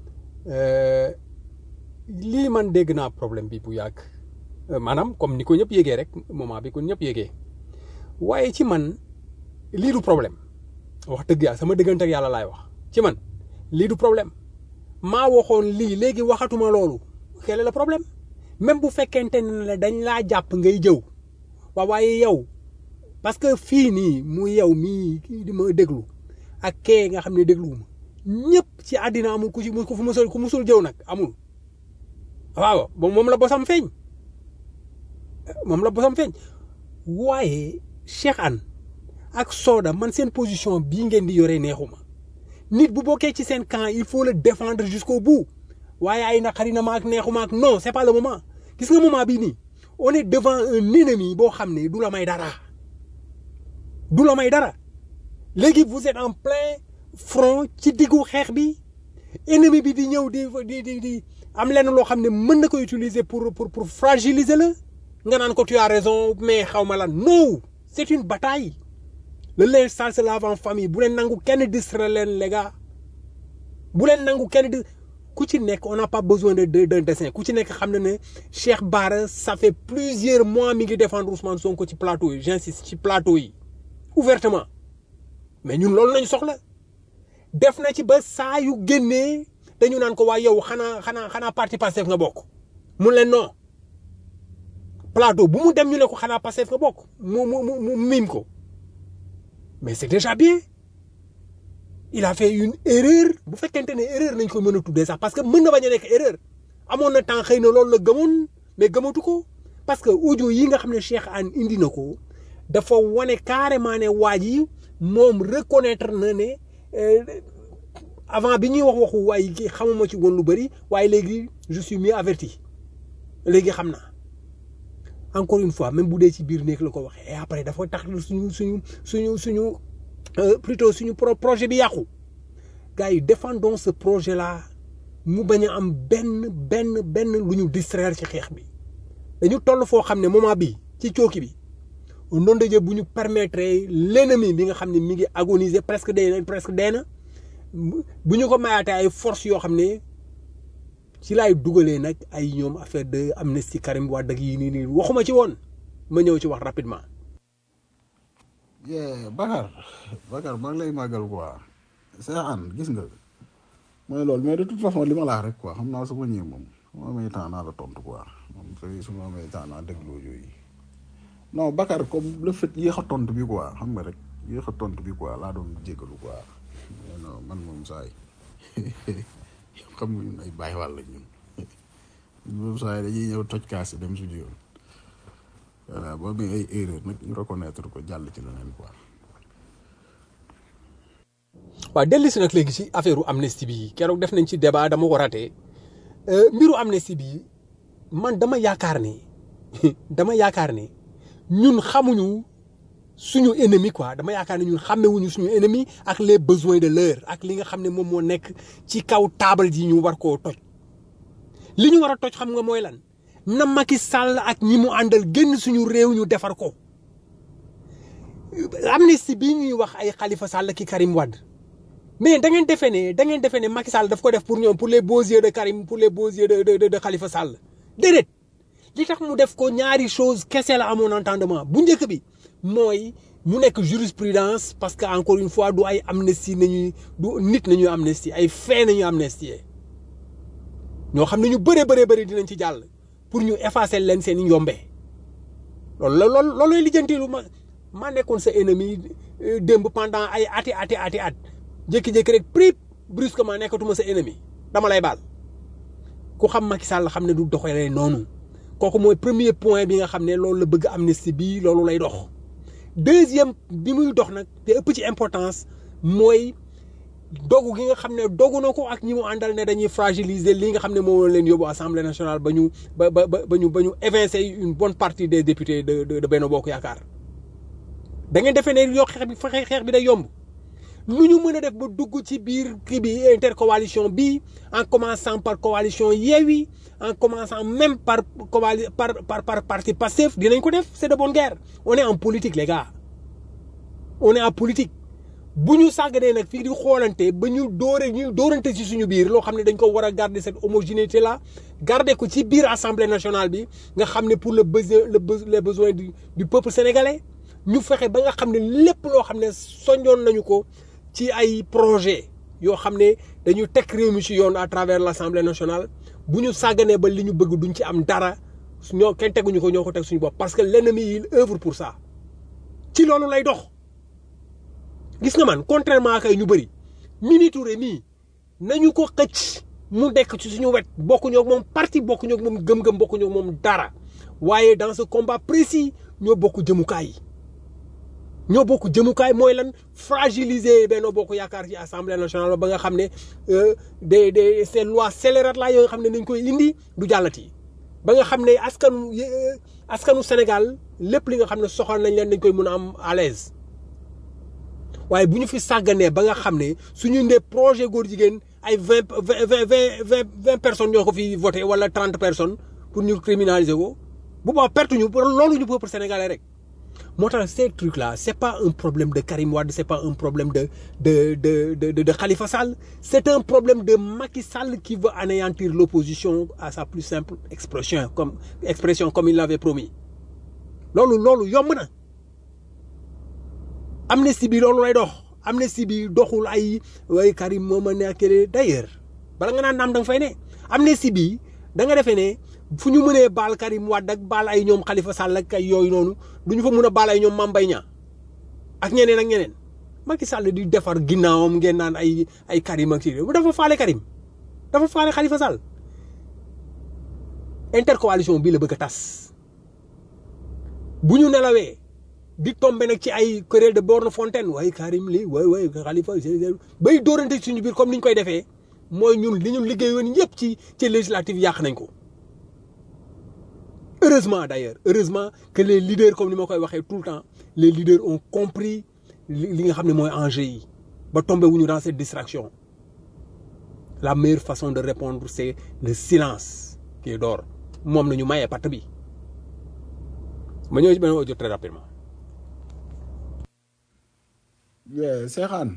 Speaker 11: lii man dégg naa problème bi bu yàgg maanaam comme ni ko ñëpp yégee rek moment bi ko ñëpp yégee waaye ci man lii du problème wax dëgg yàlla sama diggante ak yàlla laay wax ci man lii du problème maa waxoon lii léegi waxatuma loolu quel est le problème même bu fekkente ne la dañ laa jàpp ngay jëw waaye yow parce que fii nii mu yow mii kii di ma déglu ak kee nga xam ne dégluwuma ñëpp ci àddina amul ku musul jëw nag amul waaw moom la bosam feeñ waaye Cheikh Anne ak Soda man seen position bii ngeen di yore neexuma nit bu bokkee ci seen camp il faut le défendre jusqu'au bout waaye ay naqari na ma ak neexuma ak non c'est pas le moment gis nga moment bii nii on est devant un ennemi boo xam ne du la may dara léegi vous êtes en plein front ci diggu xeex bi ennemi bi di ñëw di am lenn loo xam ne mën na ko utiliser pour fragiliser la nga naan ko tu as raison mais xaw ma lan non c'est une bataille le linge sale se lave en famille bu leen nangu kenn distraire leen les gars bu leen nangu kenn ku ci nekk on n'a pas besoin d'un dessin ku ci nekk xam na ne Cheikh Bara ça fait plusieurs mois mi ngi défendre Ousmane Sonko ci plateau yi j'insiste ci plateau yi ouvertement mais ñun loolu lañu soxla def na ci ba saa yu génnee dañu naan ko waa yow xanaa parti Pastef nga bokk mu leen non plateau bu mu dem ñu ne ko xanaa Pastef nga bokk mu mim ko mais c'est déjà bien il a fait une erreur bu fekkente ne erreur nañ ko mën a tuddee sax parce que mën na bañ a nekk erreur amoon na temps xëy na loolu la gëmoon mais gëmatu ko parce que audio yi nga xam ne Cheikh Anne indi na ko dafa wane carrément ne waa ji moom reconnaître na ne avant bi ñuy wax waxu waaye ki xamuma ci woon lu bëri waaye léegi je suis mieux averti léegi xam naa encore une fois même bu dee ci biir néeg la ko waxee et après dafa tax suñu plutôt suñu projet bi yàqu gars yi défendons ce projet là mu bañ a am benn lu ñu distraire ci xeex bi dañu toll foo xam ne moment bi ci cooki bi au nom de Dieu bu ñu permettre l'ennemi bi nga xam ne mi ngi agoniser presque dee na bu ñu ko mayaatee ay force yoo xam ne ci laay dugalee nag ay ñoom affaire de amnistie Karim Wade ak yi nii waxuma ci woon ma ñëw ci wax rapidement.
Speaker 3: Bakar maa ngi lay màggal quoi Seexaan gis nga mooy loolu mais de toute façon li ma la wax rek quoi xam naa su ma ñëwee moom su ma amee temps naa la tontu quoi moom su ma amee temps naa déglu yooyu non Bakar comme le fait yéex a tontu bi quoi xam nga rek yéex a tontu bi quoi laa doon jégalu quoi non man moom saa yi xam nga ñun ay bàyyi wàll lañ ñun moom saa yi dañuy ñëw toj kaas yi dem suñu yoon voilà boo amee ay erreur nag ñu reconnaître ko jàll ci leneen quoi.
Speaker 11: waaw dellu si nag léegi ci affaire amnistie bi keroog def nañ ci débat dama ko raté mbiru amnistie bi man dama yaakaar ne ñun xamuñu suñu ennemi quoi dama yaakaar ne ñun xàmmewuñu suñu ennemi ak les besoins de l'heure ak li nga xam ne moom moo nekk ci kaw taabal ji ñu war koo toj li ñu war a toj xam nga mooy lan na Macky Sall ak ñi mu àndal génn suñu réew ñu defar ko amnistie bi ñuy wax ay Khalifa Sall ki Karim Wade mais da ngeen defee ne Macky Sall daf ko def pour ñoom pour les beaux yeux de Karim pour les beaux yeux de Khalifa Sall déedéet li tax mu def ko ñaari chose kese la amoon entendement bu njëkk bi mooy mu nekk jurisprudence parce que encore une fois du ay amnistie nañuy du nit nañuy amnistie ay fait nañuy amnistie ñoo xam ne ñu bëree dinañ ci jàll pour ñu effacer leen seen i njombe loolu lay lijjanti lu ma nekkoon sa ennemi démb pendant ay ati at jékki-jékki rek prip brusquement nekkatuma sa ennemi dama lay baal ku xam Macky Sall xam ne du doxalee noonu kooku mooy premier point bi nga xam ne loolu la bëgg amnistie bi loolu lay dox. deuxième bi muy dox nag te ëpp ci importance mooy dogu gi nga xam ne dogu na ko ak ñi mu àndal ne dañuy fragiliser li nga xam ne moo leen yóbbu assemblée nationale ba ñu évincer une bonne partie des députés de Benno Bokk Yaakaar da ngeen defee ne yoo xeex bi day yomb. lu ñu mën a def ba dugg ci biir kii bi intercoalition bi en commençant par coalition Yewwi en commençant même par parti Pastef dinañ ko def c'est de bonne guerre on est en politique les gars on est en politique bu ñu sàgganee nag fii di xoolante ba ñu dóorante ci suñu biir loo xam ne dañ ko war a garder cette homogénéité là garder ko ci biir assemblée nationale bi nga xam ne pour les besoins du peuple sénégalais ñu fexe ba nga xam ne lépp loo xam ne soñoon nañu ko ci ay projet yoo xam ne dañu teg réew mi ci yoon à travers l'Assemblée nationale bu ñu sàgganee ba li ñu bëgg duñ ci am dara ñoo kenn teguñu ko ñoo ko teg suñu bopp parce que l'ennemi il œuvre pour ça ci loolu lay dox gis nga man contrairement ak ay ñu bëri Mimi Touré mii nañu ko xëcc mu dekk ci suñu wet bokkuñoo ak moom parti bokkuñoo ak moom gëm-gëm bokkuñoo ak moom dara waaye dans ce combat précis ñoo bokk jëmukaay mooy lan fragiliser Benno Bokk Yaakaar ci assemblée nationale ba nga xam ne ces lois scélérates là yoo nga xam ne dañ koy indi du jàllati ba nga xam ne askanu Sénégal lépp li nga xam ne soxal nañ leen dañ koy mën a am à l'aise waaye bu ñu fi sàgganee ba nga xam ne suñu ndee projet góor jigéen ay 20 personnes ñoo ko fi voté wala 30 personnes pour ñu criminaliser ko bu baax perte ñu pour loolu ñu peuple sénégalais rek. moo tax ces trucs là c'est pas un problème de Karim Wade c'est pas un problème de Khalifa Sall c'est un problème de Macky Sall qui veut anéantir l'opposition à sa plus simple expression comme il l'avait promis loolu yomb na amnistie bi loolu lay dox amnistie bi doxul ay way Karim moo ma nekkee d'ailleurs bala nga naan naam da nga fay ne amnistie bi da nga defee ne fu ñu mënee baal Karim Wade ak baal ay ñoom Khalifa Sall ak ay yooyu noonu du ñu fa mën a baal ay ñoom Mame Mbaye Niang ak ñeneen Macky Sall di defar ginnaawam ngeen naan ay Karim ak si dafa faale Karim dafa faale Khalifa Sall intercoalition bii la bëgg a tas bu ñu nelawee di tombé nag ci ay querelle de borne fontaine waaye Karim lii waay Khalifa bay dóorante suñu biir comme ni ñu koy defee mooy ñun li ñu liggéeyoon yëpp ci législative yàq nañ ko. Heureusement que les leaders comme ni ma koy waxee tout le temps les leaders ont compris li nga xam ne mooy enjeu yi ba tombé wuñu dans cette distraction la meilleure façon de répondre c'est le silence qui est d'or moom nañu mayee patt bi ma ñëw ci benn audio très rapidement.
Speaker 3: Seexaan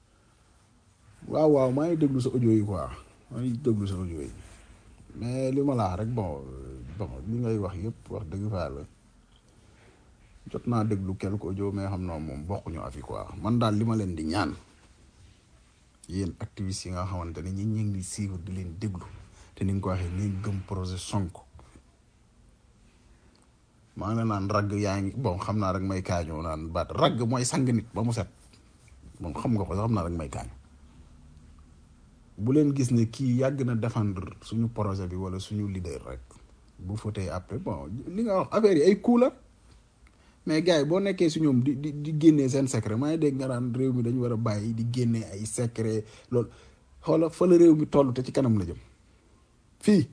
Speaker 3: waaw maa ngi déglu sa audio yi quoi maa ngi déglu sa audio yi mais li ma la wax rek bon li ngay wax yëpp wax dëgg fa la jot naa déglu quelque audio mais xam naa moom bokkuñu afi quoi man daal li ma leen di ñaan yéen activistes yi nga xamante ne ñi ngi suivre di leen déglu te ni nga ko waxee ni gëm projet Sonko maa ngi la naan ragg yaa ngi bon xam naa rek may kaañoo naan baat ragg mooy sang nit ba mu set moom xam nga ko sax xam naa rek may kaañu bu leen gis ne kii yàgg na défendre suñu projet bi wala suñu leader rek bu fotee après bon li nga wax affaire yi ay coup la mais gars yi boo nekkee si ñoom di génnee seen secret maa ngi dégg nga naan réew mi dañu war a bàyyi di génnee ay secret loolu xoola fa la réew mi toll te ci kanam la jëm fii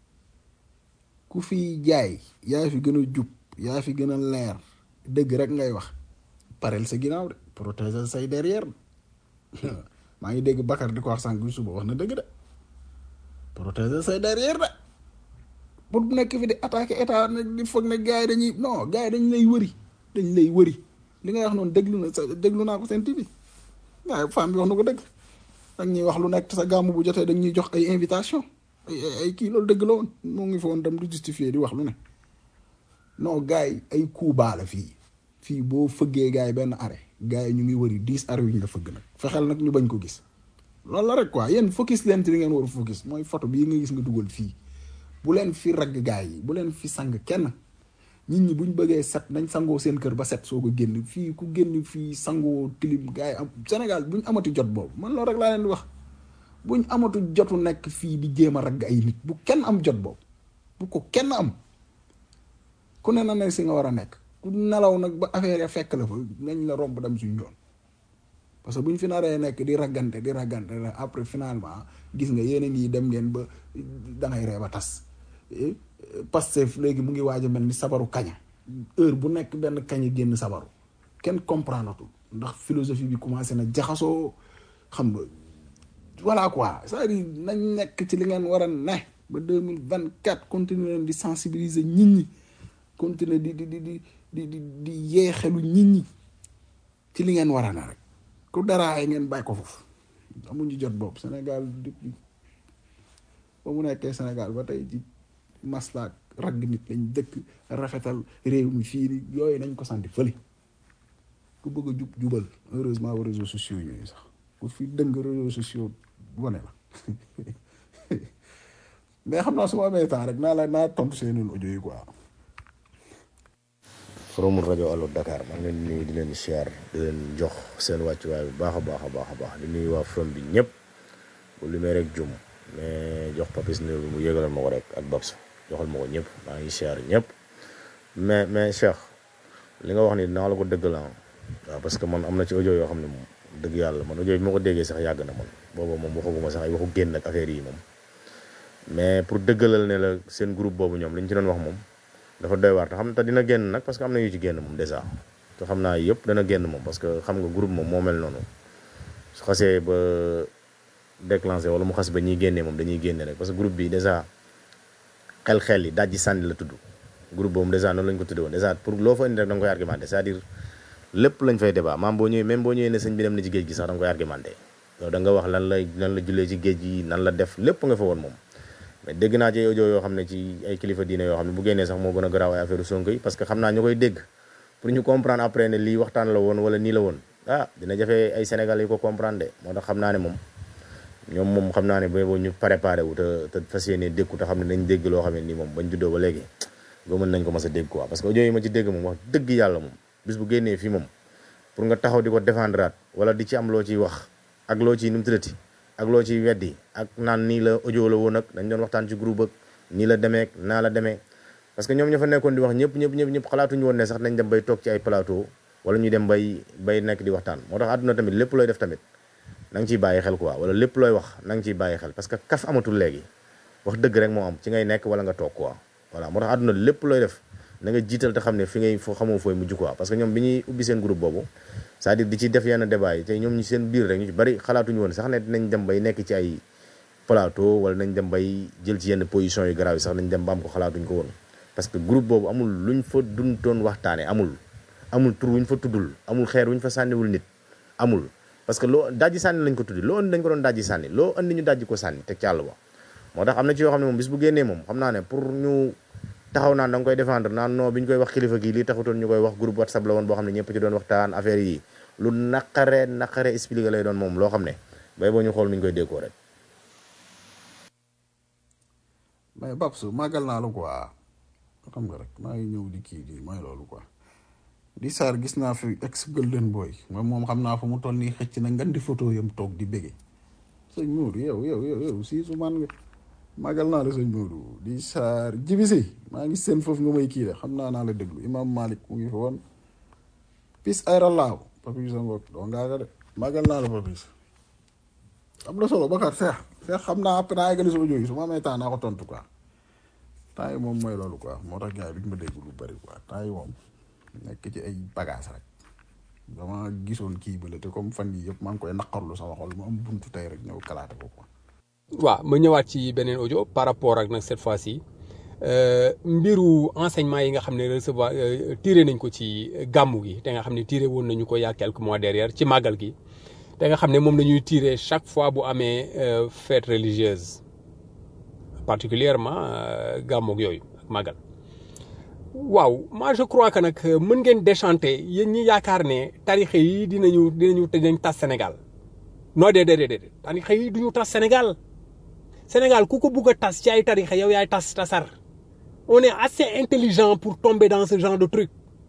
Speaker 3: ku fi jaay yaa fi gën a jub yaa fi gën a leer dëgg rek ngay wax parel sa ginnaaw de protéger say derrière maa ngi dégg Bakar di ko wax sànq bi suba wax na dëgg de protéger say derrière de pour bu nekk fi di attaquer état nag di foog ne gars yi dañuy non gars yi dañ lay wëri li ngay wax noonu déglu naa ko seen TV waaye femme bi wax na ko dëgg ak ñuy wax lu nekk te sa gàmmu bu jotee dañ ñuy jox ay invitation ay kii loolu dëgg la woon moo ngi fa woon dem du justifier di wax lu ne non gars yi ay coup baa la fii boo fëggee gars yi benn arrêt gars yi ñu ngi wëri 10 arrêt yu ñu la fëgg nag fexeel nag ñu bañ ko gis loolu la rek quoi yéen focus leen ci li ngeen war a focus mooy photo bii nga gis nga dugal fii bu leen fi ragg gars yi bu leen fi sang kenn nit ñi buñ bëggee set nañ sangoo seen kër ba set soo ko génn fii ku génn fii sangoo tilim gars yi am Sénégal buñ amati jot boobu man loolu rek laa leen di wax buñ amatu jotu nekk fii di jéem a ragg ay nit bu kenn am jot boobu bu ko kenn am ku ne na ne si nga war a nekk ku nelaw nag ba affaire ya fekk la fa nañ la romb dem suñ yoon parce que buñ fi naree nekk di raggante après finalement gis nga yéen a ngi dem ngeen ba dangay ree ba tas Pastef léegi mu ngi waaj a mel ni sabaru kaña heure bu nekk benn kaña génn sabaru kenn comprendre tout ndax philosophie bi commencé na jaxasoo xam nga voilà quoi c'est-à-dire nañ nekk ci li ngeen war a ne ba 2024 continuer leen di sensibiliser nit ñi continuer di yeexelu nit ñi ci li ngeen war a ne rek ku daraay ngeen bàyyi ko foofu amuñu jot boobu Sénégal depuis ba mu nekkee Sénégal ba tey ci maslaak ragg nit lañ dëkk rafetal réew mi fii ni yooyu nañ ko santi fële ku bëgg a jubal heureusement ba réseaux sociaux yooyu sax ku fi dëng réseaux sociaux wane la mais xam naa su ma amee temps rek naa tontu seen audio yi quoi.
Speaker 12: Forum rajo Allo Dakar maa ngi leen di nuyu di leen siyaar di leen jox seen wàccuwaay bu baax a baax di nuyu waa Forum bi ñëpp bu limee rek jum mais jox Papis nuyu bi mu yëgalal ma ko rek ak Babs joxal ma ko ñëpp maa ngi siyaar ñëpp mais Cheikh li nga wax ni dinaa la ko dëgg la waaw parce que man am na ci audio yoo xam ne moom dëgg yàlla man audio bi ma ko déggee sax yàgg na man booba moom waxaguma sax ay waxu génn ak affaire yi moom mais pour dëggalal ne la seen groupe boobu ñoom li ñu ci doon wax moom dafa doy waar te xam te dina génn nag parce que am na yu ci génn moom déjà te xam naa yëpp dana génn moom parce que xam nga groupe moom moo mel noonu su xasee ba déclenché wala mu xas ba ñuy génnee moom dañuy génne rek parce que groupe bi déjà xel yi dajji sànni la tudd groupe boobu déjà noonu lañ ko tuddee woon déjà pour loo fa indi rek da nga koy argumenté c'est-à-dire lépp lañ fay débat maam boo ñëwee même boo ñëwee ne sëñ bi dem na ci géej gi sax da nga koy argumenté yow da nga wax lan la jullee ci géej gi nan la def lépp nga fa woon moom mais dégg naa ci audio yoo xam ne ci ay kilifa diine yoo xam ne bu génnee sax moo gën a garaaw ay affaire Sonko yi parce que xam naa ñu koy dégg pour ñu comprendre après ne lii waxtaan la woon wala nii la woon dina jafe ay Sénégalais yi ko comprendre de moo tax xam naa ne moom ñoom moom xam naa ne boo ñu préparé wu te fas yéene déggu te xam ne nañ dégg loo xam ne nii moom bañ juddoo ba léegi goo mën nañ ko mas a dégg quoi parce que audio yi ma ci dégg moom wax dëgg yàlla moom bis bu génnee fii moom pour nga taxaw di ko défendraat wala di ci am loo ciy wax ak loo ciy nu mu tuddati ak loo ciy weddi ak naan nii la audio la woon ak dañ doon waxtaan ci groupe ak nii la demee naa la demee parce que ñoom ña fa nekkoon di wax ñëpp xalaatuñu woon ne sax nañ dem bay toog ci ay plateau wala ñu dem bay nekk di waxtaan moo tax àdduna tamit lépp looy def tamit na nga ciy bàyyi xel quoi wala lépp looy wax na nga ciy bàyyi xel parce que kaf amatul léegi wax dëgg rek moo am ci ngay nekk wala nga toog quoi voilà moo tax àdduna lépp looy def na nga jiital te xam ne fi ngay foo xamoo fooy mujj quoi parce que ñoom bi ñuy ubbi seen groupe boobu c'est-à-dire di ci def yenn débat yi te ñoom ñu seen biir rek ñu ci bari xalaatuñu woon sax ne dinañ dem bay nekk ci ay plateau wala nañ dem bay jël ci yenn position yu garaaw yi sax nañ dem ba am ko xalaatuñ ko woon parce que groupe boobu amul luñ fa duntoon waxtaane amul tur wuñ fa tuddul amul xeer wuñ fa sànniwul nit amul parce que loo dajji sànni lañ ko tuddi loo andi dañ ko doon dajji sànni loo andi ñu dajji ko sànni teg ci àll ba moo tax am na ci yoo xam ne moom bis bu génnee moom xam naa ne pour ñu taxaw naan da nga koy défendre naan non bi ñu koy wax kilifa gi lii taxutoon ñu koy wax groupe WhatsApp la woon boo xam ne ñëpp ci doon waxtaan affaire yi lu naqare expliqué lay doon moom loo xam ne bay boo ñu xool nuñ koy déggoo rek.
Speaker 3: mais Babs màggal naa la quoi xam nga rek maa ngi ñëw di kii di mooy loolu quoi di Sarr gis naa fi ex Golden Boy moom xam naa fa mu toll nii xëcc na ngan di photo yam toog di bége sëñ Modou yow si su man nga màggal naa la sëñ Modou di Sarr jibisi maa ngi seen foofu nga may kii de xam naa la déglu Imam Malik mu ngi fi woon pis ay rallaaw Papis ngoog doo ngaa de màggal naa la Papis am na solo Bakar Seex xam naa après naa eggali sama jógi su ma amee temps naa ko tontu quoi temps yi moom mooy loolu quoi moo tax gars yi duñ ma dégg lu bari quoi temps yi moom nekk ci ay bagage rek dama gisoon kii ba la te comme fan yi yëpp maa ngi koy naqarlu sama xol mu am buntu tey rek ñëw kalaate ko quoi.
Speaker 11: waaw ma ñëwaat ci beneen audio par rapport ak nag cette fois-ci mbiru enseignement yi nga xam ne recevoir tiré nañ ko ci gàmmu gi te nga xam ne tiré woon nañu ko il y a quelques mois derrière ci màggal gi te nga xam ne moom la ñuy tiré chaque fois bu amee fête religieuse particulièrement gàmmu yooyu ak màggal. waaw moi je crois que nag mën ngeen déchanter yéen ñi yaakaar ne tarixa yi dinañ tas Sénégal non déedéet tarixa yi duñu tas Sénégal ku ko bugg a tas ci ay tarixa yow yaay tasar on est assez intelligent pour tomber dans ce genre de truc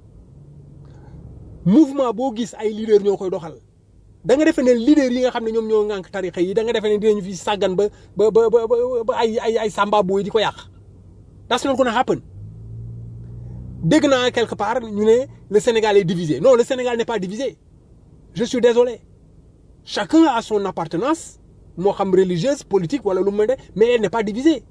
Speaker 11: mouvement boo gis ay leader ñoo koy doxal da nga defee ne leader yi nga xam ne ñoom ñoo ŋànk tarixa yi da nga defee ne dinañu fi sàggan ba ay samba booy di ko yàq that's not gonna happen. dégg naa quelque part ñu ne le Sénégal est divisé non le Sénégal n'est pas divisé je suis désolé chacun a son appartenance moo xam religieuse politique wala lu mu mel mais il n'est pas divisé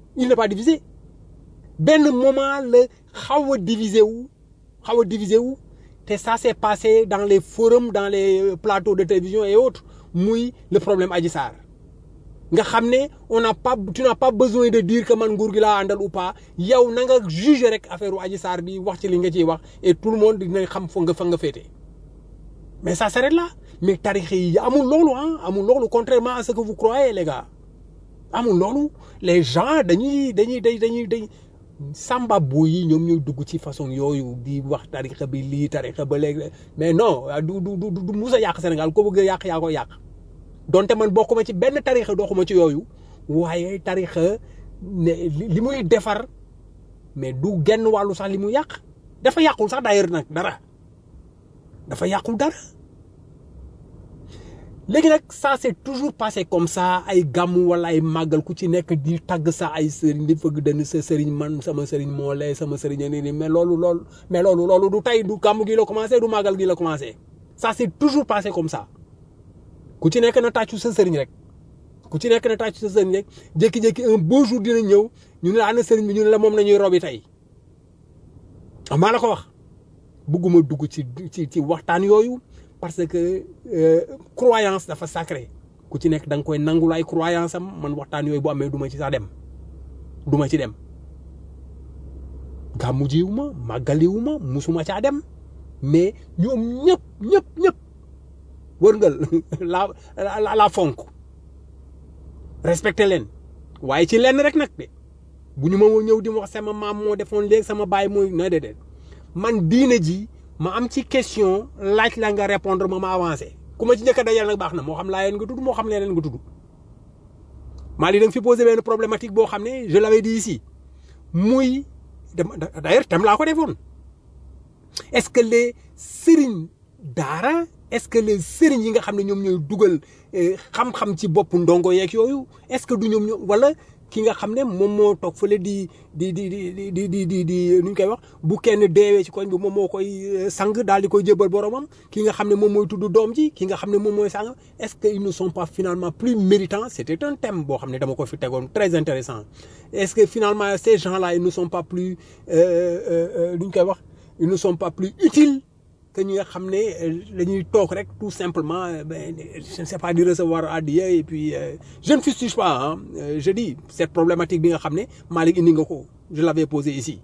Speaker 11: benn moment la xaw a divisé wu te ça s'est passé dans les forums dans les plateaux de télévision et autres muy le problème Adji Sarr nga xam ne tu n'as pas besoin de dire que man nguur gi laa àndal ou pas yow na nga juger rek affaire u Adji Sarr bi wax ci li nga ciy wax et tout le monde dina xam fa nga féete mais ça s'arrête là mais tarix yi amul loolu contrairement à ce que vous croyez les gars amul loolu les gens dañuy samba boo yi ñoom ñooy dugg ci façon yooyu di wax tarixa bi lii tarixa ba léegi mais non du musa yàq Sénégal ko bëgg a yàq yaa ko yàq donte man bokkuma ci benn tarixa doxuma ci yooyu waaye tarixa li muy defar mais du genn wàllu sax li muy yàq dafa yàqul sax d'ailleurs nag dafa yàqul dara léegi nag ça c'est toujours passé comme ça ay gàmmu wala ay màggal ku ci nekk di tagg sa ay sëriñ di fëgg dënn sa sëriñ man sama sëriñ moo lay sama sëriñ ni mais loolu du tey du gàmmu gi la commencé du màggal gi la commencé ça c'est toujours passé comme ça ku ci nekk na tàccu sa sëriñ rek jékki-jékki un beau jour dina ñëw ñu ne la ana sëriñ bi ñu ne la moom nañuy robi tey maa la ko wax bëgguma dugg ci waxtaan yooyu parce que croyance dafa sacré ku ci nekk da nga koy nangul ay croyance am man waxtaan yooyu bu amee du ma ci dem gàmmu jiwuma màggaliwuma musuma caa dem mais ñoom ñëpp wërngal la fonk respecté leen waaye ci lenn rek nag de bu ñu ma ñëw di ma wax sama maam moo defoon léegi sama baay mooy na déedéet man diine ji ma am ci question laaj la nga répondre ma avancé ku ma ci njëkk a dajal nag baax na moo xam laa yeen nga tudd moo xam leneen nga tudd maa li da nga fi posé benn problématique boo xam ne je l'avais dit ici muy d'ailleurs tam laa ko defoon est-ce que les sëriñ daara est-ce que les sëriñ yi nga xam ne ñoom ñooy dugal xam-xam ci bopp ndongo yeeg yooyu est-ce que du ñoom ñoo wala ki nga xam ne moom moo toog fële di nu ñu koy wax bu kenn deewee ci koñ bi moom moo koy sang daal di koy jébbal boromam ki nga xam ne moom mooy tudd doom ji ki nga xam ne moom mooy sang est-ce que ils ne sont pas finalement plus méritants c'était un thème boo xam ne dama ko fi tegoon très intéressant est-ce que finalement ces gens-là ils ne sont pas plus nu ñu koy wax ils ne sont pas plus utiles que ñi nga xam ne dañuy toog rek tout simplement je ne sais pas di recevoir addiya et puis je ne fustige pas hein, je dis cette problématique bi nga xam ne Malick indi nga ko je l'avais posé ici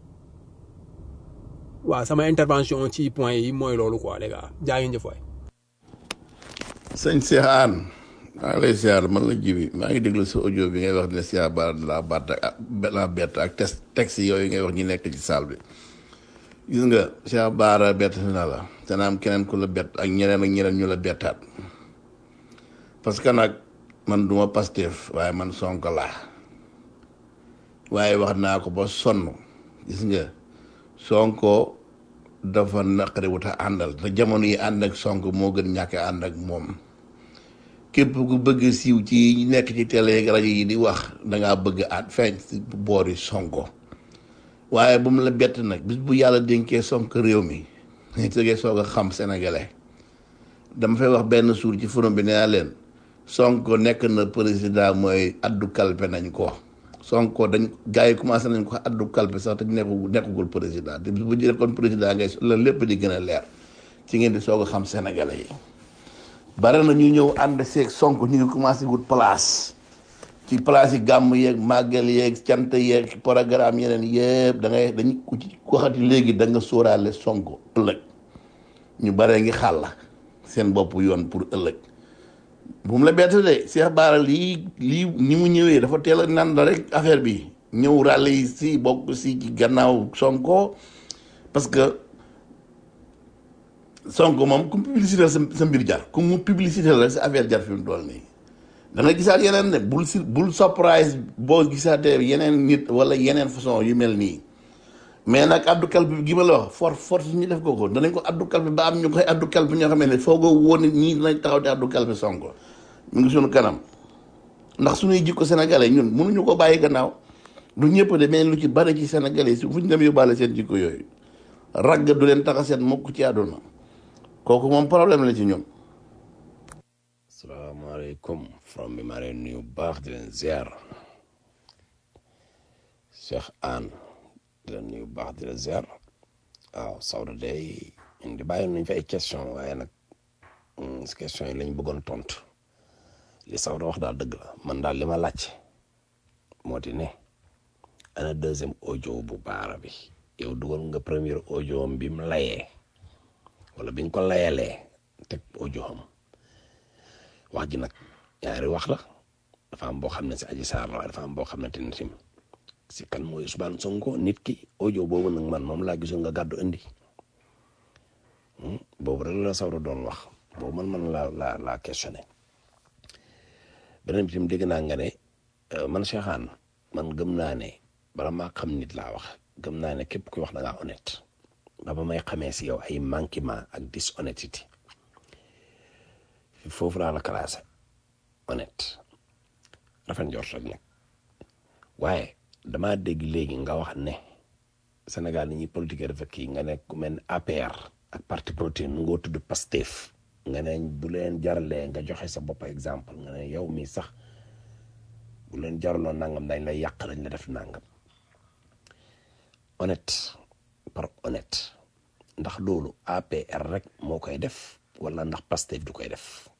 Speaker 11: waaw sama intervention ci point yi mooy loolu quoi les gars jaa ngeen jëf waay.
Speaker 6: sëñ Cheikh Anne maa ngi lay siyaar man la jibi maa ngi déglu sa audio bi ngay wax ne Cheikh Bara la bett ak texte yooyu ngay wax ñi nekk ci salle bi gis nga Cheikh Bara bett na la te na am keneen ku la bett ak ñeneen ñu la bettaat parce que nag man duma Pastef waaye man Sonko laa waaye wax naa ko ba sonn gis nga Sonko dafa naqari wut a àndal te jamono yi ànd ak Sonko moo gën ñàkk a ànd ak moom képp ku bëgg siiw ci nekk ci télé rajo yi di wax dangaa bëgg at feeñ ci boori Sonko waaye bu mu la bett nag bis bu yàlla dénkee Sonko réew mi sogee soog a xam sénégalais dama fay wax benn suur ci forum bi nee naa leen Sonko nekk na président mooy addu kalpe nañ ko Sonko dañ gars yi commencé nañ ko addu kalpe sax te nekkugul président te bis bu nekkoon président ngay la lépp di gën a leer ci ngeen di soog a xam sénégalais yi bare na ñu ñëw ànd seeg Sonko ñu ngi commencé wut place ci place yi gàmm yeeg màggal yeeg cant yeeg programme yeneen yëpp dañ ku ci waxati léegi da nga sóoraale Sonko ëllëg ñu bare ngi xàll seen bopp yoon pour ëllëg bu mu la bett de Cheikh Bara lii ni mu ñëwee dafa teel a nan la rek affaire bi ñëw ràlle si bokk si ci gannaaw Sonko parce que Sonko moom ku mu publicité sa mbir jar ku mu publicité la sa affaire jar fi mu toll nii da nga gisaat yeneen ne bul surprise boo gisaatee yeneen nit wala yeneen façon yu mel nii mais nag addu kalpe gi ma la wax force ñu def ko danañ ko addu kalpe ba am ñu koy addu kalpe ñoo xam ne foogoo woon nit ñii dinañ taxaw di addu kalpe Sonko mu ngi suñu kanam ndax suñuy jikko sénégalais ñun mënuñu ko bàyyi gannaaw du ñëpp de mais lu ci bari ci sénégalais si fu ñu dem yóbbaale seen jikko yooyu ragg du leen tax a seet mukk ci àdduna kooku moom problème la ci ñoom.
Speaker 13: asalaamaaleykum from bi maa leen nuyu baax di leen ziar Cheikh Anne di leen nuyu baax di leen ziar waaw Sawda day indi bàyyi nañ fa ay question waaye nag si question yi lañ bëggoon tontu li Sawda wax daal dëgg la man daal li ma laaj moo di ne ana deuxième audio bu Bara bi yow dugal nga premier audio bi mu layee wala biñ ko layalee teg audio am wax ji nag ñaari wax la dafa am boo xam ne si Adji Sarr la waaye dafa am boo xam ne tamit si kan mooy Ousmane Sonko nit ki audio boobu nag man moom laa gisoon nga gàddu indi boobu rek la Sawra doon wax boobu man la questionné beneen bi tam dégg naa nga ne man Cheikh Anne man gëm naa ne bala maa xam nit laa wax gëm naa ne képp kuy wax da ngaa honnête ba may xamee si yow ay manquement ak dishonnêteté foofu laa la classé honnête rafet njort rek nag waaye damaa dégg léegi nga wax ne Sénégal ni ñuy politique dafa kii nga ne ku mel ne APR ak parti politique nu ngoo tudd Pastef nga ne bu leen jaralee nga joxe sa bopp exemple nga ne yow mi sax bu leen jaraloon nangam dañ lay yàq dañ la def nangam honnête par honnête ndax loolu APR rek moo koy def wala ndax Pastef du koy def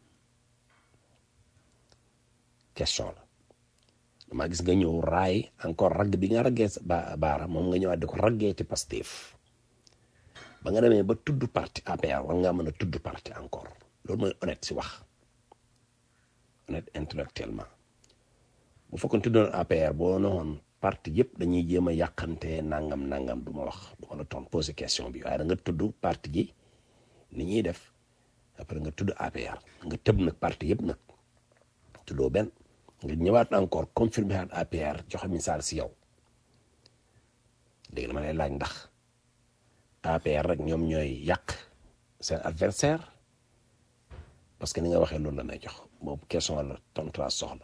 Speaker 13: question la dama gis nga ñëw raay encore ragg bi nga raggee sa Bara moom nga ñëwaat di ko raggee ci Pastef ba nga demee ba tudd parti APR war ngaa mën a tudd parti encore loolu mooy honnête si wax honnête intellectuellement bu fekkoon tuddoon APR boo noxoon parti yëpp dañuy jéem a yàqante nangam du ma wax du ma la tontu poser question bi waaye da nga tudd parti ji ni ñuy def après nga tudd APR nga tëb nag parti yëpp nag tuddoo benn nga ñëwaat encore confirmer at APR joxe misaal si yow léegi dama lay laaj ndax APR rek ñoom ñooy yàq seen adversaire parce que ni nga waxee loolu la may jox boobu question la tontu laa soxla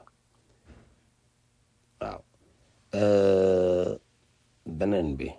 Speaker 13: waaw beneen bi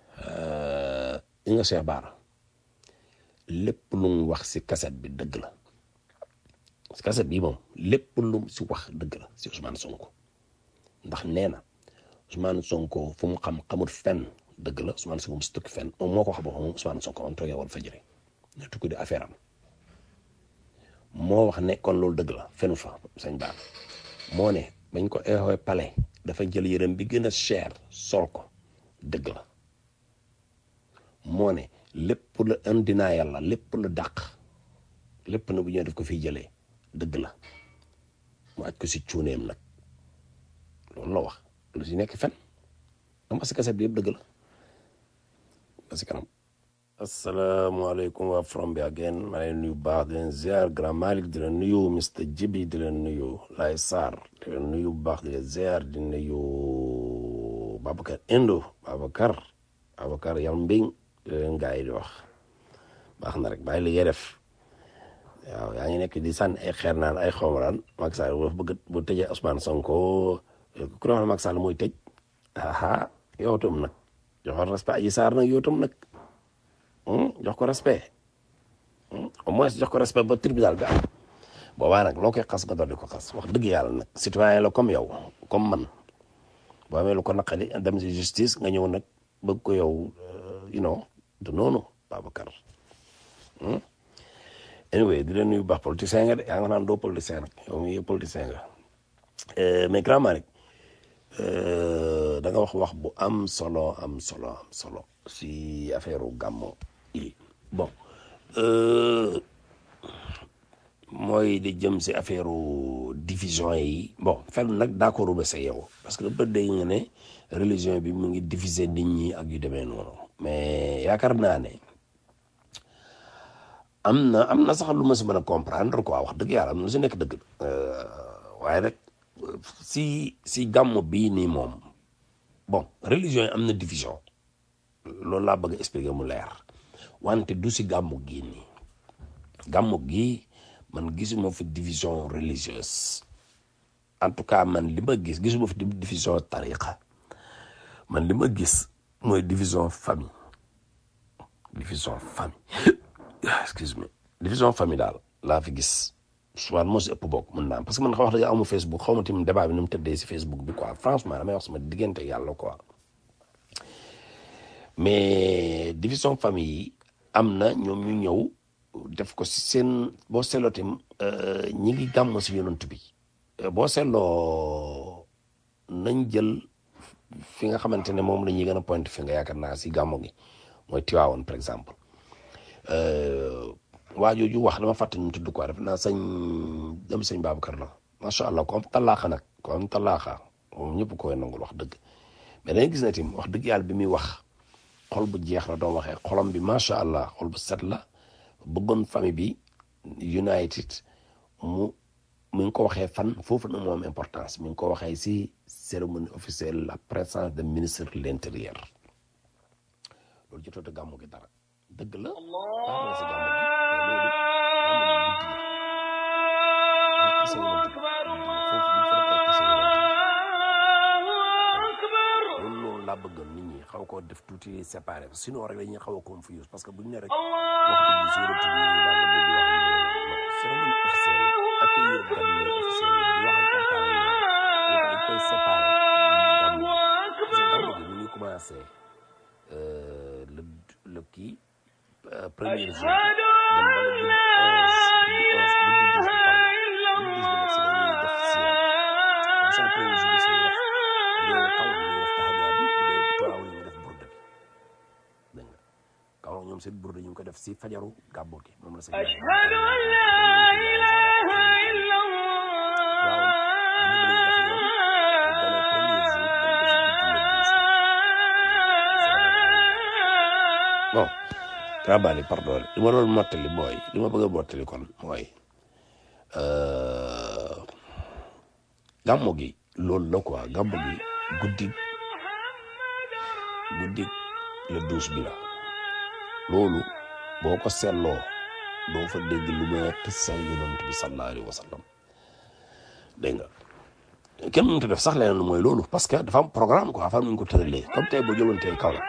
Speaker 13: nga Cheikh Bara lépp lu mu wax si kaset bi dëgg la si kaset bi moom lépp lu mu si wax dëgg la si Ousmane Sonko ndax nee na Ousmane Sonko fu mu xamul fenn dëgg la Ousmane Sonko mu si tukki fenn moom moo ko wax boo moom Ousmane Sonko moom toogee wal fajëre na tukki di affaire am moo wax ne kon loolu dëgg la fenu fa sëñ Ba moo ne bañ ko eexoo palais dafa jël yërëm bi gën a cher sol ko dëgg la moo ne lépp la indinaa yàlla lépp la dàq lépp na bu ñëwee daf ko fiy jëlee dëgg la mu aj ko si cuuneem nag loolu la wax lu si nekk fen am parce que kaset bi yëpp dëgg la ba si kanam asalaamaaleykum waa from bi again maa leen nuyu baax di leen ziar Grand Malick di leen nuyu Mr Jibi di leen nuyu Lay Sarr di leen nuyu baax di leen ziar di nuyu Babacar Indo Babacar yam mbing di leen gaa yi di wax baax na rek bàyyi li ngay def waaw yaa ngi nekk di sànni ay xeer naan ay xawmaraan Macky Sall bëgg bu tëjee Ousmane Sonko ku ne wax ne Macky Sall mooy tëj aha yow tam nag joxoon respect Adji Sarr nag yow tam nag jox ko respect au moins jox ko respect ba tribunal bi am boobaa nag loo koy xas nga doon di ko xas wax dëgg yàlla nag citoyen la comme yow comme man boo amee lu ko naqari dem si justice nga ñëw nag bëgg ko yow du noonu Babacar anyway di leen nuyu baax politicien nga de yaa nga naan doo politicien nag yow mi politicien nga mais Grand Malick da nga wax bu am solo si affaire gàmmo yi bon mooy di jëm si affaire division yi bon fenn nag d'accord ba sa yow parce que dafa dégg nga ne religion bi mu ngi diviser nit ñi ak yu demee noonu mais yaakaar naa ne am na sax lu ma si mën a comprendre quoi wax dëgg yàlla am na lu si nekk dëgg waaye rek si gàmmo bii nii moom bon religion yi am na division loolu laa bëgg a expliquer mu leer wante du si gàmmu gii nii gàmmu gii man gisuma fi division religieuse en tout cas man li ma gis gisuma fi division tariqa man li ma gis mooy division famille excuse me division famille daal laa fi gis soit moo si ëpp bokk mën naa parce que man wax dëgg amu Facebook xaw ma tamit débat bi nu mu tëddee si Facebook bi quoi franchement damay wax sama diggante yàlla quoi mais division famille yi am na ñoom ñu ñëw def ko si seen boo seetloo tamit ñi ngi gàmm si yonent bi boo seetloo nañ jël fi nga xamante ne moom la ñuy gën a pointe fi nga yaakaar naa si gàmmo gi mooy Tiwaawoon par exemple waa jooju wax dama fàtte ñu tudd quoi def naa sëñ Babacar la macha allah ko am talaaxa moom ñëpp koy nangul wax dëgg mais dañuy gis ne tim wax dëgg yàlla bi muy wax xol bu jeex la doon waxee xolam bi macha allah xol bu set la bëggoon famille bi united mu ngi ko waxee fan foofu na moom importance mi ngi ko waxee si cérémonie officielle la présence de ministre de l'intérieur loolu jotoo te gàmmu gi dara dëgg la baax na si gàmmu gi loolu laa bëggoon nit ñi xaw ko def tuuti séparé sinon rek dañuy xaw a confuse parce que bu ñu ne rek waxtu bi suuratu bi daal la bëgg wax non cérémonie officielle ak yéen gan yi officielle yi wax ak waxtaan yi dañ koy séparé gàmmu parce que gàmmu gi mu ngi commencé le kii premier jour dem ba le 11 ñoom seen burda ñu ngi ko def si fajaru gàmmu gi moom la sëñ ashhadu an la ilaha illallah bon Krabali pardon li ma doon mottali mooy li ma bëgg a mottali kon mooy gàmmu gi loolu la quoi gàmmu gi guddi le 12 bi la loolu boo ko seetloo doo fa dégg lu ma tësal yonent bi sallallahu alayhi wa sallam dégg nga kenn mënut a def sax leneen mooy loolu parce que dafa am programme quoi dafa am nu ñu ko tëralee comme tey boo jëloon tey kaw la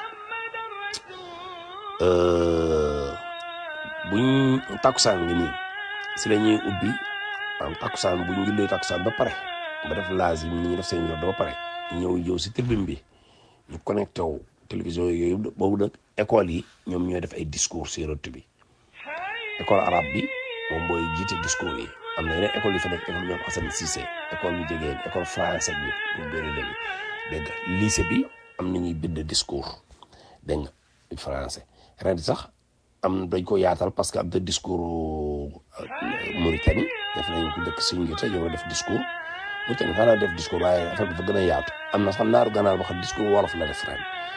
Speaker 13: buñ takkusaan ngi nii si la ñuy ubbi am takkusaan buñ jullee takkusaan ba pare ba def laazim ni ñu def seen ba pare ñëw si tribune bi ñu connecté wu télévision yooyu boobu nag école yi ñoom ñooy def ay discours si yonent bi école arabe bi moom booy jiite discours yi am na yeneen école yu fa nekk école ñoom Assane Cissé école yu jegeen école français bi bu bëri léegi dégg nga lycée bi am na ñuy bind discours dégg nga français ren sax am dañ ko yaatal parce que am na discours Mauritanie def nañ ko dëkk si ngir yow def discours Mauritanie xanaa def discours waaye affaire bi dafa gën a yaatu am na sax naaru ganaar boo xam discours wolof la def ren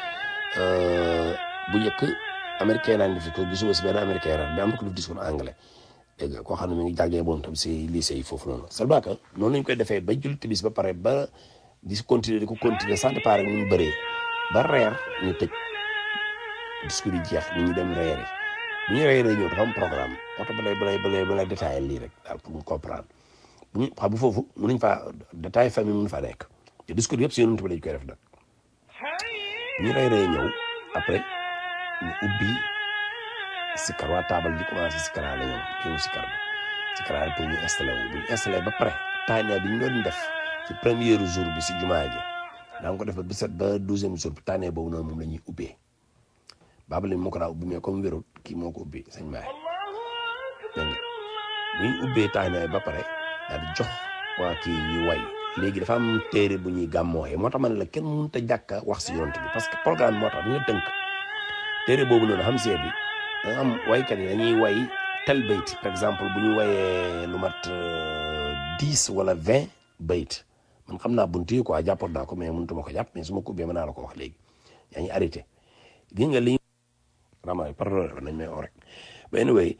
Speaker 13: bu njëkk américain laa def ko gisuma si benn américain ren mais am na ko def discours anglais dégg nga koo xam ne mi ngi jàngee moom tam si lycée yi foofu noonu seulement que noonu lañ koy defee ba julli timis ba pare ba di continuer di ko continuer sans départ rek ni mu bëree ba reer ñu tëj discours yi jeex ni ñu dem reer yi bu ñu reeree ñëw dafa am programme oto balay détaillé lii rek daal pour ñu comprendre bu ñu xam bu foofu mënuñ faa détaillé famille mënu faa nekk te discours yëpp si yonent bi lañ koy def nag bu ñu reeree ñëw après ñu ubbi sikar waa taabal di commencé sikaraale ñoom ñëw sikar bi sikaraale pour ñu installé wu bu ñu installé ba pare taania bi ñu doon def ci premier jour bi si jumaa ji daa nga ko def ba 17 ba 12e jour bi taania boobu noonu moom la ñuy ubbee baaba leen moo ko daa ubbi mais comme wérut kii moo ko ubbi sañ maay dégg nga bu ñu ubbee taania ba pare daal di jox waa kii ñu way léegi dafa am téere bu ñuy gàmmooxee moo tax man la kenn mënut a jàkka wax si yonent bi parce que programme moo tax dañu tënk téere boobu noonu xam see bi da am waykat yi dañuy way tel bayt par exemple bu ñu wayee lu mat 10 wala 20 bayt man xam naa buntu yi quoi jàppoon naa ko mais mënutuma ko jàpp mais su ma ko ubbee mën naa la ko wax léegi yaa ngi arrêté gis nga li vraiment pardon nañ may oo rek but anyway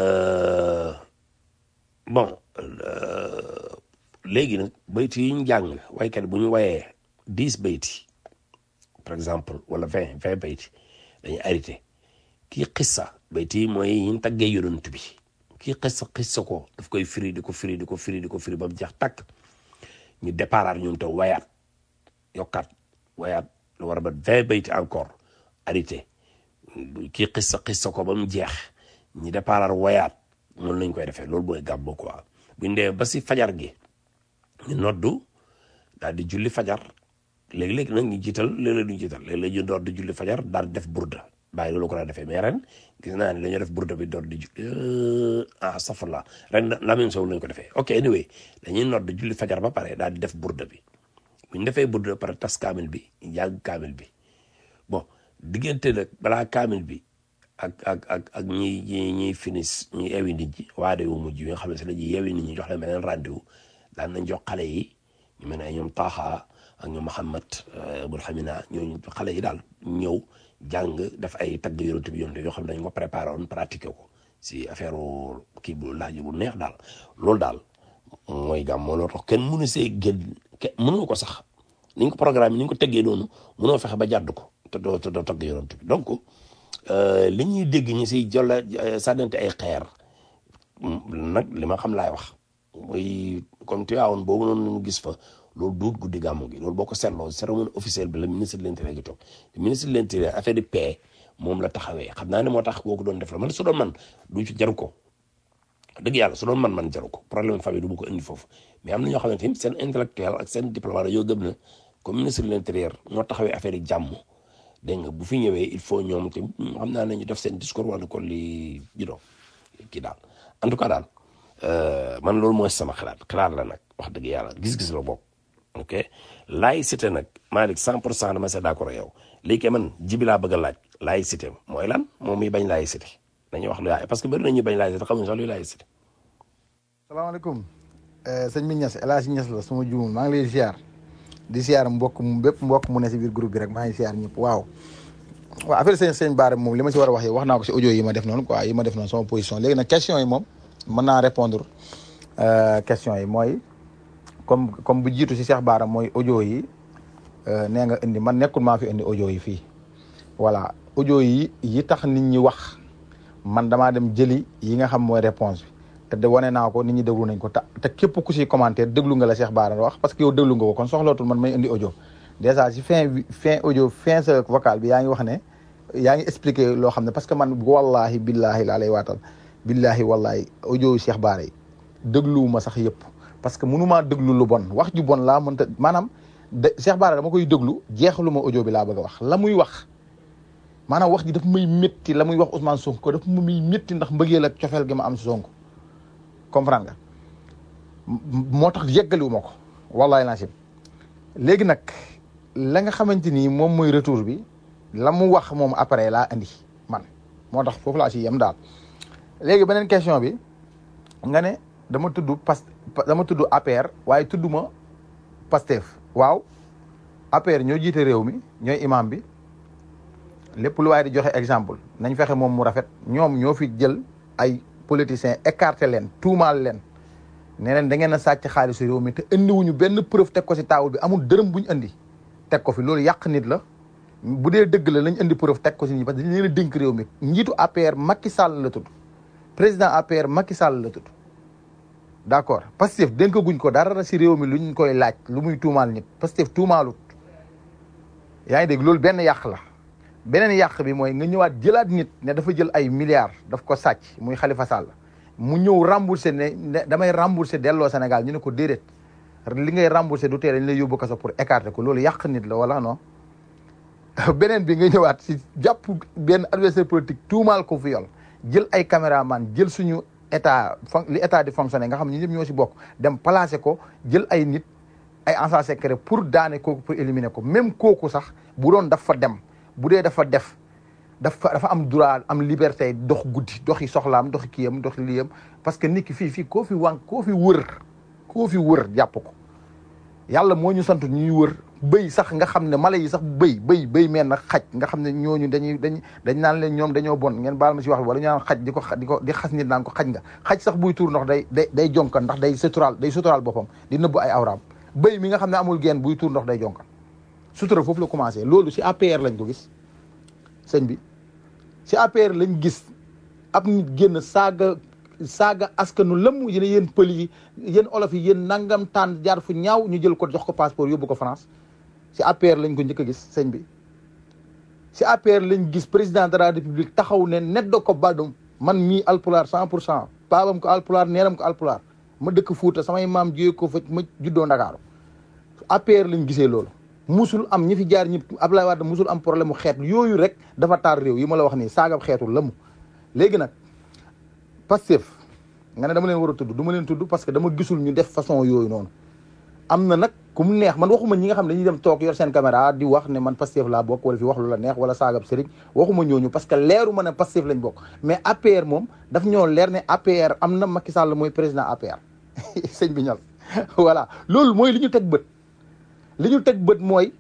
Speaker 13: bon léegi nag bayt yi ñu jàng waykat bu ñu wayee 10 bayt par exemple wala 20 bayt dañuy arrêté kii xissa bayt yi mooy yi ñu taggee yonent bi kii xissa ko daf koy firi di ko firi ba mu jeex tàkk ñu déparaat ñoom te wayaat yokkaat wayaat lu war a ba 20 bayt encore arrêté kii xissa ko ba mu jeex ñu déparaat wayaat noonu lañ koy defee loolu mooy gàmmu quoi bu ñu demee ba si fajar gi ñu noddu daal di julli fajar léegi-léegi nag ñu jiital léeg-léeg duñu jiital léeg-léeg ñu door di julli fajar daal di def burda bàyyi loolu ko daan defee mais ren gis naa ne dañoo def burda bi door di safurla ren la même chose lañ ko defee ok anyway dañuy nodd julli fajar ba pare daal di def burda bi bu ñu defee burda ba pare tas kaamil bi jàng kaamil bi bon diggante nag balaa kaamil bi ak ñiy finis ñi ewi nit ñi waade wu mujj yi nga xam ne si la ñuy yewi nit ñi jox leen beneen rendez-vous daan nañ jox xale yi ñu mel ne ñoom Taaxa ak ñoom Mouhamad Abul Hamina ñooñu xale yi daal ñëw jàng def ay tagg yonent bi yoo xam ne dañ ko préparé woon pratiqué ko si affaire kii bu laaj bu neex daal loolu daal mooy gàmm moo loo tax kenn mënu see génn mënoo ko sax ni nga ko programme ni nga ko teggee noonu mënoo fexe ba jàdd ko te doo tagg yonent bi donc li ñuy dégg ñi siy jolla sànnante ay xeer nag li ma xam laay wax mooy comme Tivaouane boobu noonu ñu gis fa loolu duut guddi gàmmu gi loolu boo ko seetloo cérémonie officielle bi la ministre de l'intérieur gi toog ministre de l'intérieur affaire de paix moom la taxawee xam naa ne moo tax kooku doon def la man su doon man du ci jaru ko dëgg yàlla su doon man jaru ko problème famille du ma ko indi foofu mais am na ñoo xamante ni seen intellectuel ak seen diplomate yoo gëm na comme ministre de l'intérieur moo taxawee affaire yi jàmm dégg nga bu fi ñëwee il faut ñoom te xam naa ne ñu def seen discours wala ko li kii daal en tout cas daal man loolu mooy sama xalaat la nag wax dëgg yàlla gis-gis la bokk ok laïcité nag Malick 100% dama see d'accord ak yow léegi man jibi laa bëgg a laaj laïcité mooy lan moom muy bañ laïcité dañuy wax lu yaay parce que bëri na ñuy bañ laïcité xamuñ sax luy laïcité.
Speaker 9: salaamaaleykum sëñ bi Niass El Hadj Niass la suma juumul maa ngi lay ziar di ziar bépp mbokk mu ne si biir groupe bi rek maa ngi ziar ñëpp waaw affaire sëñ Bara moom li ma si war a wax wax naa ko si audio yi ma def noonu quoi yi ma def noonu sama position léegi nag question yi moom mën naa répondre question yi mooy comme bu jiitu si Cheikh Bara mooy audio yi nee nga indi man nekkul maa fi indi audio yi fii voilà audio yi tax nit ñi wax man damaa dem jëli yi nga xam mooy réponse bi te wane naa ko nit ñi déglu nañ ko te képp ku si commentaire déglu nga la Cheikh Bara wax parce que yow déglu nga ko kon soxlootul man may indi audio dèjà si fin audio fin sa vocal bi yaa ngi wax ne yaa ngi expliqué loo xam ne parce que man wallahi billahi laa lay waatal billahi wallahi audio Cheikh Bara yi dégluwuma sax yëpp parce que mënumaa déglu lu bon wax ju bon laa mënta maanaam Cheikh Bara dama koy déglu jeexalu ma audio bi laa bëgg a wax la muy wax maanaam wax ji daf may métti la muy wax Ousmane Sonko daf muy métti ndax mbëggeel ak cofeel gi ma am si Sonko comprendre nga moo tax yeggaliwu ma ko wallahi naa si léegi nag la nga xamante ni moom mooy retour bi la mu wax moom après laa andi man moo tax foofu laa si yem daal léegi beneen question bi nga ne dama tudd APR waaye tudduma Pastef waaw APR ñoo jiite réew mi ñooy imam bi lépp lu waaye di joxe exemple nañ fexe moom mu rafet ñoom ñoo fi jël ay politiciens écarté leen tuumaal leen ne leen da ngeen a sàcc xaalisu réew mi te indiwuñu benn preuve teg ko si taawul bi amul dërëm buñ indi teg ko fi loolu yàq nit la bu dee dëgg la lañ indi preuve teg ko si nit ñi parce que dañ leen a dénk réew mi njiitu APR Macky Sall la tudd président APR Macky Sall la tudd d'accord Pastef dénkaguñ ko dara si réew mi luñ koy laaj lu muy tuumaal nit Pastef tuumaalut yaa ngi dégg loolu benn yàq la beneen yàq bi mooy nga ñëwaat jëlaat nit ne dafa jël ay milliards daf ko sàcc muy Khalifa Sall mu ñëw remboursé ne damay remboursé delloo Sénégal ñu ne ko déedéet li ngay remboursé du tee dañ lay yóbbu kaso pour écarter ko loolu yàq nit la wala non beneen bi nga ñëwaat si jàpp benn adversaire politique tuumaal ko fi yool jël ay caméraman jël suñu état li état di fonctionner nga xam ne ñëpp ñoo si bokk dem placer ko jël ay nit ay agents secrets pour daane kooku pour éliminer ko même kooku sax bu doon dafa dem bu dee dafa def dafa am droit am liberté dox guddi doxi soxlaam doxi kiyam doxi liyam parce que nit ki fii koo fi wër jàpp ko yàlla moo ñu sant ñuy wër bëy sax nga xam ne mala yi sax bëy mel na xaj nga xam ne ñooñu dañ naan leen ñoom dañoo bon ngeen baal ma si wax wala ñu naan xaj di xas nit naan ko xaj nga xaj sax buy tuur ndox day jonkan ndax day suturaal boppam di nëbb ay awraam bëy mi nga xam ne amul geen buy tuur ndox day jonkan sutura foofu la commencé loolu si APR lañ ko gis sëñ bi si APR lañ gis ab nit génn saaga askanu lëmm yéen yéen pël yi yéen olof yi yéen nangam taan jaar fu ñaaw ñu jël ko jox ko passeport yóbbu ko France si APR lañ ko njëkk a gis sëñ bi si APR lañ gis président de la république taxaw ne neddo ko baldum man mii alpulaar 100% paabam ko alpulaar neeram ko alpulaar ma dëkk Fuuta samay maam jóge ko fa ma juddoo Ndakaaru APR lañ gisee loolu musul am ñi fi jaar ñëpp Abdoulaye Wade musul am problème mu xeet yooyu rek dafa taar réew yi ma la wax nii saagab xeetu lëmm léegi nag Pastef nga ne dama leen war a tudd du ma leen tudd parce que dama gisul ñu def façon yooyu noonu am na nag ku mu neex man waxuma ñi nga xam ne dañuy dem toog yor seen caméra di wax ne man Pastef laa bokk wala fi wax lu la neex wala saagab sëriñ waxuma ñooñu parce que leeru ma ne Pastef lañ bokk mais APR moom daf ñoo leer ne APR am na Macky Sall mooy président APR sëñ bi ñal voilà loolu mooy li ñu teg bët mooy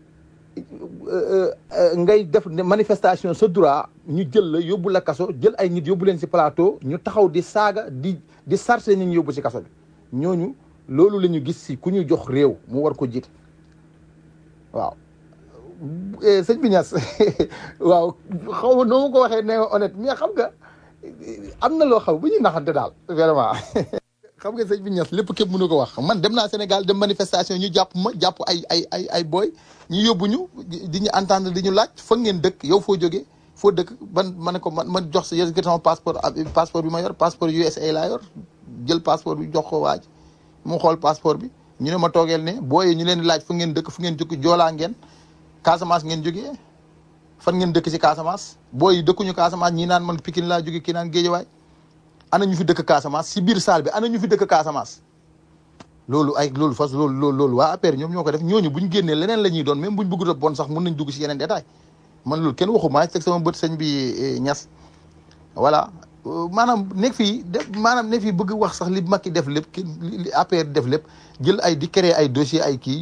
Speaker 9: ngay def manifestation sa droit ñu jël la yóbbu la kaso jël ay nit yóbbu leen si plateau ñu taxaw di saaga di sarse ñu yóbbu si kaso bi ñooñu loolu la ñu gis si ku ñu jox réew mu war ko jiite waaw sëñ bi Niass waaw xaw ma noo ma ko waxee ne honnête mais xam nga am na loo xam bu ñuy naxante daal vraiment xam nga sëñ bi Niass lépp képp mënu ko wax man dem naa Sénégal dem manifestation ñu jàpp ay boy ñu yóbbu ñu di ñu entendre di ñu laaj fa ngeen dëkk yow foo jógee foo dëkk ma ne ko ma jox sa yëg sama passeport bi ma yor passeport USA laa yor jël passeport bi jox ko waaj mu xool passeport bi ñu ne ma toogeel ne booyee ñu leen di laaj fu ngeen dëkk fu ngeen jóge joolaa ngeen Casamance ngeen jógee fan ngeen dëkk si Casamance booy yi dëkkuñu Casamance ñii naan man Pikine laa jóge kii naan Géejawaay ana ñu fi dëkk Casamance si biir salle bi ana ñu fi dëkk Casamance loolu waa APR ñoom ñoo ko def ñooñu buñ génnee leneen la ñuy doon même buñ bëgg a bon sax mën nañ dugg si yeneen détail man loolu kenn waxu maa teg sama bët sëñ bi Niass voilà maanaam nekk fii bëgg wax sax li Macky def lépp li APR def lépp jël ay di créer ay dossier ay kii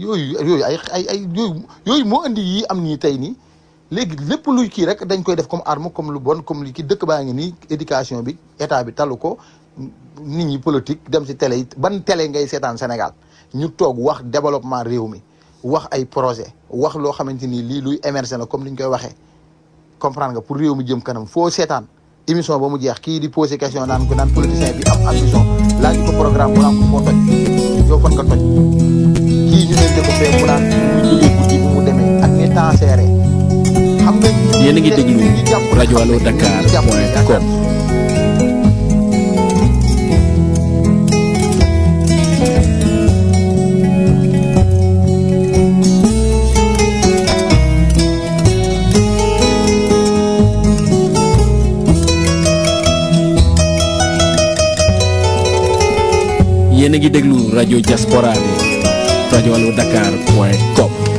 Speaker 9: yooyu moo indi yi am nii tey nii léegi lépp luy kii rek dañ koy def comme arme comme lu bon comme li ki dëkk baa ngi nii éducation bi état bi talu ko nit ñi politique dem si télé yi ban télé ngay seetaan Sénégal ñu toog wax développement réew mi wax ay projet wax loo xamante ni lii luy émerger la comme ni ñu koy waxee comprendre nga pour réew mi jëm kanam foo seetaan émission ba mu jeex kii di posé question naan politicien bi am ambition laaj ko programme mu naan ko foo toj yow fan nga toj kii ñu leen ko fee mu naan ñu jógee guddi bu mu demee ak ni temps serré xam nga
Speaker 7: yéen a ngi déglu rajo Allo Dakar.com yéen a ngi déglu rajo diaspora bi rajo allo dakar point com